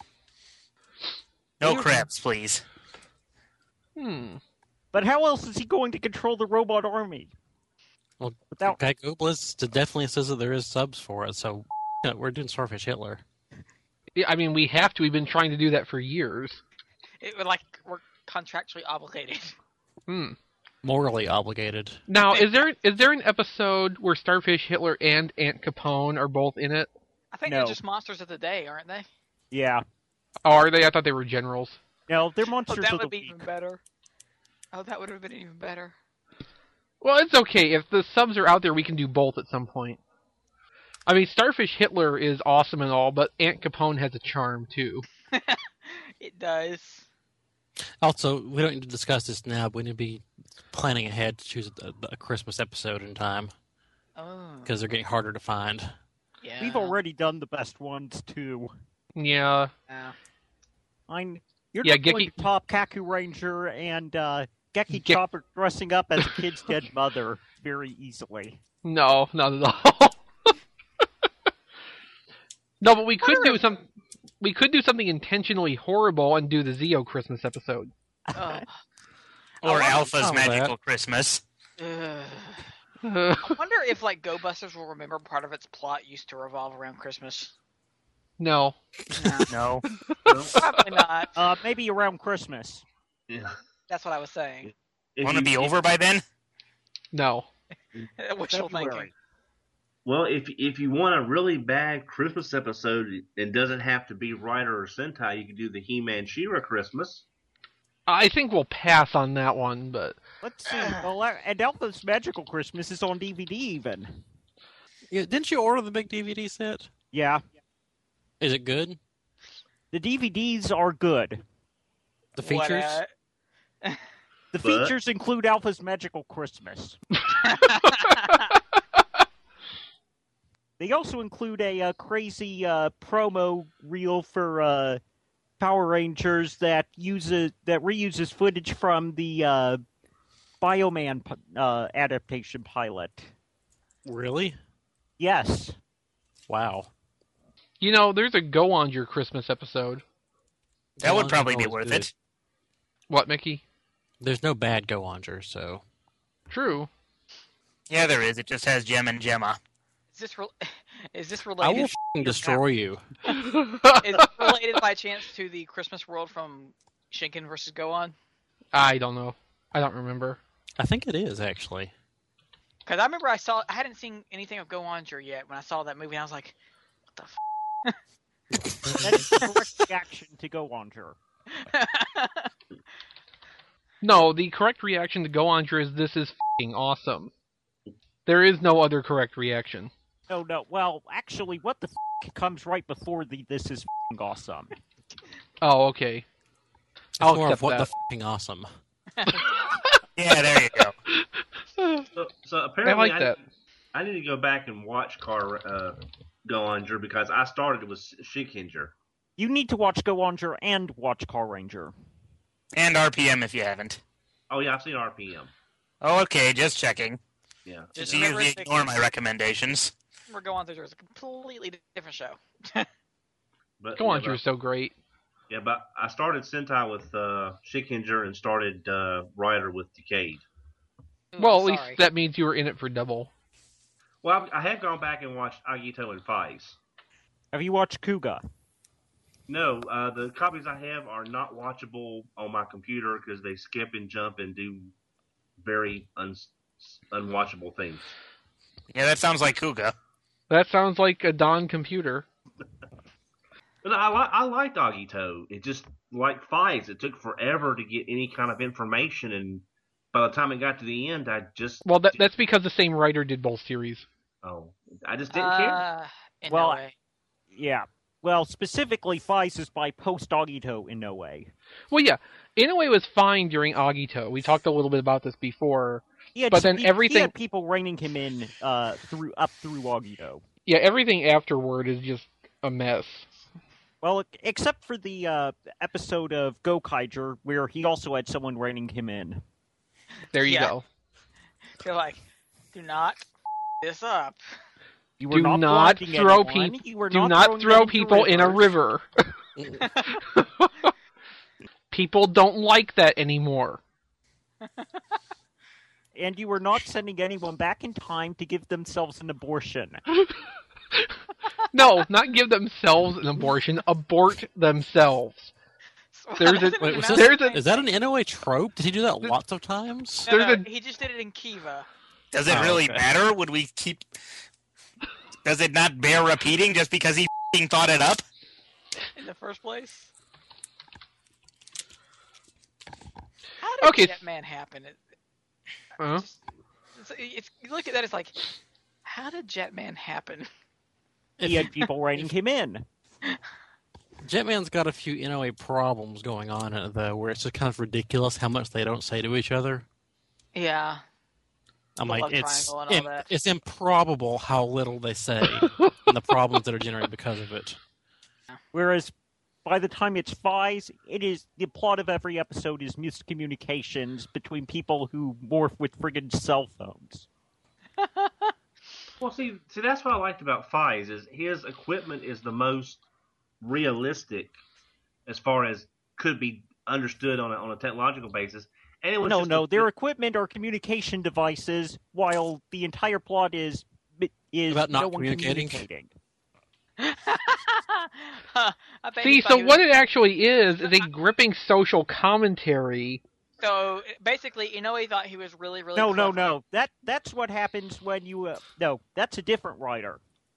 No crabs, please. Hmm. But how else is he going to control the robot army? Well, Without Geico Bliss definitely says that there is subs for it, so yeah, we're doing Starfish Hitler. Yeah, I mean, we have to. We've been trying to do that for years. It was like we're contractually obligated. Hmm. Morally obligated. Now, is there is there an episode where Starfish Hitler and Aunt Capone are both in it? I think No. they're just monsters of the day, aren't they? yeah, Oh, are they? I thought they were generals. no, they're Oh, monsters that of the would be week. even better. Oh, that would have been even better. Well, it's okay. If the subs are out there, we can do both at some point. I mean, Starfish Hitler is awesome and all, but Aunt Capone has a charm, too. It does. Also, we don't need to discuss this now, but we need to be planning ahead to choose a, a Christmas episode in time, Oh. because they're getting harder to find. Yeah. We've already done the best ones too. Yeah. Yeah. I'm you're Yeah, not going Geki- to top Kaku Ranger and uh, Geki Ge- Chopper dressing up as a kid's dead mother very easily. No, not at all. No, but we could do some. We could do something intentionally horrible and do the Zeo Christmas episode. Oh. Or I Alpha's Oh, that. Magical Christmas. Ugh. Uh, I wonder if like Go Busters will remember part of its plot used to revolve around Christmas. no. No. Probably not. Uh, maybe around Christmas. Yeah. That's what I was saying. If Want to you- be if- over by then? No. Wishful thinking. February. Well, if if you want a really bad Christmas episode, it doesn't have to be Rider or Sentai. You can do the He-Man She-Ra Christmas. I think we'll pass on that one, but Let's see. Well, uh, and Alpha's Magical Christmas is on D V D even. Yeah, didn't you order the big D V D set? Yeah, Is it good? the D V Ds are good. The features? What, uh, The But- features include Alpha's Magical Christmas. They also include a uh, crazy uh, promo reel for uh, Power Rangers that uses that reuses footage from the uh, Bioman p- uh, adaptation pilot. Really? Yes, Wow. you know, there's a Go On Your Christmas episode. That would Go-On's probably be always worth good. it. What, Mickey? There's no bad Go-Onger, so... True. Yeah, there is. It just has Gem and Gemma. is this re- is this I related? will f***ing destroy you. Is it related by chance to the Christmas World from Shinken versus Go On? I don't know. I don't remember. I think it is, actually. Because I remember I saw I hadn't seen anything of Go On yet when I saw that movie. And I was like, what the f-? that is the correct reaction to Go On Her. No, the correct reaction to Go On Your is this is f***ing awesome. There is no other correct reaction. No, no. Well, actually, what the f- comes right before the "This is f***ing awesome." Oh, okay. It's I'll more of accept what the that. f***ing awesome. Yeah, there you go. So, so apparently, I like that. I need to go back and watch Car uh, Go On Your because I started with Shikinger. You need to watch Go On Her and watch Car Ranger. And R P M if you haven't. Oh yeah, I've seen R P M. Oh, okay, just checking. Yeah. Just You remember usually the- ignore my recommendations. We're Go On Through is a completely different show. But, Go yeah, On but- Your is so great. Yeah, but I started Sentai with uh, Shikinger and started uh, Rider with Decade. Ooh, Well, at sorry. least that means you were in it for double. Well, I I have gone back and watched Agito and Fies. Have you watched Kuga? No, uh, the copies I have are not watchable on my computer because they skip and jump and do very un- unwatchable things. Yeah, that sounds like Kuga. That sounds like a Don computer. But I, li- I liked Agito. It just, like Fies, it took forever to get any kind of information, and by the time it got to the end, I just... Well, that, that's because the same writer did both series. Oh, I just didn't care. Uh, in Well, no way. Yeah. Well, specifically, Fies is by post-Agito Inoue. Well, yeah, Inoue was fine during Agito. We talked a little bit about this before. He had, but then he, everything... he had people reining him in uh, through up through Agito. Yeah, everything afterward is just a mess. Well, except for the uh, episode of Gokaiger, where he also had someone reining him in. There you Yeah. go. You're like, do not f- this up. You were Do not, not blinding throw anyone. people. You were Do not, not throwing throw them into people in a rivers. river. People don't like that anymore. And you were not sending anyone back in time to give themselves an abortion. No, not give themselves an abortion. Abort themselves. There's a, Wait, was there's this, a, is that an Inoue trope? Did he do that lots of times? No, There's no, a- he just did it in Kiva. Does it Oh, really okay. matter? Would we keep? Does it not bear repeating just because he f***ing thought it up? In the first place. How did Okay. Jetman happen? It, Huh? just, it's, it's, you look at that, it's like, how did Jetman happen? He had people reining him in. Jetman's got a few Inoue problems going on in it, though, where it's just kind of ridiculous how much they don't say to each other. Yeah. I'm The like, love it's triangle and all im- that. it's improbable how little they say and the problems that are generated because of it. Whereas by the time it's Fies, it is the plot of every episode is miscommunications between people who morph with friggin' cell phones. Well, see, see, that's what I liked about Fies is his equipment is the most realistic as far as could be understood on a, on a technological basis. And it was No, just no, a- their equipment are communication devices, while the entire plot is is About not no one communicating? communicating. Huh, I bet See, he thought so he was- what it actually is is a gripping social commentary. So basically, Inoue thought he was really, really. No, no, clever. no. That that's what happens when you. Uh, no, that's a different writer.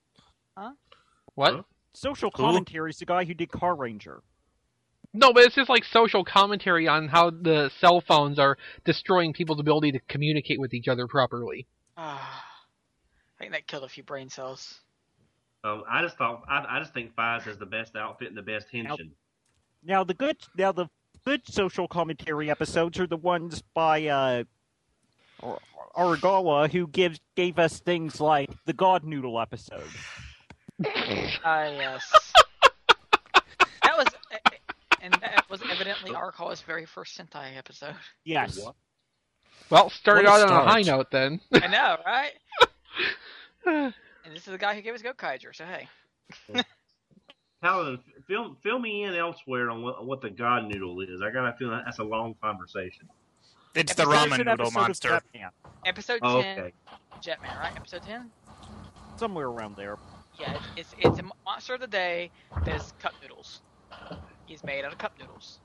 What? Huh? Social commentary is the guy who did Car Ranger. No, but it's just like social commentary on how the cell phones are destroying people's ability to communicate with each other properly. Ah, I think that killed a few brain cells. Um, I just thought I, I just think Fies has the best outfit and the best henshin. Now the good, now the good social commentary episodes are the ones by uh, Ar- Aragawa, who gives gave us things like the God Noodle episode. Ah, yes. That was, and that was evidently Arakawa's very first Sentai episode. Yes. Well, started What a out on a high start. note then. I know, right? And this is the guy who gave us Gokaiger, so hey. Paladin, fill, fill me in elsewhere on what, what the God Noodle is. I got a feeling that's a long conversation. It's the Episode- ramen An noodle episode of monster. Jetman, Episode Oh, ten, okay. Jetman, right? Episode ten? somewhere around there. Yeah, it's, it's it's a monster of the day that is cup noodles. He's made out of cup noodles.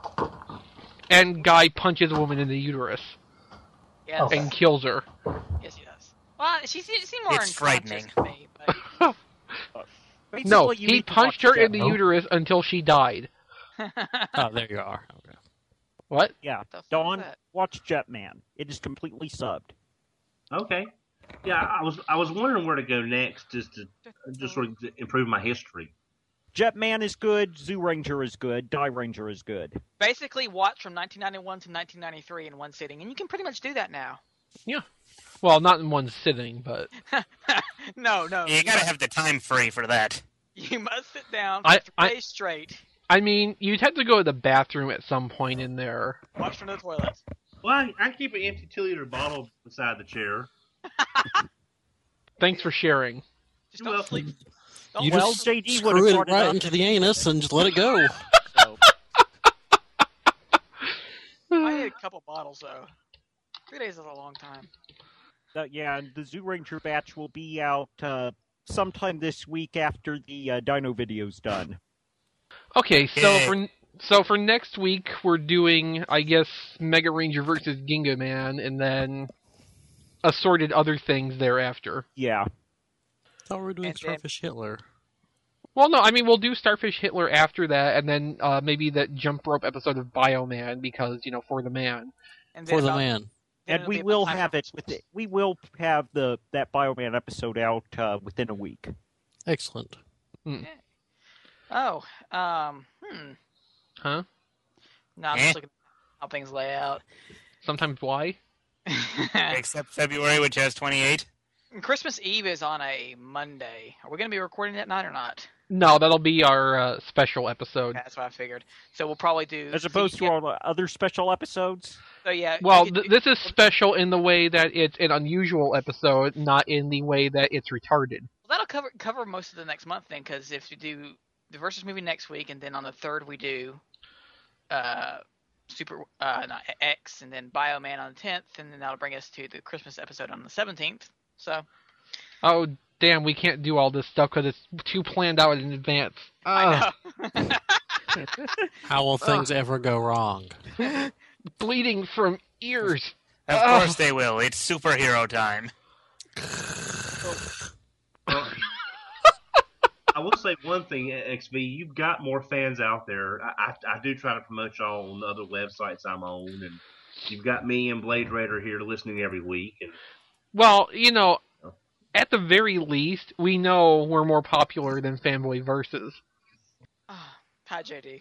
And guy punches a woman in the uterus Yes, and kills her. yes he does. Well, she seemed seemed more It's unconscious frightening. to me, but Basically, No, you he need to punched watch her in the Jetman. uterus until she died. Oh, there you are. Okay. What? Yeah, the fuck is Dawn, that? watch Jetman. It is completely subbed. Okay. Yeah, I was I was wondering where to go next, just to just sort of improve my history. Jetman is good. Zoo Ranger is good. Die Ranger is good. basically watch from nineteen ninety-one to nineteen ninety-three in one sitting, and you can pretty much do that now. Yeah. Well, not in one sitting, but No, no. You gotta have the time free for that. You must sit down for I- three I- days straight. I mean, you'd have to go to the bathroom at some point in there. Watch from the toilet. Well, I, I keep an empty two liter bottle beside the chair. Thanks for sharing. Just don't Well, sleep. Don't You Well, just J D would have screw it brought it right up. into the anus and just let it go. So, I need a couple bottles though. Three days is a long time. uh, yeah, and the Zoo Ranger batch will be out uh, sometime this week after the uh, Dino video's done. Okay, so Yay. for so for next week we're doing, I guess, Mega Ranger versus Ginga Man, and then assorted other things thereafter. Yeah. I thought we were doing And then- Starfish Hitler. Well, no, I mean we'll do Starfish Hitler after that, and then uh, maybe that jump rope episode of Bioman because you know for the man. And then For the about- man. then And it'll we be will about time have for it with it. We will have the that Bioman episode out uh, within a week. Excellent. Hmm. Oh, um, hmm. Huh? No, I'm Eh? just looking at how things lay out. Sometimes why? Except February, which has twenty-eight. Christmas Eve is on a Monday. Are we going to be recording that night or not? No, that'll be our uh, special episode. Okay, that's what I figured. So we'll probably do... As opposed so to yeah, all the other special episodes? So yeah. Well, you th- could- this is special in the way that it's an unusual episode, not in the way that it's retarded. Well, that'll cover cover most of the next month then, because if we do the Versus movie next week, and then on the third we do uh, Super uh, not X, and then Bioman on the tenth, and then that'll bring us to the Christmas episode on the seventeenth. So Oh, damn, we can't do all this stuff because it's too planned out in advance. I Ugh. know. How will things ever go wrong? Bleeding from ears. Of Ugh. course they will. It's superhero time. Well, I will say one thing, X V. You've got more fans out there. I, I, I do try to promote y'all on the other websites I'm on, and you've got me and Blade Raider here listening every week. And Well, you know, at the very least, we know we're more popular than Fanboy Versus. Hi, J D.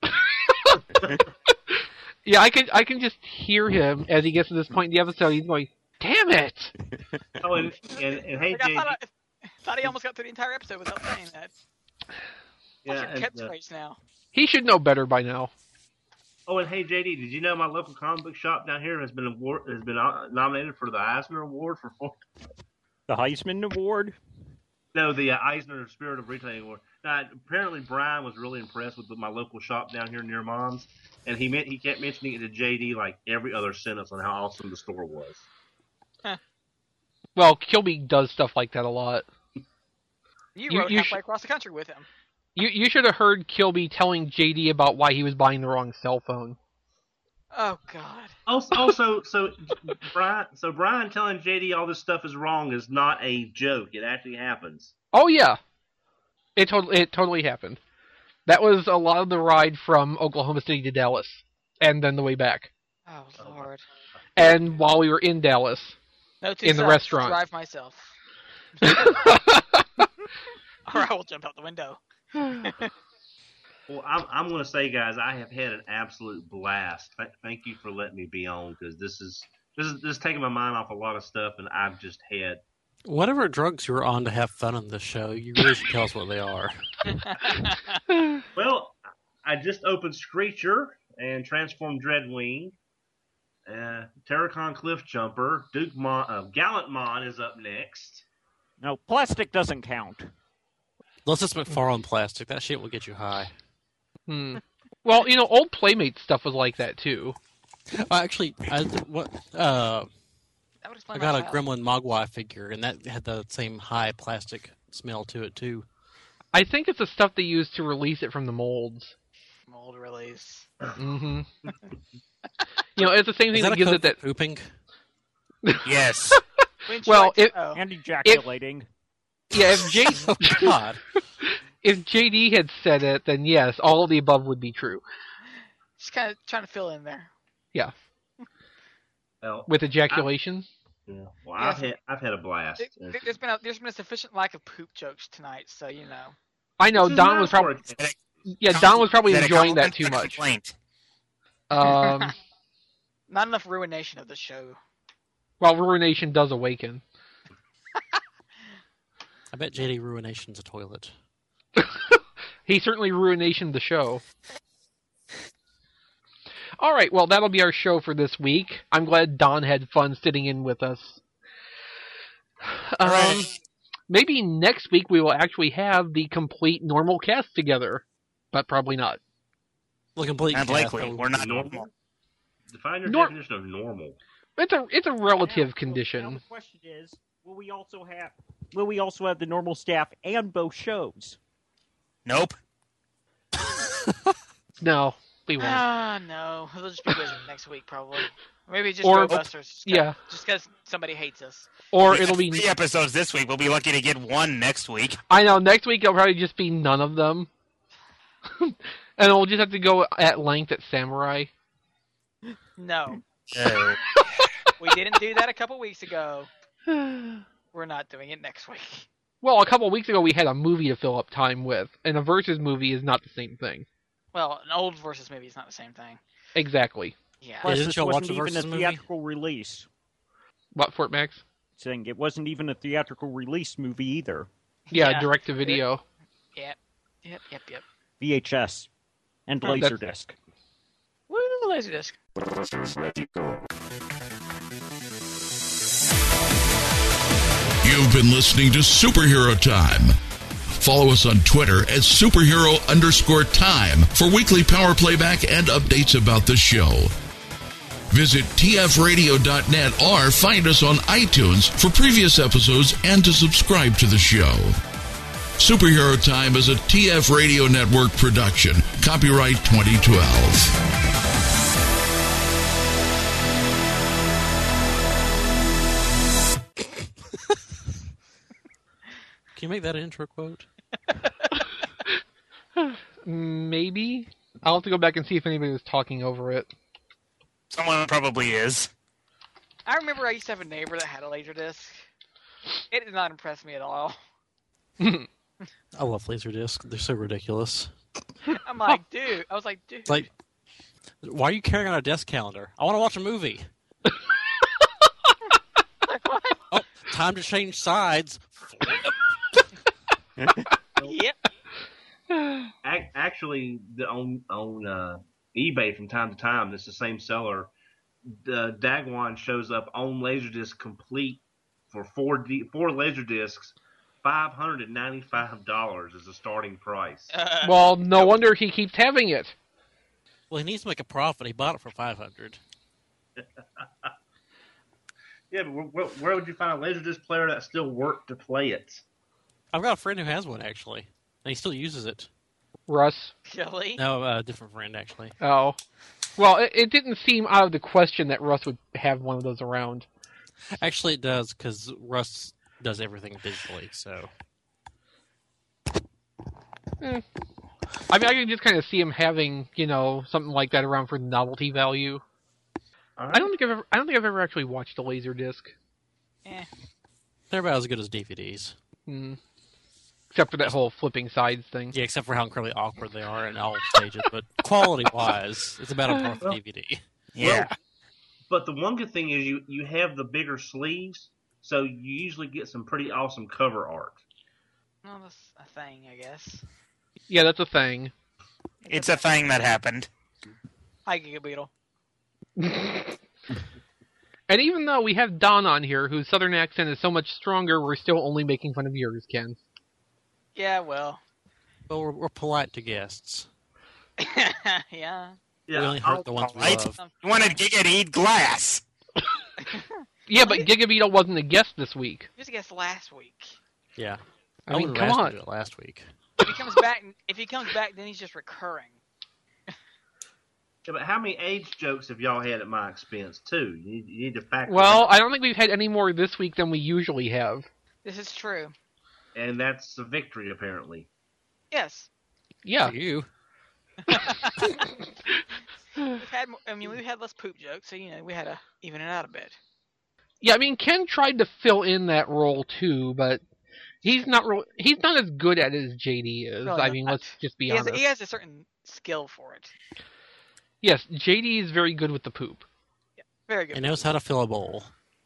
Yeah, I can I can just hear him as he gets to this point in the episode. He's going, "Damn it!" oh, and, and, and hey, Like, I J D, thought, I, thought he almost got through the entire episode without saying that. yeah, What's and, your uh, catchphrase now? He should know better by now. oh, and hey, J D, did you know my local comic book shop down here has been award, has been uh, nominated for the Eisner Award for four? The Heisman Award? No, the uh, Eisner Spirit of Retailing Award. Now, apparently Brian was really impressed with my local shop down here near Mom's, and he meant he kept mentioning it to J D like every other sentence on how awesome the store was. Well, Kilby does stuff like that a lot. You, You- rode you halfway sh- across the country with him. You you should have heard Kilby telling J D about why he was buying the wrong cell phone. Oh God. Also, also, so Brian, so Brian telling J D all this stuff is wrong is not a joke. It actually happens. Oh yeah, it totally it totally happened. That was a lot of the ride from Oklahoma City to Dallas, and then the way back, Oh Lord. and while we were in Dallas. No, two in the sucks. restaurant. Drive myself. Or I will jump out the window. Well, I'm, I'm going to say, guys, I have had an absolute blast. Th- thank you for letting me be on because this is this is this is taking my mind off a lot of stuff, and I've just had. Whatever drugs you were on to have fun on this show, you really should tell us what they are. Well, I just opened Screecher and transformed Dreadwing. Uh, Terracon Cliff Jumper. Duke Mon, uh, Gallant Mon is up next. No, plastic doesn't count. Unless it's McFarlane plastic, that shit will get you high. Hmm. Well, you know, old Playmate stuff was like that too. Well, actually, I what uh, That would explain I got my a Gremlin Mogwai figure, and that had the same high plastic smell to it too. I think it's the stuff they use to release it from the molds. mold release. Mm-hmm. You know, it's the same thing Is that that a gives code it that. for pooping? Yes. Wouldn't you Well, like to it- know? And ejaculating. Yeah, if J Oh God! if J D had said it, then yes, all of the above would be true. Just kind of trying to fill in there. Yeah, Well, with ejaculation. yeah. Well, Yes. I've had I've had a blast. There- there- There's been a there's been a sufficient lack of poop jokes tonight, so you know. I know This is Don not was probably for a- yeah Don was probably Is that a enjoying that compliment too or a much. complaint? Um, Not enough ruination of the show. while Ruination does awaken. I bet J D Ruination's a toilet. He certainly ruinationed the show. All right, well, that'll be our show for this week. I'm glad Don had fun sitting in with us. Um, Hooray. maybe next week we will actually have the complete normal cast together, but probably not. The complete Not cast, likely. that would We're be not normal. normal. Define your Nor- definition of normal. It's a it's a relative Now, condition. Now the question is, will we also have will we also have the normal staff and both shows? Nope. No, we won't. Ah, no. They'll just be busy next week, probably. Or maybe just Or- Ghostbusters. yeah. Just because somebody hates us. Or We it'll got be. three episodes this week. We'll be lucky to get one next week. I know next week it'll probably just be none of them, and we'll just have to go at length at Samurai. No. Uh, We didn't do that a couple weeks ago. We're not doing it next week. Well, a couple of weeks ago we had a movie to fill up time with, and a versus movie is not the same thing. Well, an old versus movie is not the same thing. Exactly. Yeah. Plus, didn't this y'all watch wasn't the even a Versus movie? theatrical release. What, Fort Max? Saying it wasn't even a theatrical release movie either. Yeah, Yeah. direct to video. Yep. Yep. Yep. Yep. V H S and Oh, that's- Laserdisc. Woo, Laserdisc. You've been listening to Superhero Time. Follow us on Twitter at superhero underscore time for weekly power playback and updates about the show. Visit t f radio dot net or find us on iTunes for previous episodes and to subscribe to the show. Superhero Time is a T F Radio Network production. Copyright twenty twelve. Can you make that an intro quote? Maybe. I'll have to go back and see if anybody was talking over it. Someone probably is. I remember I used to have a neighbor that had a Laserdisc. It did not impress me at all. I love Laserdisc. They're so ridiculous. I'm like, dude. I was like, dude. It's like, why are you carrying on a desk calendar? I want to watch a movie. Oh, time to change sides. Yep. Ac- Actually, the, on on uh, eBay from time to time, it's the same seller. The Dagwan shows up on Laserdisc complete for four D, four Laserdiscs. Five hundred and ninety-five dollars is the starting price. Uh, Well, no wonder he keeps having it. Well, he needs to make a profit. He bought it for five hundred. Yeah, but where, where would you find a Laserdisc player that still worked to play it? I've got a friend who has one, actually, and he still uses it. Russ? Kelly? No, a different friend, actually. Oh. Well, it, it didn't seem out of the question that Russ would have one of those around. Actually, it does, because Russ does everything digitally, so... Eh. I mean, I can just kind of see him having, you know, something like that around for novelty value. All I don't think I've ever, I don't think I've ever actually watched a Laserdisc. Eh. They're about as good as D V Ds. Hmm. Except for that whole flipping sides thing. Yeah, except for how incredibly awkward they are in all stages, but quality-wise, it's about a par for D V D. Yeah. Well, but the one good thing is you, you have the bigger sleeves, so you usually get some pretty awesome cover art. Well, that's a thing, I guess. Yeah, that's a thing. It's a thing that happened. Hi, Giga Beetle. And even though we have Don on here, whose southern accent is so much stronger, we're still only making fun of yours, Ken. Yeah, well. Well, we're, we're polite to guests. Yeah. We only hurt the ones we Right? love. You wanted Giga to eat glass. Yeah, but Gigabeetle wasn't a guest this week. He was a guest last week. Yeah. I mean, would've come asked him on. to do it last week. If he comes back, if he comes back, then he's just recurring. Yeah, but how many age jokes have y'all had at my expense, too? You need, you need to factor Well, that. I don't think we've had any more this week than we usually have. This is true. And that's a victory, apparently. Yes. Yeah. For you. We've had, more, I mean, we've had less poop jokes, so you know we had to even it out a bit. Yeah, I mean, Ken tried to fill in that role too, but he's not real. He's not as good at it as J D is. No, I no, mean, not. let's just be He has, honest. he has a certain skill for it. Yes, J D is very good with the poop. Very good. He knows how to fill a bowl.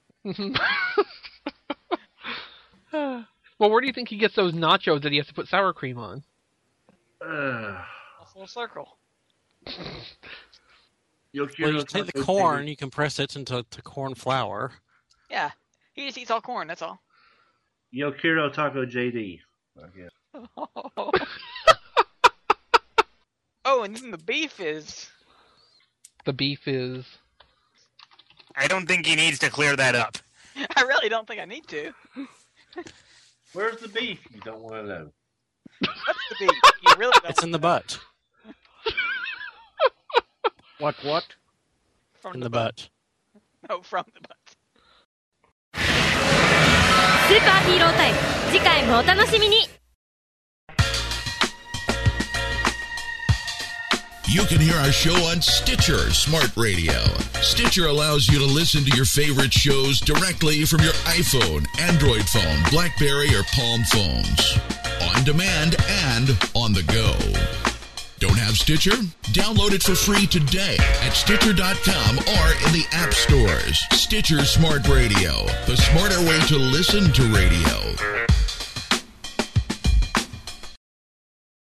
Well, where do you think he gets those nachos that he has to put sour cream on? Uh, A full circle. Well, you take the corn, you compress it into to corn flour. Yeah. He just eats all corn, that's all. Yo Quiero Taco J D. Okay. Oh, and then the beef is... The beef is... I don't think he needs to clear that up. I really don't think I need to. Where's the beef? You don't want to know. What's the beef? You really don't. It's in the butt. What, what? From In the, the butt. butt. No, from the butt. スーパーヒーロータイム、次回もお楽しみに。 You can hear our show on Stitcher Smart Radio. Stitcher allows you to listen to your favorite shows directly from your iPhone, Android phone, BlackBerry, or Palm phones. On demand and on the go. Don't have Stitcher? Download it for free today at Stitcher dot com or in the app stores. Stitcher Smart Radio, the smarter way to listen to radio.